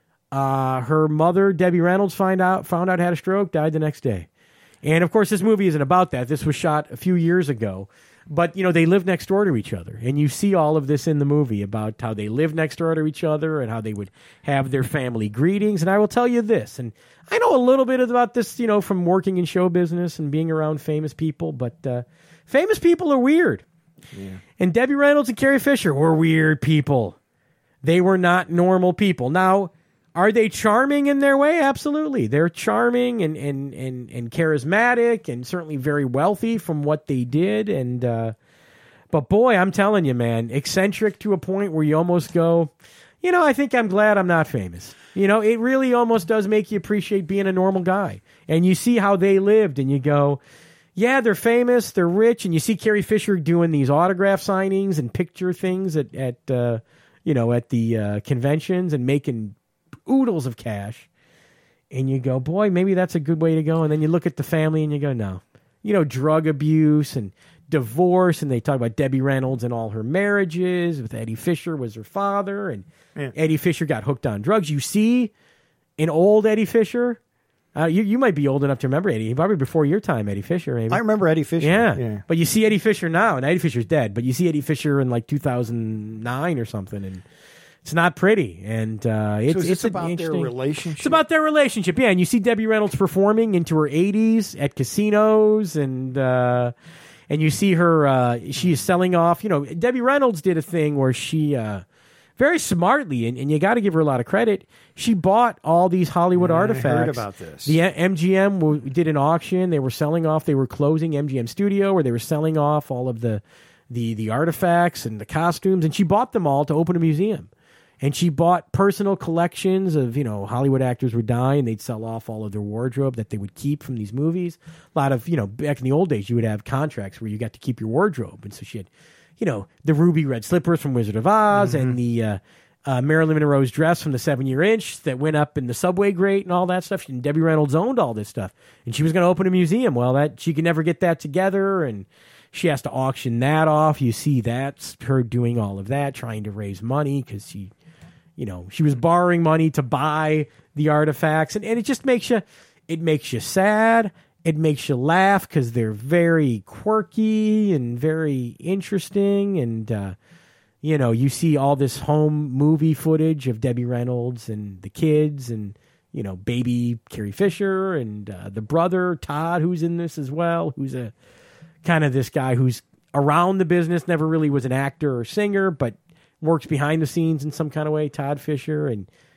A: Uh, her mother, Debbie Reynolds, find out, found out had a stroke, died the next day. And, of course, this movie isn't about that. This was shot a few years ago. But, you know, they live next door to each other. And you see all of this in the movie about how they live next door to each other and how they would have their family greetings. And I will tell you this, and I know a little bit about this, you know, from working in show business and being around famous people, but uh, famous people are weird. Yeah. And Debbie Reynolds and Carrie Fisher were weird people. They were not normal people. Now, are they charming in their way? Absolutely. They're charming and, and, and, and charismatic and certainly very wealthy from what they did. And uh, but boy, I'm telling you, man, eccentric to a point where you almost go, you know, I think I'm glad I'm not famous. You know, it really almost does make you appreciate being a normal guy. And you see how they lived and you go, yeah, they're famous, they're rich. And you see Carrie Fisher doing these autograph signings and picture things at, at uh, you know, at the uh, conventions and making oodles of cash, and you go, boy, maybe that's a good way to go. And then you look at the family and you go, no, you know, drug abuse and divorce. And they talk about Debbie Reynolds and all her marriages with Eddie Fisher was her father, and yeah. Eddie Fisher got hooked on drugs. You see an old Eddie Fisher. Uh, you, you might be old enough to remember Eddie, probably before your time, Eddie Fisher. Maybe.
B: I remember Eddie Fisher.
A: Yeah.
B: yeah.
A: But you see Eddie Fisher now, and Eddie Fisher's dead, but you see Eddie Fisher in like two thousand nine or something, and it's not pretty, and uh, it's,
B: so is
A: it's
B: this about their relationship.
A: It's about their relationship, yeah. And you see Debbie Reynolds performing into her eighties at casinos, and uh, and you see her. Uh, she is selling off. You know, Debbie Reynolds did a thing where she uh, very smartly, and, and you got to give her a lot of credit. She bought all these Hollywood
B: yeah,
A: artifacts.
B: I heard about this.
A: The M G M w- did an auction. They were selling off. They were closing M G M Studio, where they were selling off all of the the the artifacts and the costumes, and she bought them all to open a museum. And she bought personal collections of, you know, Hollywood actors would die and they'd sell off all of their wardrobe that they would keep from these movies. A lot of, you know, back in the old days, you would have contracts where you got to keep your wardrobe. And so she had, you know, the ruby red slippers from Wizard of Oz mm-hmm. and the uh, uh, Marilyn Monroe's dress from the seven-year inch that went up in the subway grate and all that stuff. And Debbie Reynolds owned all this stuff. And she was going to open a museum. Well, that she could never get that together, and she has to auction that off. You see that's her doing all of that, trying to raise money because she... You know, she was borrowing money to buy the artifacts, and, and it just makes you, it makes you sad. It makes you laugh because they're very quirky and very interesting. And, uh, you know, you see all this home movie footage of Debbie Reynolds and the kids and, you know, baby Carrie Fisher and uh, the brother, Todd, who's in this as well, who's a kind of this guy who's around the business, never really was an actor or singer, but works behind the scenes in some kind of way, Todd Fisher. And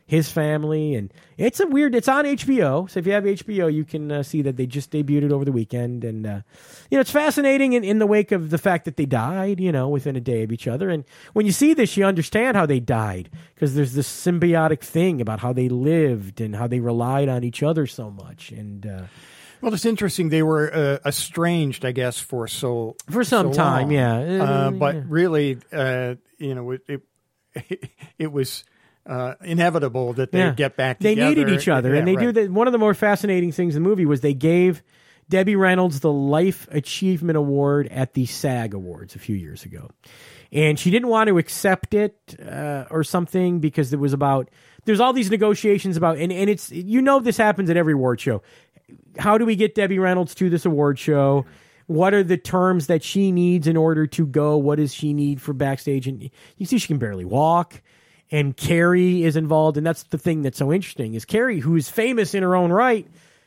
A: his family, and it's a weird. It's on H B O, so if you have H B O, you can uh, see that they just debuted it over the weekend, and uh, you know it's fascinating in, in the wake of the fact that they died, you know, within a day of each other. And when you see this, you understand how they died because there's this symbiotic thing about how they lived and how they relied on each other so much, and. Uh,
B: Well, it's interesting. They were uh, estranged, I guess, for so
A: for some
B: so
A: time,
B: long.
A: yeah.
B: Uh, but
A: yeah.
B: really, uh, you know, it it, it was uh, inevitable that they
A: Yeah.
B: would get back
A: They
B: together.
A: needed each other,
B: Yeah,
A: and they
B: right.
A: do that. One of the more fascinating things in the movie was they gave Debbie Reynolds the Life Achievement Award at the SAG Awards a few years ago, and she didn't want to accept it uh, or something because it was about. There's all these negotiations about, and, and it's you know this happens at every award show. How do we get Debbie Reynolds to this award show? What are the terms that she needs in order to go? What does she need for backstage? And you see she can barely walk. And Carrie is involved. And that's the thing that's so interesting is Carrie, who is famous in her own right,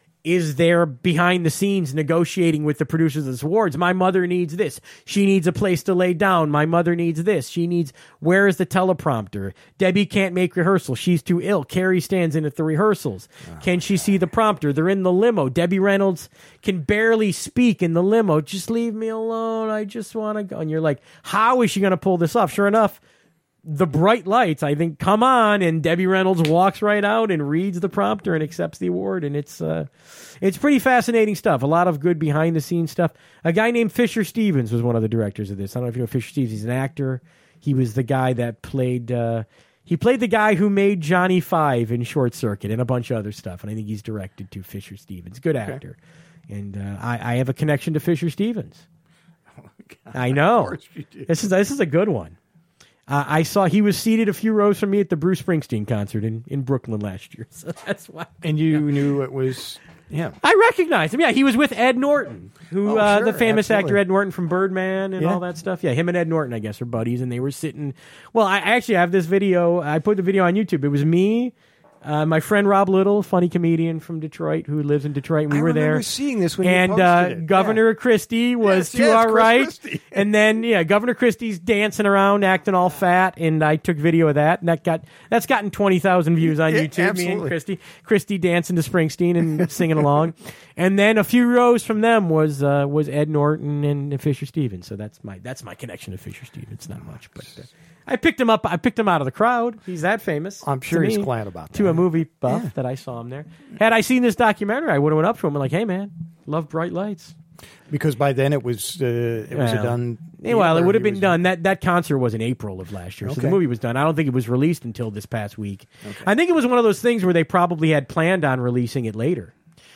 A: is there behind the scenes negotiating with the producers of this awards. My mother needs this. She needs a place to lay down. My mother needs this. She needs, where is the teleprompter? Debbie can't make rehearsal. She's too ill. Carrie stands in at the rehearsals. Oh, can she see the prompter? They're in the limo. Debbie Reynolds can barely speak in the limo. Just leave me alone. I just want to go. And you're like, how is she going to pull this off? Sure enough, the bright lights, I think, come on, and Debbie Reynolds walks right out and reads the prompter and accepts the award, and it's uh, it's pretty fascinating stuff. A lot of good behind-the-scenes stuff. A guy named Fisher Stevens was one of the directors of this. I don't know if you know Fisher Stevens. He's an actor. He was the guy that played... Uh, he played the guy who made Johnny Five in Short Circuit and a bunch of other stuff, and I think he's directed to Fisher Stevens. Good actor. Okay. And uh, I, I have a connection to Fisher Stevens.
B: Oh, God,
A: I know.
B: of course you do.
A: This is This is a good one. Uh, I saw he was seated a few rows from me at the Bruce Springsteen concert in, in Brooklyn last year. So that's why.
B: And you yeah. knew it was him.
A: I recognized him. Yeah, he was with Ed Norton, who
B: oh,
A: uh,
B: sure,
A: the famous
B: absolutely.
A: actor Ed Norton from Birdman and
B: yeah.
A: all that stuff. Yeah, him and Ed Norton, I guess, are buddies, and they were sitting. Well, I actually have this video. I put the video on YouTube. It was me. Uh, my friend Rob Little, funny comedian from Detroit who lives in Detroit. And we
B: I
A: were there.
B: I remember seeing this when
A: and
B: you posted
A: uh,
B: it.
A: Governor
B: yeah.
A: Christie was
B: yes,
A: to
B: yes,
A: our
B: Chris
A: right.
B: Christie.
A: And then, yeah, Governor Christie's dancing around, acting all fat. And I took video of that. And that got, that's gotten twenty thousand views on
B: Yeah,
A: YouTube.
B: absolutely.
A: Me and Christie. Christie dancing to Springsteen and singing along. And then a few rows from them was uh, was Ed Norton and Fisher Stevens. So that's my that's my connection to Fisher Stevens. Not much, but uh, I picked him up. I picked him out of the crowd. He's that famous.
B: I'm sure
A: to
B: he's
A: me,
B: glad about that.
A: To a movie buff
B: Yeah.
A: that I saw him there. Had I seen this documentary, I would have went up to him and like, hey man, love Bright Lights.
B: Because by then it was uh, it was
A: Well,
B: a done.
A: Yeah, well, it
B: or
A: would have
B: he
A: been
B: was-
A: done. That that concert was in April of last year, so the
B: Okay.
A: movie was done. I don't think it was released until this past week. I think it was one of those things where they probably had planned on releasing it later.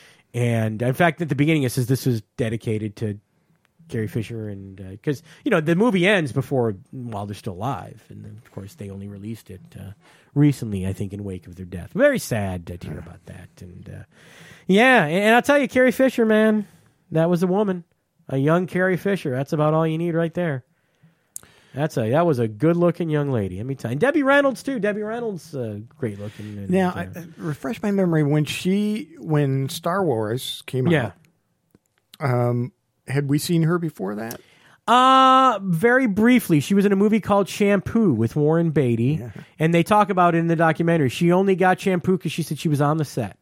A: And in fact, at the beginning, it says this was dedicated to Carrie Fisher, and because uh, you know the movie ends before while they're still alive, and then, of course they only released it uh, recently, I think, in wake of their death. Very sad to hear about that, and uh, yeah, and, and I'll tell you, Carrie Fisher, man, that was a woman, a young Carrie Fisher. That's about all you need right there. That's a that was a good looking young lady. Let me tell you, and Debbie Reynolds too. Debbie Reynolds, uh, great looking. And,
B: Now,
A: uh,
B: I, I- refresh my memory when she when Star Wars came
A: yeah.
B: out. Um, had we seen her before that?
A: Uh, very briefly, she was in a movie called Shampoo with Warren Beatty,
B: Yeah.
A: and they talk about it in the documentary. She only got Shampoo because she said she was on the set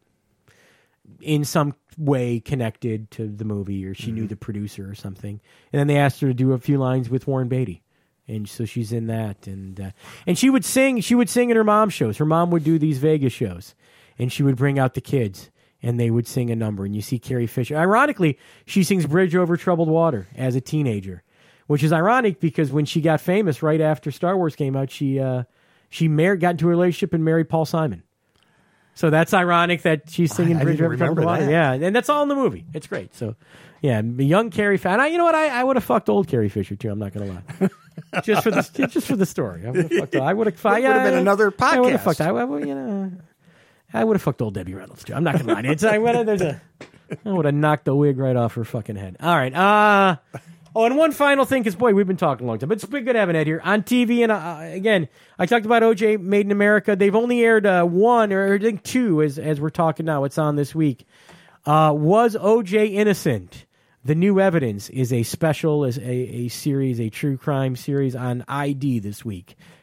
A: in some way connected to the movie, or she mm-hmm. knew the producer or something. And then they asked her to do a few lines with Warren Beatty, and so she's in that. And uh, and she would sing. She would sing in her mom's shows. Her mom would do these Vegas shows, and she would bring out the kids. And they would sing a number, and you see Carrie Fisher. Ironically, she sings Bridge Over Troubled Water as a teenager, which is ironic because when she got famous right after Star Wars came out, she uh, she married, got into a relationship and married Paul Simon. So that's ironic that she's singing
B: I- I
A: Bridge
B: didn't
A: Over Troubled
B: remember
A: Water.
B: that.
A: Yeah, and that's all in the movie. It's great. So, yeah, young Carrie Fisher. And I, you know what? I, I would have fucked old Carrie Fisher too. I'm not going to lie. just for the just for the story, I would have fucked. I would have.
B: That would have been another
A: I would have
B: podcast.
A: fucked. I, I would, you know. I would have fucked old Debbie Reynolds too. I'm not gonna lie. It's I would have. There's a. I would have knocked the wig right off her fucking head. All right. Uh oh, and one final thing, because boy, we've been talking a long time, but it's been good having Ed here on T V. And uh, again, I talked about O J Made in America. They've only aired uh, one, or I think two, as as we're talking now. It's on this week. Uh, was O J innocent? The New Evidence is a special, is a, a series, a true crime series on I D this week.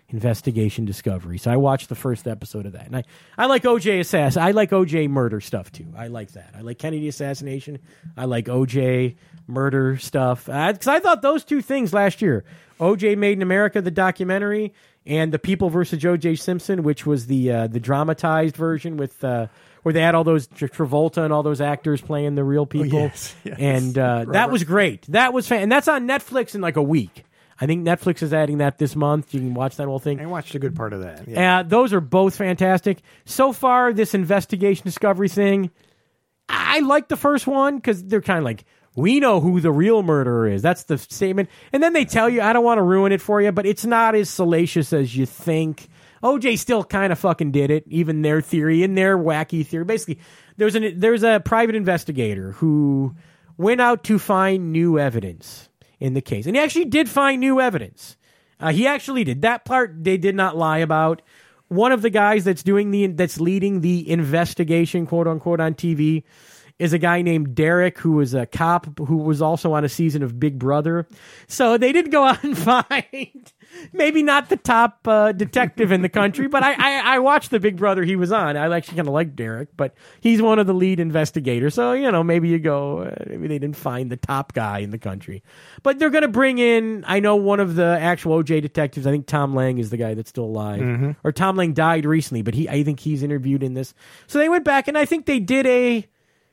A: Investigation Discovery. So I watched the first episode of that. And I, I like O J Assassin. I like O J murder stuff, too. I like that. I like Kennedy assassination. I like O J murder stuff. Because I, I thought those two things last year, O J Made in America, the documentary, and The People versus O J Simpson, which was the uh, the dramatized version with... Uh, where they had all those Travolta and all those actors playing the real people. Oh, yes, yes. And uh, that was great. That was fan- And that's on Netflix in like a week. I think Netflix is adding that this month. You can watch that whole thing.
B: I watched a good part of that. Yeah.
A: Uh, those are both fantastic. So far, this investigation discovery thing, I like the first one because they're kind of like, we know who the real murderer is. That's the statement. And then they tell you, I don't want to ruin it for you, but it's not as salacious as you think. O J still kind of fucking did it, even their theory, in their wacky theory. Basically, there's an there's a private investigator who went out to find new evidence in the case. And he actually did find new evidence. Uh, he actually did. That part they did not lie about. One of the guys that's doing the that's leading the investigation, quote unquote, on T V is a guy named Derek, who was a cop who was also on a season of Big Brother. So they didn't go out and find maybe not the top uh, detective in the country, but I, I, I watched the Big Brother he was on. I actually kind of like Derek, but he's one of the lead investigators. So, you know, maybe you go, uh, maybe they didn't find the top guy in the country. But they're going to bring in, I know one of the actual O J detectives, I think Tom Lang is the guy that's still alive. Mm-hmm. Or Tom Lang died recently, but he I think he's interviewed in this. So they went back, and I think they did a...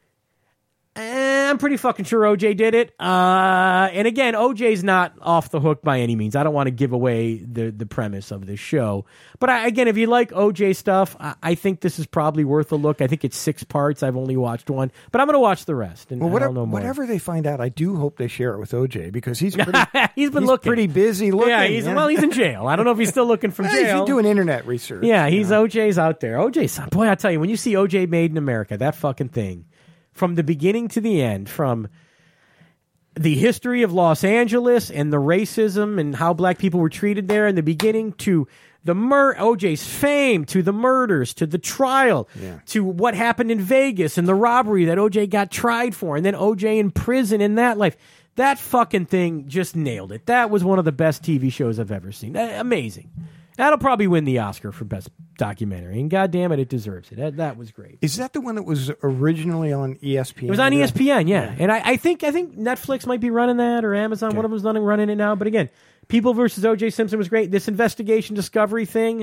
A: Eh, I'm pretty fucking sure O J did it. Uh, and again, O J's not off the hook by any means. I don't want to give away the, the premise of this show. But I, again, if you like O J stuff, I, I think this is probably worth a look. I think it's six parts. I've only watched one. But I'm going to watch the rest. And
B: well, whatever,
A: I'll know more.
B: Whatever they find out, I do hope they share it with O J because he's pretty,
A: he's been
B: he's
A: looking.
B: pretty busy looking.
A: Yeah, he's,
B: yeah,
A: well, he's in jail. I don't know if he's still looking from jail.
B: He's doing internet research.
A: Yeah, he's you know? O J's out there. O J's, boy, I tell you, when you see O J Made in America, that fucking thing, from the beginning to the end, from the history of Los Angeles and the racism and how black people were treated there in the beginning to the mur- O J's fame, to the murders, to the trial, yeah. to what happened in Vegas and the robbery that O J got tried for, and then O J in prison in that life. That fucking thing just nailed it. That was one of the best T V shows I've ever seen. Amazing. That'll probably win the Oscar for Best Documentary, and goddamn it, it deserves it. That, that was great.
B: Is that the one that was originally on E S P N?
A: It was on E S P N, yeah. yeah. And I, I think I think Netflix might be running that, or Amazon. Okay. One of them's running running it now. But again, People versus O J Simpson was great. This investigation discovery thing,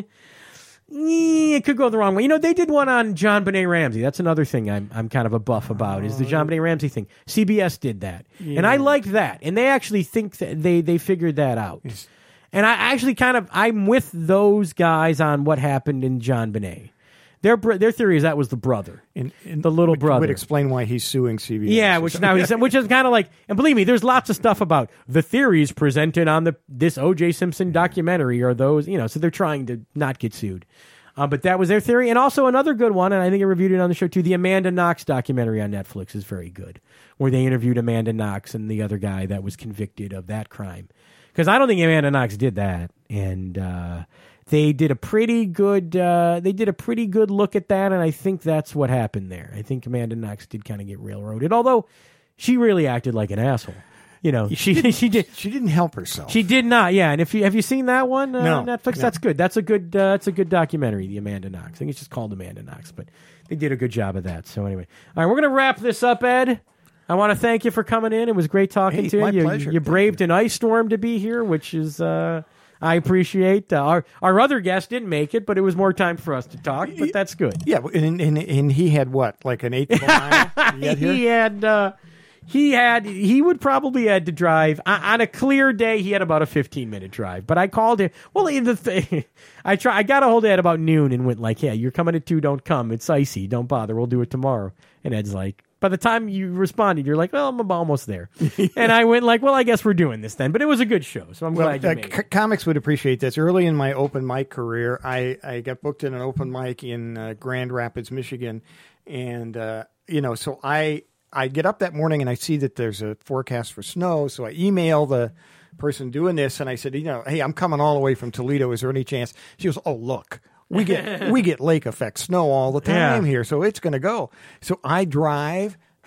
A: eh, it could go the wrong way. You know, they did one on John Benet Ramsey. That's another thing I'm I'm kind of a buff about, is the John Benet Ramsey thing. C B S did that, yeah. and I liked that. And they actually think that they they figured that out. Yes. And I actually kind of, I'm with those guys on what happened in John Benet. Their their theory is that was the brother,
B: and, and
A: the little
B: would,
A: brother.
B: Would explain why he's suing C B S.
A: Yeah, which now he's, which is kind of like, and believe me, there's lots of stuff about the theories presented on the this O J Simpson documentary, or those, you know, so they're trying to not get sued. Uh, but that was their theory. And also another good one, and I think I reviewed it on the show too, the Amanda Knox documentary on Netflix is very good, where they interviewed Amanda Knox and the other guy that was convicted of that crime. Because I don't think Amanda Knox did that, and uh, they did a pretty good. Uh, they did a pretty good look at that, and I think that's what happened there. I think Amanda Knox did kind of get railroaded, although she really acted like an asshole. You know, she she, she did.
B: She didn't help herself.
A: She did not. Yeah, and if you have you seen that one uh,
B: no,
A: on Netflix,
B: no.
A: that's good. That's a good. Uh, that's a good documentary. The Amanda Knox. I think it's just called Amanda Knox, but they did a good job of that. So anyway, all right, we're gonna wrap this up, Ed. I want to thank you for coming in. It was great talking
B: hey,
A: to you.
B: My
A: you.
B: pleasure.
A: You braved
B: you.
A: an ice storm to be here, which is uh, I appreciate. Uh, our our other guest didn't make it, but it was more time for us to talk. But that's good.
B: Yeah, and and, and he had what, like an eighth of a mile?
A: He had. He had, uh, he had. He would probably had to drive on a clear day. He had about a fifteen minute drive. But I called him. Well, the thing, I try. I got a hold of Ed about noon and went like, "Yeah, you're coming at two. Don't come. It's icy. Don't bother. We'll do it tomorrow." And Ed's like, by the time you responded, you're like, well, I'm almost there. And I went like, well, I guess we're doing this then. But it was a good show, so I'm
B: well,
A: glad you
B: uh,
A: made it.
B: C- comics would appreciate this. Early in my open mic career, I, I got booked in an open mic in uh, Grand Rapids, Michigan. And, uh, you know, so I, I get up that morning and I see that there's a forecast for snow. So I email the person doing this, and I said, you know, hey, I'm coming all the way from Toledo. Is there any chance? She goes, oh, look. We get we get lake effect snow all the time yeah. here, so it's going to go. So I drive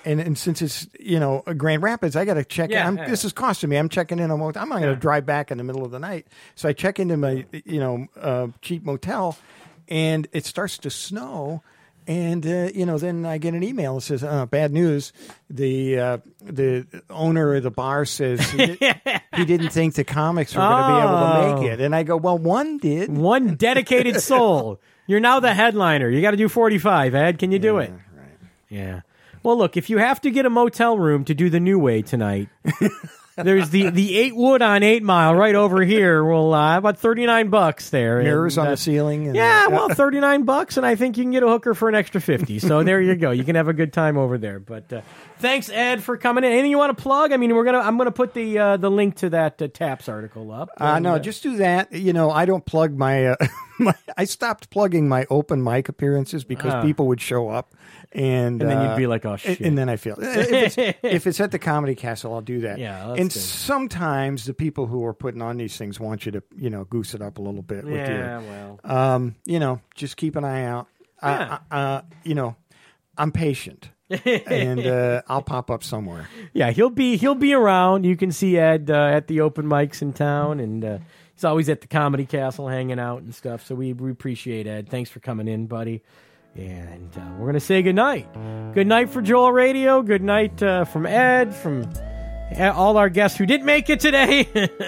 B: and and since it's you know Grand Rapids, I got to check.
A: Yeah,
B: in. I'm,
A: yeah.
B: This is costing me. I'm checking in on motel. I'm not going to
A: Yeah.
B: drive back in the middle of the night, so I check into my you know uh, cheap motel, and it starts to snow. And uh, you know, then I get an email that says, uh, "Bad news. The uh, the owner of the bar says he, did, he didn't think the comics were going to be able to make it." And I go, "Well, one did.
A: One dedicated soul. You're now the headliner. You got to do forty-five, Ed. Can you do it?
B: Right.
A: Yeah. Well, look, if you have to get a motel room to do the New Way tonight, there's the, the eight wood on eight Mile right over here. Well, uh, about thirty-nine bucks there.
B: Mirrors
A: and,
B: on
A: uh,
B: the ceiling. And
A: Yeah, well, thirty-nine bucks, and I think you can get a hooker for an extra fifty. So there you go. You can have a good time over there. But uh, thanks, Ed, for coming in. Anything you want to plug? I mean, we're gonna. I'm gonna put the uh, the link to that uh, Taps article up.
B: Uh,
A: And,
B: no,
A: uh,
B: just do that. You know, I don't plug my, uh, my. I stopped plugging my open mic appearances because
A: Ah.
B: people would show up, and
A: And then you'd
B: uh,
A: be like, "Oh
B: and-
A: shit!"
B: And then I feel if it's, if it's at the Comedy Castle, I'll do that.
A: Yeah, that's
B: and
A: good.
B: sometimes the people who are putting on these things want you to, you know, goose it up a little bit with
A: yeah,
B: you.
A: well,
B: Um, you know, just keep an eye out.
A: Yeah.
B: Uh, uh, you know, I'm patient, and uh, I'll pop up somewhere.
A: yeah, he'll be he'll be around. You can see Ed uh, at the open mics in town, and uh, he's always at the Comedy Castle hanging out and stuff. So we, we appreciate Ed. Thanks for coming in, buddy. And uh, we're gonna say good night. Good night for Joel Radio. Good night uh, from Ed, from all our guests who didn't make it today.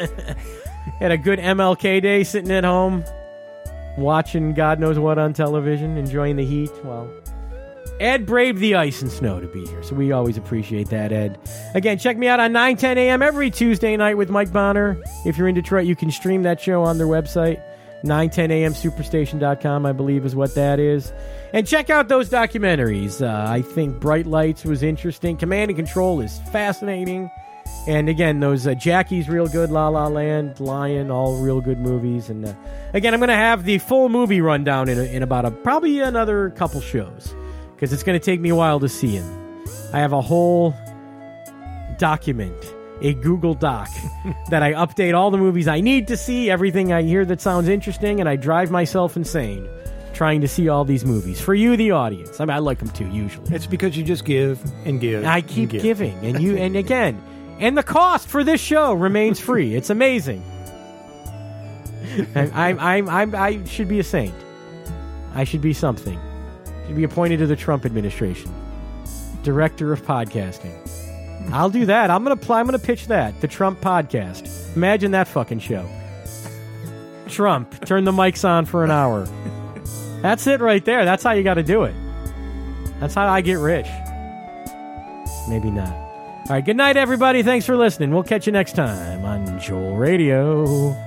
A: Had a good M L K day, sitting at home, watching God knows what on television, enjoying the heat. Well, Ed braved the ice and snow to be here, so we always appreciate that, Ed. Again, check me out on nine ten a.m. every Tuesday night with Mike Bonner. If you're in Detroit, you can stream that show on their website. nine ten a.m. superstation dot com, I believe, is what that is. And check out those documentaries. Uh, I think Bright Lights was interesting. Command and Control is fascinating. And again, those uh, Jackie's real good, La La Land, Lion, all real good movies. And uh, again, I'm going to have the full movie rundown in, a, in about a probably another couple shows, because it's going to take me a while to see them. I have a whole document, a Google Doc, that I update all the movies I need to see, everything I hear that sounds interesting, and I drive myself insane trying to see all these movies. For you, the audience. I mean, I like them too, usually.
B: It's because you just give and give.
A: I
B: and
A: keep
B: give.
A: giving, and you, and again, and the cost for this show remains free. It's amazing. I, I, I, I, I should be a saint. I should be something. Should be appointed to the Trump administration, director of podcasting. I'll do that. I'm gonna, pl- I'm gonna pitch that. The Trump podcast. Imagine that fucking show. Trump, turn the mics on for an hour. That's it right there. That's how you got to do it. That's how I get rich. Maybe not. All right, good night, everybody. Thanks for listening. We'll catch you next time on Joel Radio.